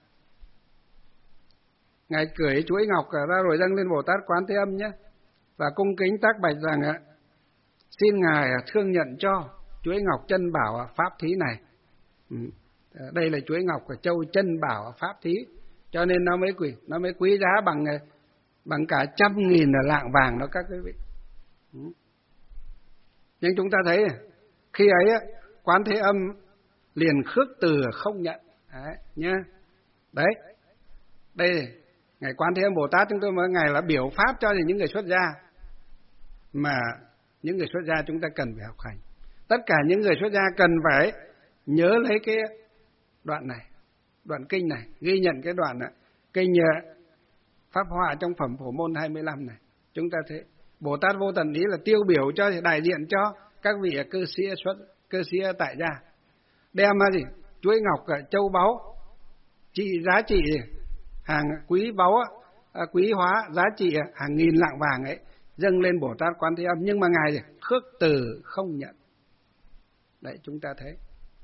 ngài cưỡi chuỗi ngọc ra rồi dâng lên Bồ Tát Quán Thế Âm nhé, và cung kính tác bạch rằng xin ngài thương nhận cho chuỗi ngọc chân bảo pháp thí này. Ừ. Đây là chuỗi ngọc của châu chân bảo pháp thí, cho nên nó mới quý, nó mới quý giá bằng bằng cả trăm nghìn là lạng vàng đó các quý vị. Ừ. Nhưng chúng ta thấy khi ấy Quán Thế Âm liền khước từ không nhận. Đấy, nhá. Đấy. Đây ngài Quán Thế Âm Bồ Tát chúng tôi mới ngài là biểu pháp cho những người xuất gia, mà những người xuất gia chúng ta cần phải học hành. Tất cả những người xuất gia cần phải nhớ lấy cái đoạn này, đoạn kinh này, ghi nhận cái đoạn này, kinh Pháp Họa trong phẩm Phổ Môn hai mươi lăm này. Chúng ta thấy Bồ Tát Vô Tận Ý là tiêu biểu cho, đại diện cho các vị cư sĩ xuất cư sĩ tại gia, đem gì chuỗi ngọc châu báu trị giá trị hàng quý báu quý hóa giá trị hàng nghìn lạng vàng ấy dâng lên Bồ Tát Quán Thế Âm, nhưng mà ngài khước từ không nhận. Đấy, chúng ta thấy.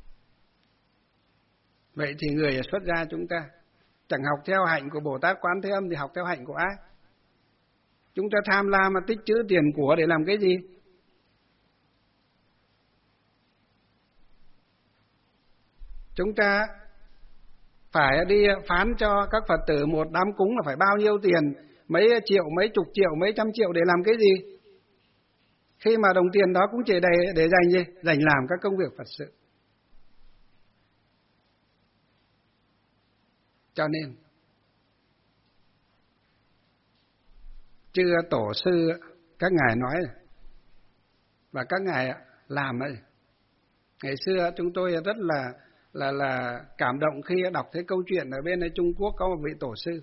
Vậy thì người xuất gia chúng ta chẳng học theo hạnh của Bồ Tát Quán Thế Âm thì học theo hạnh của ai? Chúng ta tham lam mà tích trữ tiền của để làm cái gì? Chúng ta phải đi phán cho các Phật tử một đám cúng là phải bao nhiêu tiền, mấy triệu, mấy chục triệu, mấy trăm triệu để làm cái gì? Khi mà đồng tiền đó cũng chỉ để, để dành gì? Dành làm các công việc Phật sự. Cho nên chư tổ sư các ngài nói và các ngài làm ấy. Ngày xưa chúng tôi rất là là là cảm động khi đọc thấy câu chuyện ở bên Trung Quốc có một vị tổ sư,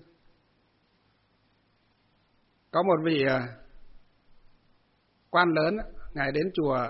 có một vị quan lớn, ngài đến chùa,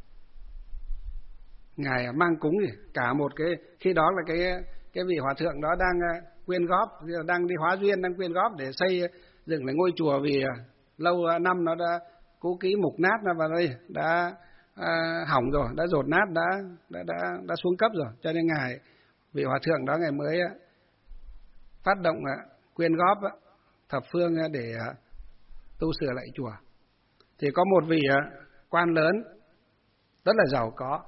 ngài mang cúng gì cả một cái, khi đó là cái cái vị hòa thượng đó đang quyên góp, đang đi hóa duyên, đang quyên góp để xây dựng lại ngôi chùa, vì lâu năm nó đã cũ kỹ mục nát và đây đã à, hỏng rồi, đã dột nát, đã đã đã đã xuống cấp rồi, cho nên ngài vị hòa thượng đó ngài mới phát động quyên góp thập phương để tu sửa lại chùa. Thì có một vị quan lớn rất là giàu có,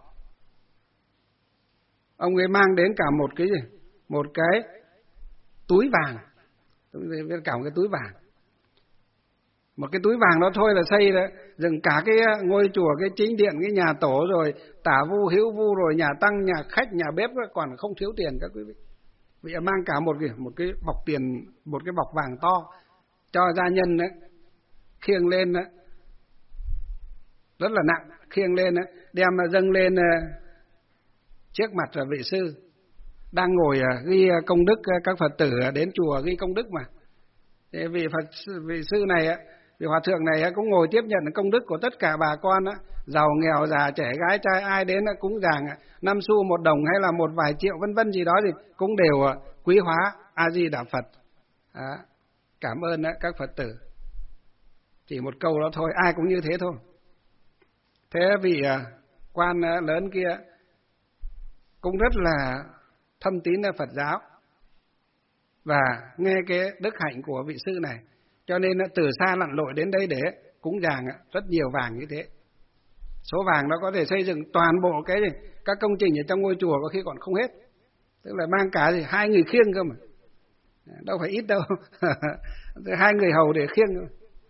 ông ấy mang đến cả một cái gì, một cái túi vàng, cả một cái túi vàng. Một cái túi vàng đó thôi là xây là dựng cả cái ngôi chùa, cái chính điện, cái nhà tổ, rồi tả vu hữu vu, rồi nhà tăng, nhà khách, nhà bếp, còn không thiếu tiền các quý vị. Vì mang cả một cái một cái bọc tiền, một cái bọc vàng to cho gia nhân đấy, khiêng lên đấy, rất là nặng, khiêng lên đấy, đem dâng lên trước mặt vị sư đang ngồi ghi công đức, các Phật tử đến chùa ghi công đức mà. Thì vị Phật vị sư này Vì hòa thượng này cũng ngồi tiếp nhận công đức của tất cả bà con, giàu nghèo, già trẻ gái trai, ai đến cúng dường năm xu một đồng hay là một vài triệu vân vân gì đó thì cũng đều quý hóa A Di Đà Phật. Đó. Cảm ơn các Phật tử. Chỉ một câu đó thôi, ai cũng như thế thôi. Thế vị quan lớn kia cũng rất là thâm tín Phật giáo và nghe cái đức hạnh của vị sư này, cho nên từ xa lặn lội đến đây để cúng dường rất nhiều vàng như thế. Số vàng đó có thể xây dựng toàn bộ cái các công trình ở trong ngôi chùa có khi còn không hết. Tức là mang cả gì hai người khiêng cơ mà, đâu phải ít đâu. Hai người hầu để khiêng cơ.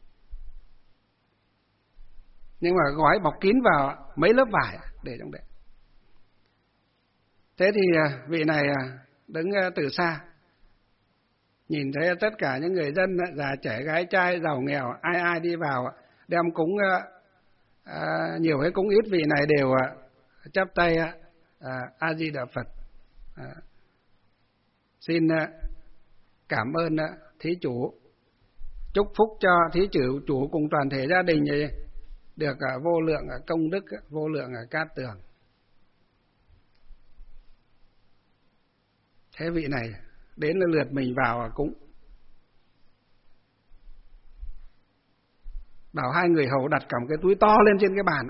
Nhưng mà gói bọc kín vào mấy lớp vải để trong đấy. Thế thì vị này đứng từ xa, nhìn thấy tất cả những người dân già trẻ gái trai giàu nghèo ai ai đi vào đem cúng à, nhiều hay cúng ít, vị này đều à, chắp tay à, A Di Đà Phật, à, xin à, cảm ơn à, thí chủ, chúc phúc cho thí chủ chủ cùng toàn thể gia đình này được à, vô lượng à, công đức, vô lượng à, cát tường. Thế vị này đến lượt mình vào cúng, bảo hai người hầu đặt cả một cái túi to lên trên cái bàn,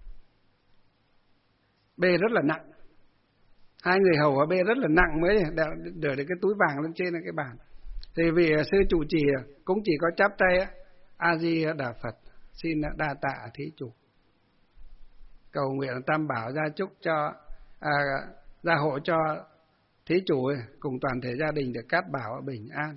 bê rất là nặng. Hai người hầu bê rất là nặng mới để được cái túi vàng lên trên cái bàn. Thì vị sư trụ trì cũng chỉ có chắp tay A Di Đà Phật, xin đa tạ thí chủ, cầu nguyện Tam Bảo gia chúc cho à, gia hộ cho thí chủ cùng toàn thể gia đình được cát bảo bình an,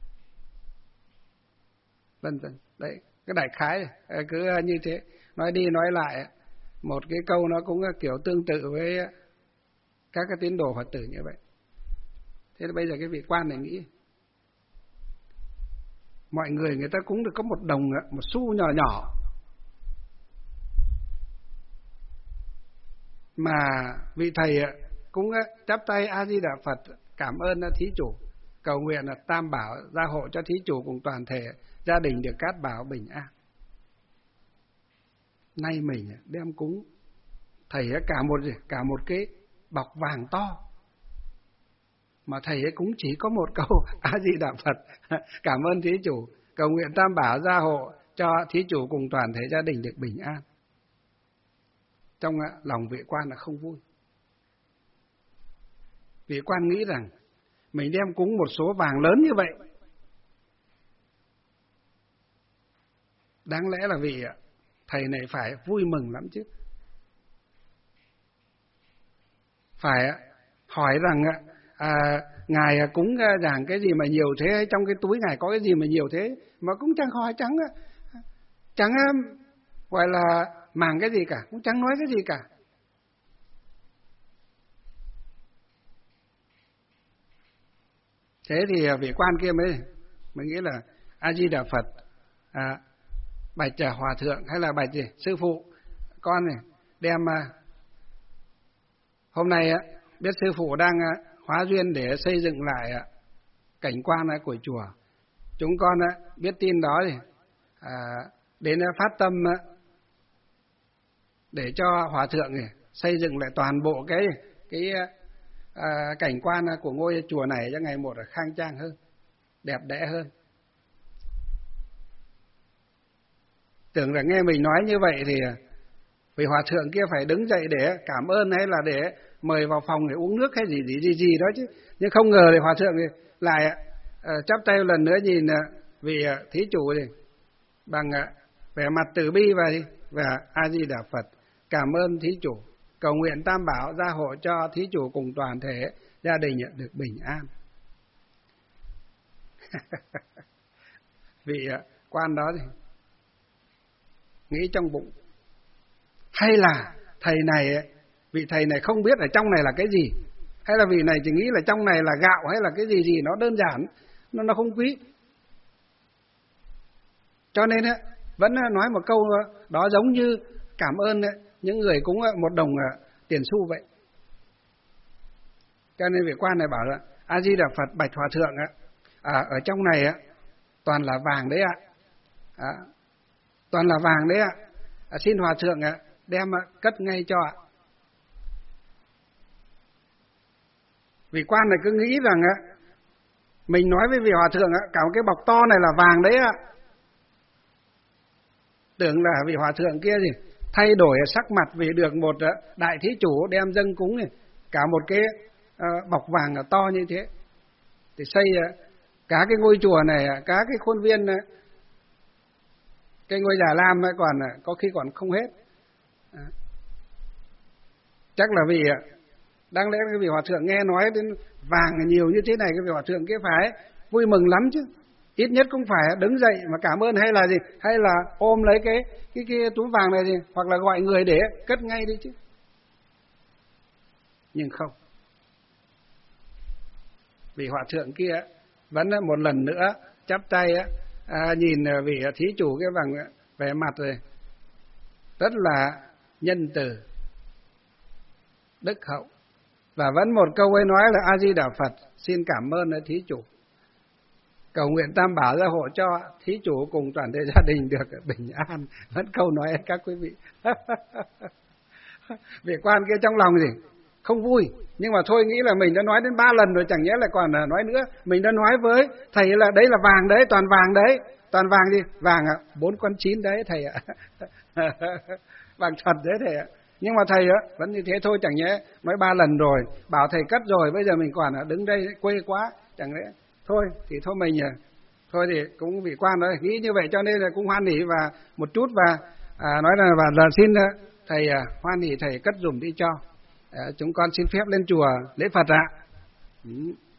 vân vân. Đấy, cái đại khái này, cứ như thế nói đi nói lại một cái câu nó cũng kiểu tương tự với các cái tín đồ Phật tử như vậy. Thế bây giờ cái vị quan này nghĩ mọi người người ta cũng được có một đồng, một xu nhỏ nhỏ mà vị thầy cũng chắp tay A Di Đà Phật cảm ơn thí chủ, cầu nguyện là Tam Bảo gia hộ cho thí chủ cùng toàn thể gia đình được cát bảo bình an. Nay mình đem cúng thầy cả một cả một cái bọc vàng to, mà thầy ấy cũng chỉ có một câu A Di Đà Phật cảm ơn thí chủ, cầu nguyện Tam Bảo gia hộ cho thí chủ cùng toàn thể gia đình được bình an. Trong lòng vị quan là không vui. Vị quan nghĩ rằng mình đem cúng một số vàng lớn như vậy, đáng lẽ là vị thầy này phải vui mừng lắm chứ, phải hỏi rằng à, ngài cúng dường cái gì mà nhiều thế, hay trong cái túi ngài có cái gì mà nhiều thế, mà cũng chẳng hỏi, chẳng chẳng gọi là màng cái gì cả, cũng chẳng nói cái gì cả. Thế thì vị quan kia mới mới nghĩ là A Di Đà Phật, à, bạch hòa thượng hay là bạch gì sư phụ, con này đem hôm nay biết sư phụ đang hóa duyên để xây dựng lại cảnh quan của chùa, chúng con biết tin đó thì à, đến phát tâm để cho hòa thượng này xây dựng lại toàn bộ cái cái à, cảnh quan của ngôi chùa này cho ngày một là khang trang hơn, đẹp đẽ hơn. Tưởng là nghe mình nói như vậy thì vị hòa thượng kia phải đứng dậy để cảm ơn hay là để mời vào phòng để uống nước hay gì gì gì, gì đó chứ. Nhưng không ngờ thì hòa thượng thì lại uh, chắp tay lần nữa nhìn uh, vị uh, thí chủ thì bằng uh, vẻ mặt từ bi và và A Di Đà Phật cảm ơn thí chủ, cầu nguyện Tam Bảo gia hộ cho thí chủ cùng toàn thể gia đình được bình an. Vị uh, quan đó thì nghĩ trong bụng, hay là thầy này, vị thầy này không biết ở trong này là cái gì, hay là vị này chỉ nghĩ là trong này là gạo hay là cái gì gì nó đơn giản, nó nó không quý, cho nên vẫn nói một câu đó giống như cảm ơn những người cúng một đồng tiền xu vậy. Cho nên vị quan này bảo là A Di Đà Phật, bạch hòa thượng, à, ở trong này toàn là vàng đấy ạ, à, toàn là vàng đấy ạ. À, xin hòa thượng ạ, đem cất ngay cho ạ. Vị quan này cứ nghĩ rằng á, mình nói với vị hòa thượng á, cả một cái bọc to này là vàng đấy ạ. Tưởng là vị hòa thượng kia gì thay đổi sắc mặt vì được một đại thí chủ đem dâng cúng này, cả một cái uh, bọc vàng to như thế. Thì xây uh, cả cái ngôi chùa này, cả cái khuôn viên, uh, cái ngôi Già Lam ấy còn uh, có khi còn không hết. À. Chắc là vì uh, đáng lẽ cái vị hòa thượng nghe nói đến vàng nhiều như thế này, cái vị hòa thượng kia phải vui mừng lắm chứ. Ít nhất cũng phải đứng dậy mà cảm ơn, hay là gì, hay là ôm lấy cái cái cái túi vàng này gì, hoặc là gọi người để cất ngay đi chứ. Nhưng không, vị hòa thượng kia vẫn một lần nữa chắp tay à, nhìn vị thí chủ cái vàng vẻ mặt rồi rất là nhân từ, đức hậu, và vẫn một câu ấy nói là A Di Đà Phật, xin cảm ơn thí chủ, cầu nguyện Tam Bảo gia hộ cho thí chủ cùng toàn thể gia đình được bình an. Vẫn câu nói ấy các quý vị. Vị quan kia trong lòng gì không vui, nhưng mà thôi nghĩ là mình đã nói đến ba lần rồi, chẳng nhẽ lại còn nói nữa. Mình đã nói với thầy là đấy là vàng đấy, toàn vàng đấy, toàn vàng gì, vàng ạ, bốn con chín đấy thầy ạ. Vàng thật đấy thầy ạ. Nhưng mà thầy á vẫn như thế thôi, chẳng nhẽ nói ba lần rồi, bảo thầy cất rồi, bây giờ mình còn đứng đây quê quá, chẳng lẽ thôi thì thôi mình thôi thì cũng vị quan đó nghĩ như vậy, cho nên là cũng hoan hỉ và một chút và à, nói là và là xin thầy à, hoan hỉ thầy cất dùm đi cho à, chúng con xin phép lên chùa lễ Phật ạ. Ừ.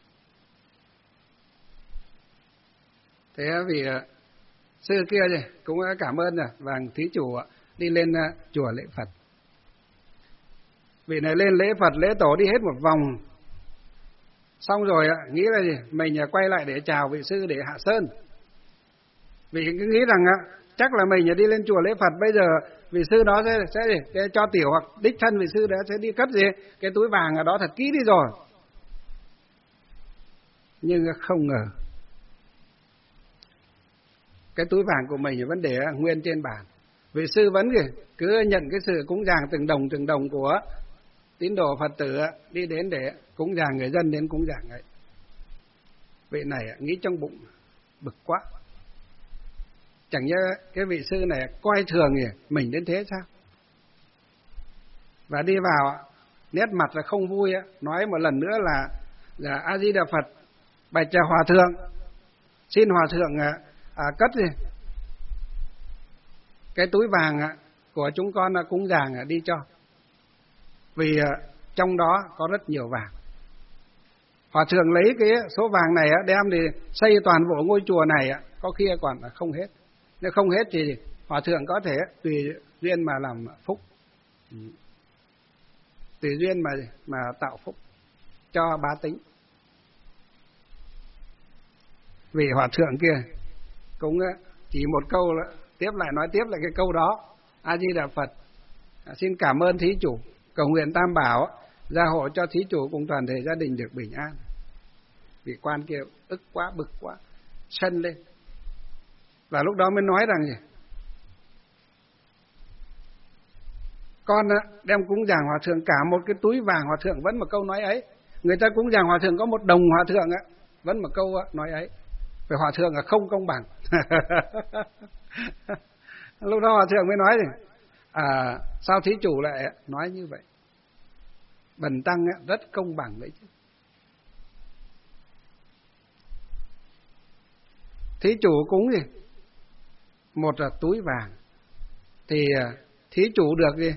Thế vị à, sư kia gì cũng cảm ơn rồi, và thí chủ đi lên à, chùa lễ Phật. Vị này lên lễ Phật lễ tổ đi hết một vòng. Xong rồi nghĩ là gì? Mình quay lại để chào vị sư để hạ sơn. Vì cứ nghĩ rằng chắc là mình đi lên chùa lễ Phật, bây giờ vị sư đó sẽ, sẽ, sẽ cho tiểu hoặc đích thân vị sư đó sẽ đi cất gì cái túi vàng ở đó thật kỹ đi rồi. Nhưng không ngờ cái túi vàng của mình vẫn để nguyên trên bàn. Vị sư vẫn cứ nhận cái sự cúng dường từng đồng từng đồng của tín đồ Phật tử đi đến để cúng dường người dân đến cúng dường ấy. Vị này nghĩ trong bụng bực quá, chẳng nhớ cái vị sư này coi thường mình đến thế sao. Và đi vào nét mặt là không vui, nói một lần nữa là là A Di Đà Phật, bạch chào hòa thượng, xin hòa thượng à, cất gì cái túi vàng của chúng con cúng dường đi cho, vì trong đó có rất nhiều vàng. Hòa thượng lấy cái số vàng này đem thì xây toàn bộ ngôi chùa này, có khi còn không hết. Nếu không hết thì hòa thượng có thể tùy duyên mà làm phúc, tùy duyên mà mà tạo phúc cho bá tính. Vì hòa thượng kia cũng chỉ một câu là tiếp lại nói tiếp lại cái câu đó, A Di Đà Phật, xin cảm ơn thí chủ, cầu nguyện Tam Bảo gia hộ cho thí chủ cùng toàn thể gia đình được bình an. Vị quan kia ức quá, bực quá, sân lên. Và lúc đó mới nói rằng gì? Con đem cúng dường hòa thượng cả một cái túi vàng, hòa thượng vẫn một câu nói ấy. Người ta cúng dường hòa thượng có một đồng hòa thượng vẫn một câu nói ấy. Về hòa thượng là không công bằng. Lúc đó hòa thượng mới nói gì? À, sao thí chủ lại nói như vậy? Bần tăng rất công bằng đấy chứ. Thí chủ cúng gì? Một là túi vàng, thì thí chủ được gì?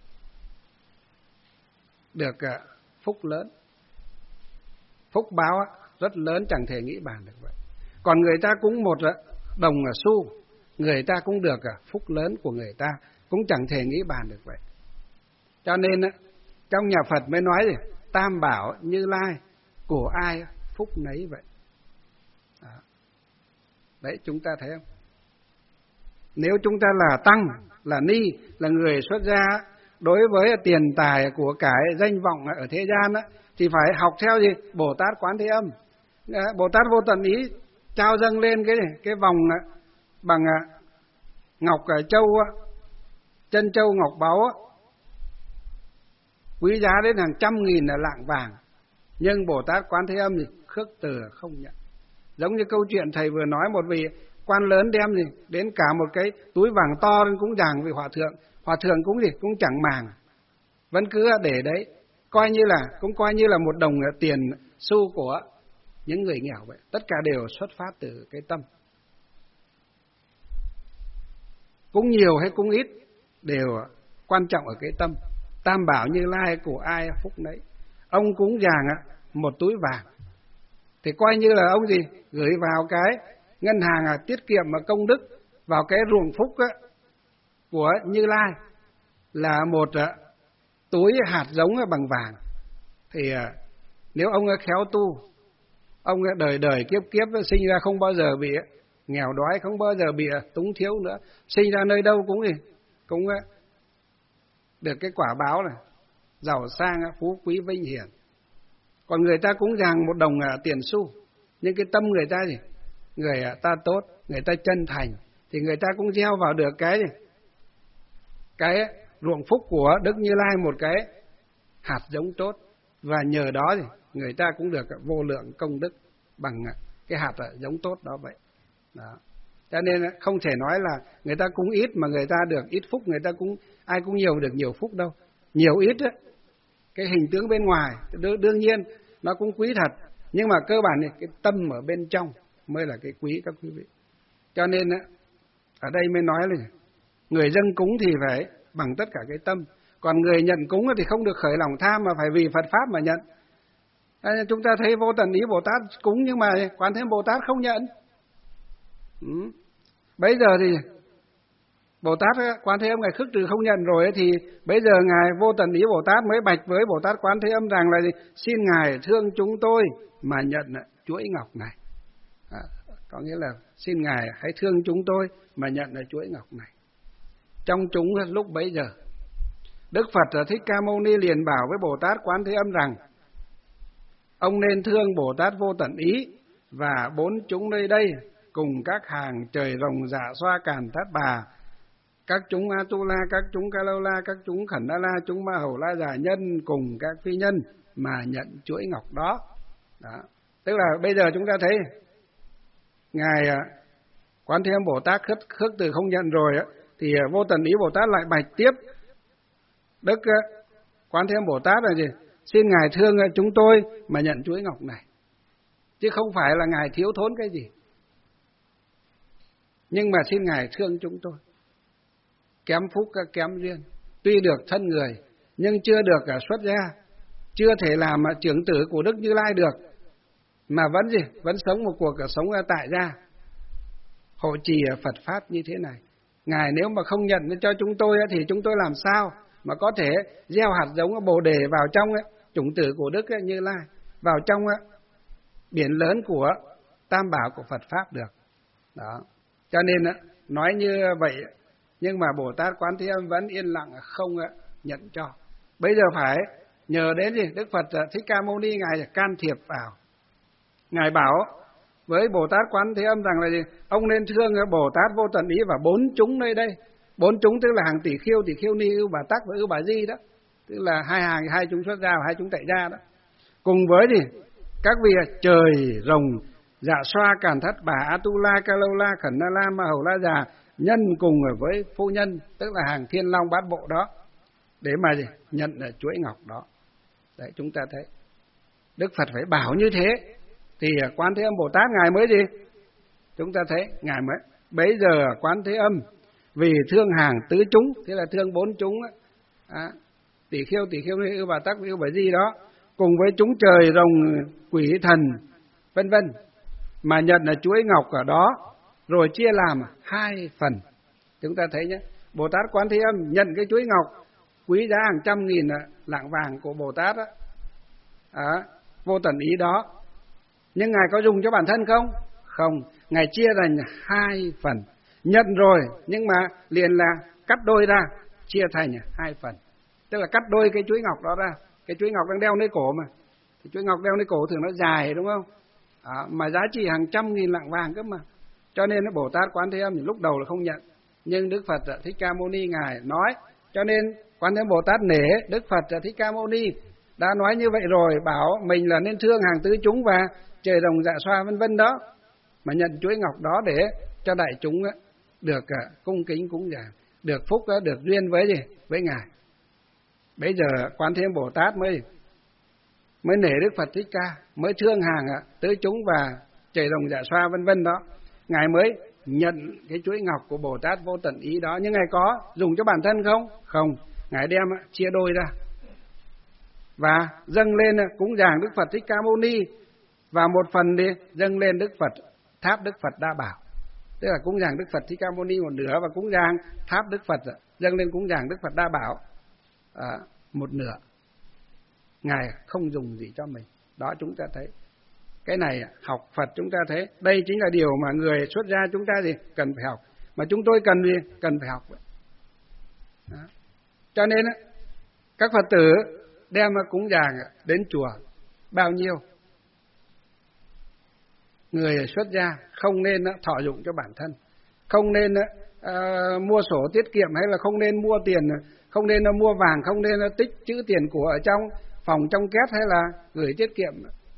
Được phúc lớn, phúc báo rất lớn, chẳng thể nghĩ bàn được vậy. Còn người ta cúng một đồng xu, người ta cũng được phúc lớn của người ta, cũng chẳng thể nghĩ bàn được vậy. Cho nên trong nhà Phật mới nói gì? Tam Bảo Như Lai, của ai phúc nấy vậy. Đó. Đấy, chúng ta thấy không? Nếu chúng ta là tăng, là ni, là người xuất gia, đối với tiền tài của cải danh vọng ở thế gian á, thì phải học theo gì? Bồ Tát Quán Thế Âm. Bồ Tát Vô Tận Ý trao dâng lên cái cái vòng bằng ngọc châu á, chân châu ngọc báu á, quý giá đến hàng trăm nghìn là lạng vàng, nhưng Bồ Tát Quán Thế Âm thì khước từ không nhận. Giống như câu chuyện thầy vừa nói, một vị quan lớn đem gì đến cả một cái túi vàng to lên cúng dường vị hòa thượng, hòa thượng cũng gì cũng chẳng màng, vẫn cứ để đấy, coi như là cũng coi như là một đồng tiền xu của những người nghèo vậy. Tất cả đều xuất phát từ cái tâm. Cúng nhiều hay cúng ít đều quan trọng ở cái tâm. Tam bảo Như Lai của ai phúc nấy. Ông cúng dường một túi vàng thì coi như là ông gì gửi vào cái ngân hàng à, tiết kiệm mà công đức, vào cái ruộng phúc á, của Như Lai là một à, túi hạt giống bằng vàng. Thì à, nếu ông khéo tu, ông đời đời kiếp kiếp sinh ra không bao giờ bị nghèo đói, không bao giờ bị túng thiếu nữa, sinh ra nơi đâu cũng gì cũng được cái quả báo này giàu sang phú quý vinh hiển. Còn người ta cũng dàng một đồng tiền xu, nhưng cái tâm người ta gì người ta tốt, người ta chân thành, thì người ta cũng gieo vào được cái gì cái ruộng phúc của Đức Như Lai, một cái hạt giống tốt, và nhờ đó thì người ta cũng được vô lượng công đức bằng cái hạt giống tốt đó vậy. Đó. Cho nên không thể nói là người ta cúng ít mà người ta được ít phúc, người ta cũng ai cũng nhiều được nhiều phúc đâu. Nhiều ít á, cái hình tướng bên ngoài đương nhiên nó cũng quý thật, nhưng mà cơ bản thì cái tâm ở bên trong mới là cái quý các quý vị. Cho nên á, ở đây mới nói là người dâng cúng thì phải bằng tất cả cái tâm, còn người nhận cúng thì không được khởi lòng tham, mà phải vì Phật Pháp mà nhận. Chúng ta thấy Vô Tận Ý Bồ Tát cúng nhưng mà Quán Thế Âm Bồ Tát không nhận. Ừ. Bây giờ thì Bồ Tát Quán Thế Âm Ngài khước từ không nhận rồi ấy, thì bây giờ Ngài Vô Tận Ý Bồ Tát mới bạch với Bồ Tát Quán Thế Âm rằng là gì? Xin Ngài thương chúng tôi mà nhận chuỗi ngọc này. À, có nghĩa là xin Ngài hãy thương chúng tôi mà nhận chuỗi ngọc này. Trong chúng lúc bấy giờ, Đức Phật Thích Ca Mâu Ni liền bảo với Bồ Tát Quán Thế Âm rằng: ông nên thương Bồ Tát Vô Tận Ý và bốn chúng nơi đây, cùng các hàng trời rồng dạ xoa càn thát bà, các chúng Atula, các chúng Kalola, các chúng Khẩn Na La, chúng Ma Hầu La Già Nhân cùng các phi nhân mà nhận chuỗi ngọc đó. Đó. Tức là bây giờ chúng ta thấy Ngài Quán Thế Âm Bồ Tát khước, khước từ không nhận rồi á, thì Vô Tận Ý Bồ Tát lại bạch tiếp Đức Quán Thế Âm Bồ Tát là gì? Xin Ngài thương chúng tôi mà nhận chuỗi ngọc này, chứ không phải là Ngài thiếu thốn cái gì, nhưng mà xin Ngài thương chúng tôi. Kém phúc kém duyên, tuy được thân người nhưng chưa được cả xuất gia, chưa thể làm trưởng tử của Đức Như Lai được, mà vẫn gì vẫn sống một cuộc sống tại gia hộ trì Phật Pháp như thế này. Ngài nếu mà không nhận cho chúng tôi thì chúng tôi làm sao mà có thể gieo hạt giống Bồ Đề vào trong chủng tử của Đức Như Lai, vào trong biển lớn của Tam Bảo của Phật Pháp được. Đó. Cho nên nói như vậy, nhưng mà Bồ Tát Quán Thế Âm vẫn yên lặng không nhận cho. Bây giờ phải nhờ đến gì Đức Phật Thích Ca Mâu Ni Ngài can thiệp vào. Ngài bảo với Bồ Tát Quán Thế Âm rằng là gì? Ông nên thương Bồ Tát Vô Tận Ý và bốn chúng nơi đây. Bốn chúng tức là hàng tỷ khiêu, tỷ khiêu ni, ưu bà tắc và ưu bà di đó, tức là hai hàng, hai chúng xuất gia và hai chúng tại gia đó. Cùng với gì các vị trời rồng dạ xoa càn thắt bà, Atula, Kalola, Khẩn Na La, Ma Hầu La Già Nhân cùng với phu nhân, tức là hàng thiên long bát bộ đó, để mà gì nhận chuỗi ngọc đó. Đấy, chúng ta thấy Đức Phật phải bảo như thế thì Quán Thế Âm Bồ Tát Ngài mới gì chúng ta thấy Ngài mới bấy giờ Quán Thế Âm vì thương hàng tứ chúng, thế là thương bốn chúng á, tỷ khiêu, tỷ khiêu ni, ưu bà tắc, ưu bà di đó, cùng với chúng trời rồng quỷ thần vân vân, mà nhận là chuỗi ngọc ở đó, rồi chia làm hai phần. Chúng ta thấy nhé, Bồ Tát Quán Thế Âm nhận cái chuỗi ngọc quý giá hàng trăm nghìn lạng vàng của Bồ Tát đó, à, Vô Tận Ý đó, nhưng Ngài có dùng cho bản thân không? Không, Ngài chia thành hai phần. Nhận rồi nhưng mà liền là cắt đôi ra, chia thành hai phần, tức là cắt đôi cái chuỗi ngọc đó ra. Cái chuỗi ngọc đang đeo nơi cổ mà, cái chuỗi ngọc đeo nơi cổ thường nó dài đúng không? À, mà giá trị hàng trăm nghìn lạng vàng cơ mà. Cho nên Bồ Tát Quán Thế Âm thì lúc đầu là không nhận, Nhưng Đức Phật Thích Ca Mâu Ni Ngài nói, cho nên Quan Thế Âm Bồ Tát nể Đức Phật Thích Ca Mâu Ni đã nói như vậy rồi, bảo mình là nên thương hàng tứ chúng và trời đồng dạ xoa vân vân đó, mà nhận chuỗi ngọc đó để cho đại chúng được cung kính cúng dường, được phúc, được duyên với gì? Với Ngài. Bây giờ Quan Thế Âm Bồ Tát mới mới nể Đức Phật Thích Ca, mới thương hàng tứ chúng và trời đồng dạ xoa vân vân đó, Ngài mới nhận cái chuỗi ngọc của Bồ Tát Vô Tận Ý đó. Nhưng Ngài có dùng cho bản thân không? Không. Ngài đem chia đôi ra và dâng lên cúng dường Đức Phật Thích Ca Mâu Ni, và một phần đi dâng lên Đức Phật tháp Đức Phật Đa Bảo, tức là cúng dường Đức Phật Thích Ca Mâu Ni một nửa, và cúng dường tháp Đức Phật dâng lên cúng dường Đức Phật Đa Bảo à, một nửa. Ngài không dùng gì cho mình. Đó, chúng ta thấy cái này học Phật chúng ta thấy đây chính là điều mà người xuất gia chúng ta gì cần phải học, mà chúng tôi cần gì cần phải học. Đó. Cho nên các Phật tử đem cúng dường đến chùa bao nhiêu, người xuất gia không nên thọ dụng cho bản thân, không nên uh, mua sổ tiết kiệm, hay là không nên mua tiền, không nên uh, mua vàng, không nên uh, tích trữ tiền của ở trong phòng trong két hay là gửi tiết kiệm,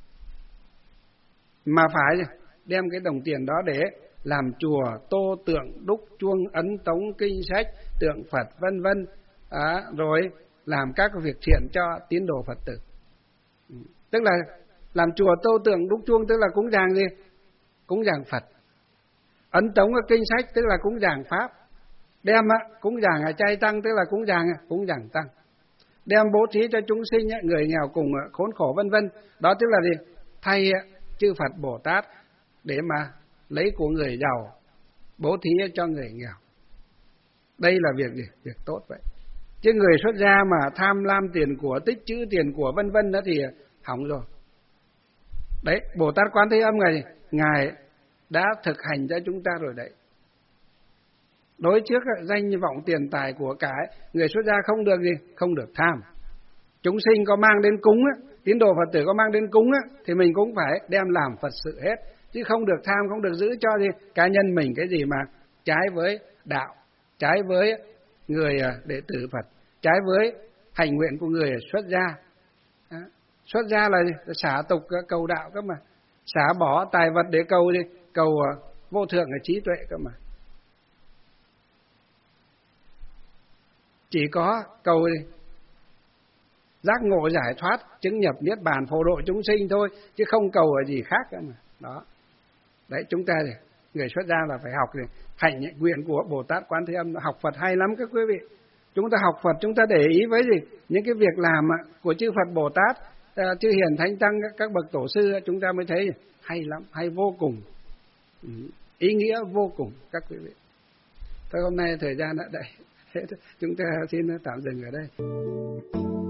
mà phải đem cái đồng tiền đó để làm chùa, tô tượng, đúc chuông, ấn tống, kinh sách, tượng Phật vân vân, à, rồi làm các việc thiện cho tín đồ Phật tử. Tức là làm chùa, tô tượng, đúc chuông tức là cúng dường gì? Cúng dường Phật. Ấn tống kinh sách tức là cúng dường Pháp. Đem cúng dường chay tăng tức là cúng dường cúng dường tăng. Đem bố thí cho chúng sinh, người nghèo cùng khốn khổ vân vân. Đó tức là gì? Thay chư Phật Bồ Tát để mà lấy của người giàu bố thí cho người nghèo. Đây là việc gì? Việc tốt vậy. Chứ người xuất gia mà tham lam tiền của, tích trữ tiền của vân vân đó thì hỏng rồi. Đấy, Bồ Tát Quan Thế Âm Ngài, Ngài đã thực hành cho chúng ta rồi đấy. Đối trước danh vọng tiền tài của cải, người xuất gia không được gì? Không được tham. Chúng sinh có mang đến cúng, tín đồ Phật tử có mang đến cúng, thì mình cũng phải đem làm Phật sự hết. Chứ không được tham, không được giữ cho gì cá nhân mình cái gì mà trái với đạo, trái với người đệ tử Phật, trái với hành nguyện của người xuất gia. Đó. Xuất gia là gì? Xả tục cầu đạo cơ mà, xả bỏ tài vật để cầu gì? Cầu vô thượng ở trí tuệ cơ mà. Chỉ có cầu gì? Giác ngộ giải thoát, chứng nhập niết bàn, phổ độ chúng sinh thôi, chứ không cầu ở gì khác cơ mà. Đó. Đấy, chúng ta thì người xuất gia là phải học thì hành nguyện của Bồ Tát Quán Thế Âm. Học Phật hay lắm các quý vị. Chúng ta học Phật, chúng ta để ý với gì? Những cái việc làm của chư Phật Bồ Tát, chư Hiền Thánh Tăng, các bậc tổ sư, chúng ta mới thấy hay lắm, hay vô cùng, ý nghĩa vô cùng các quý vị. Thôi hôm nay thời gian đã đây, chúng ta xin tạm dừng ở đây.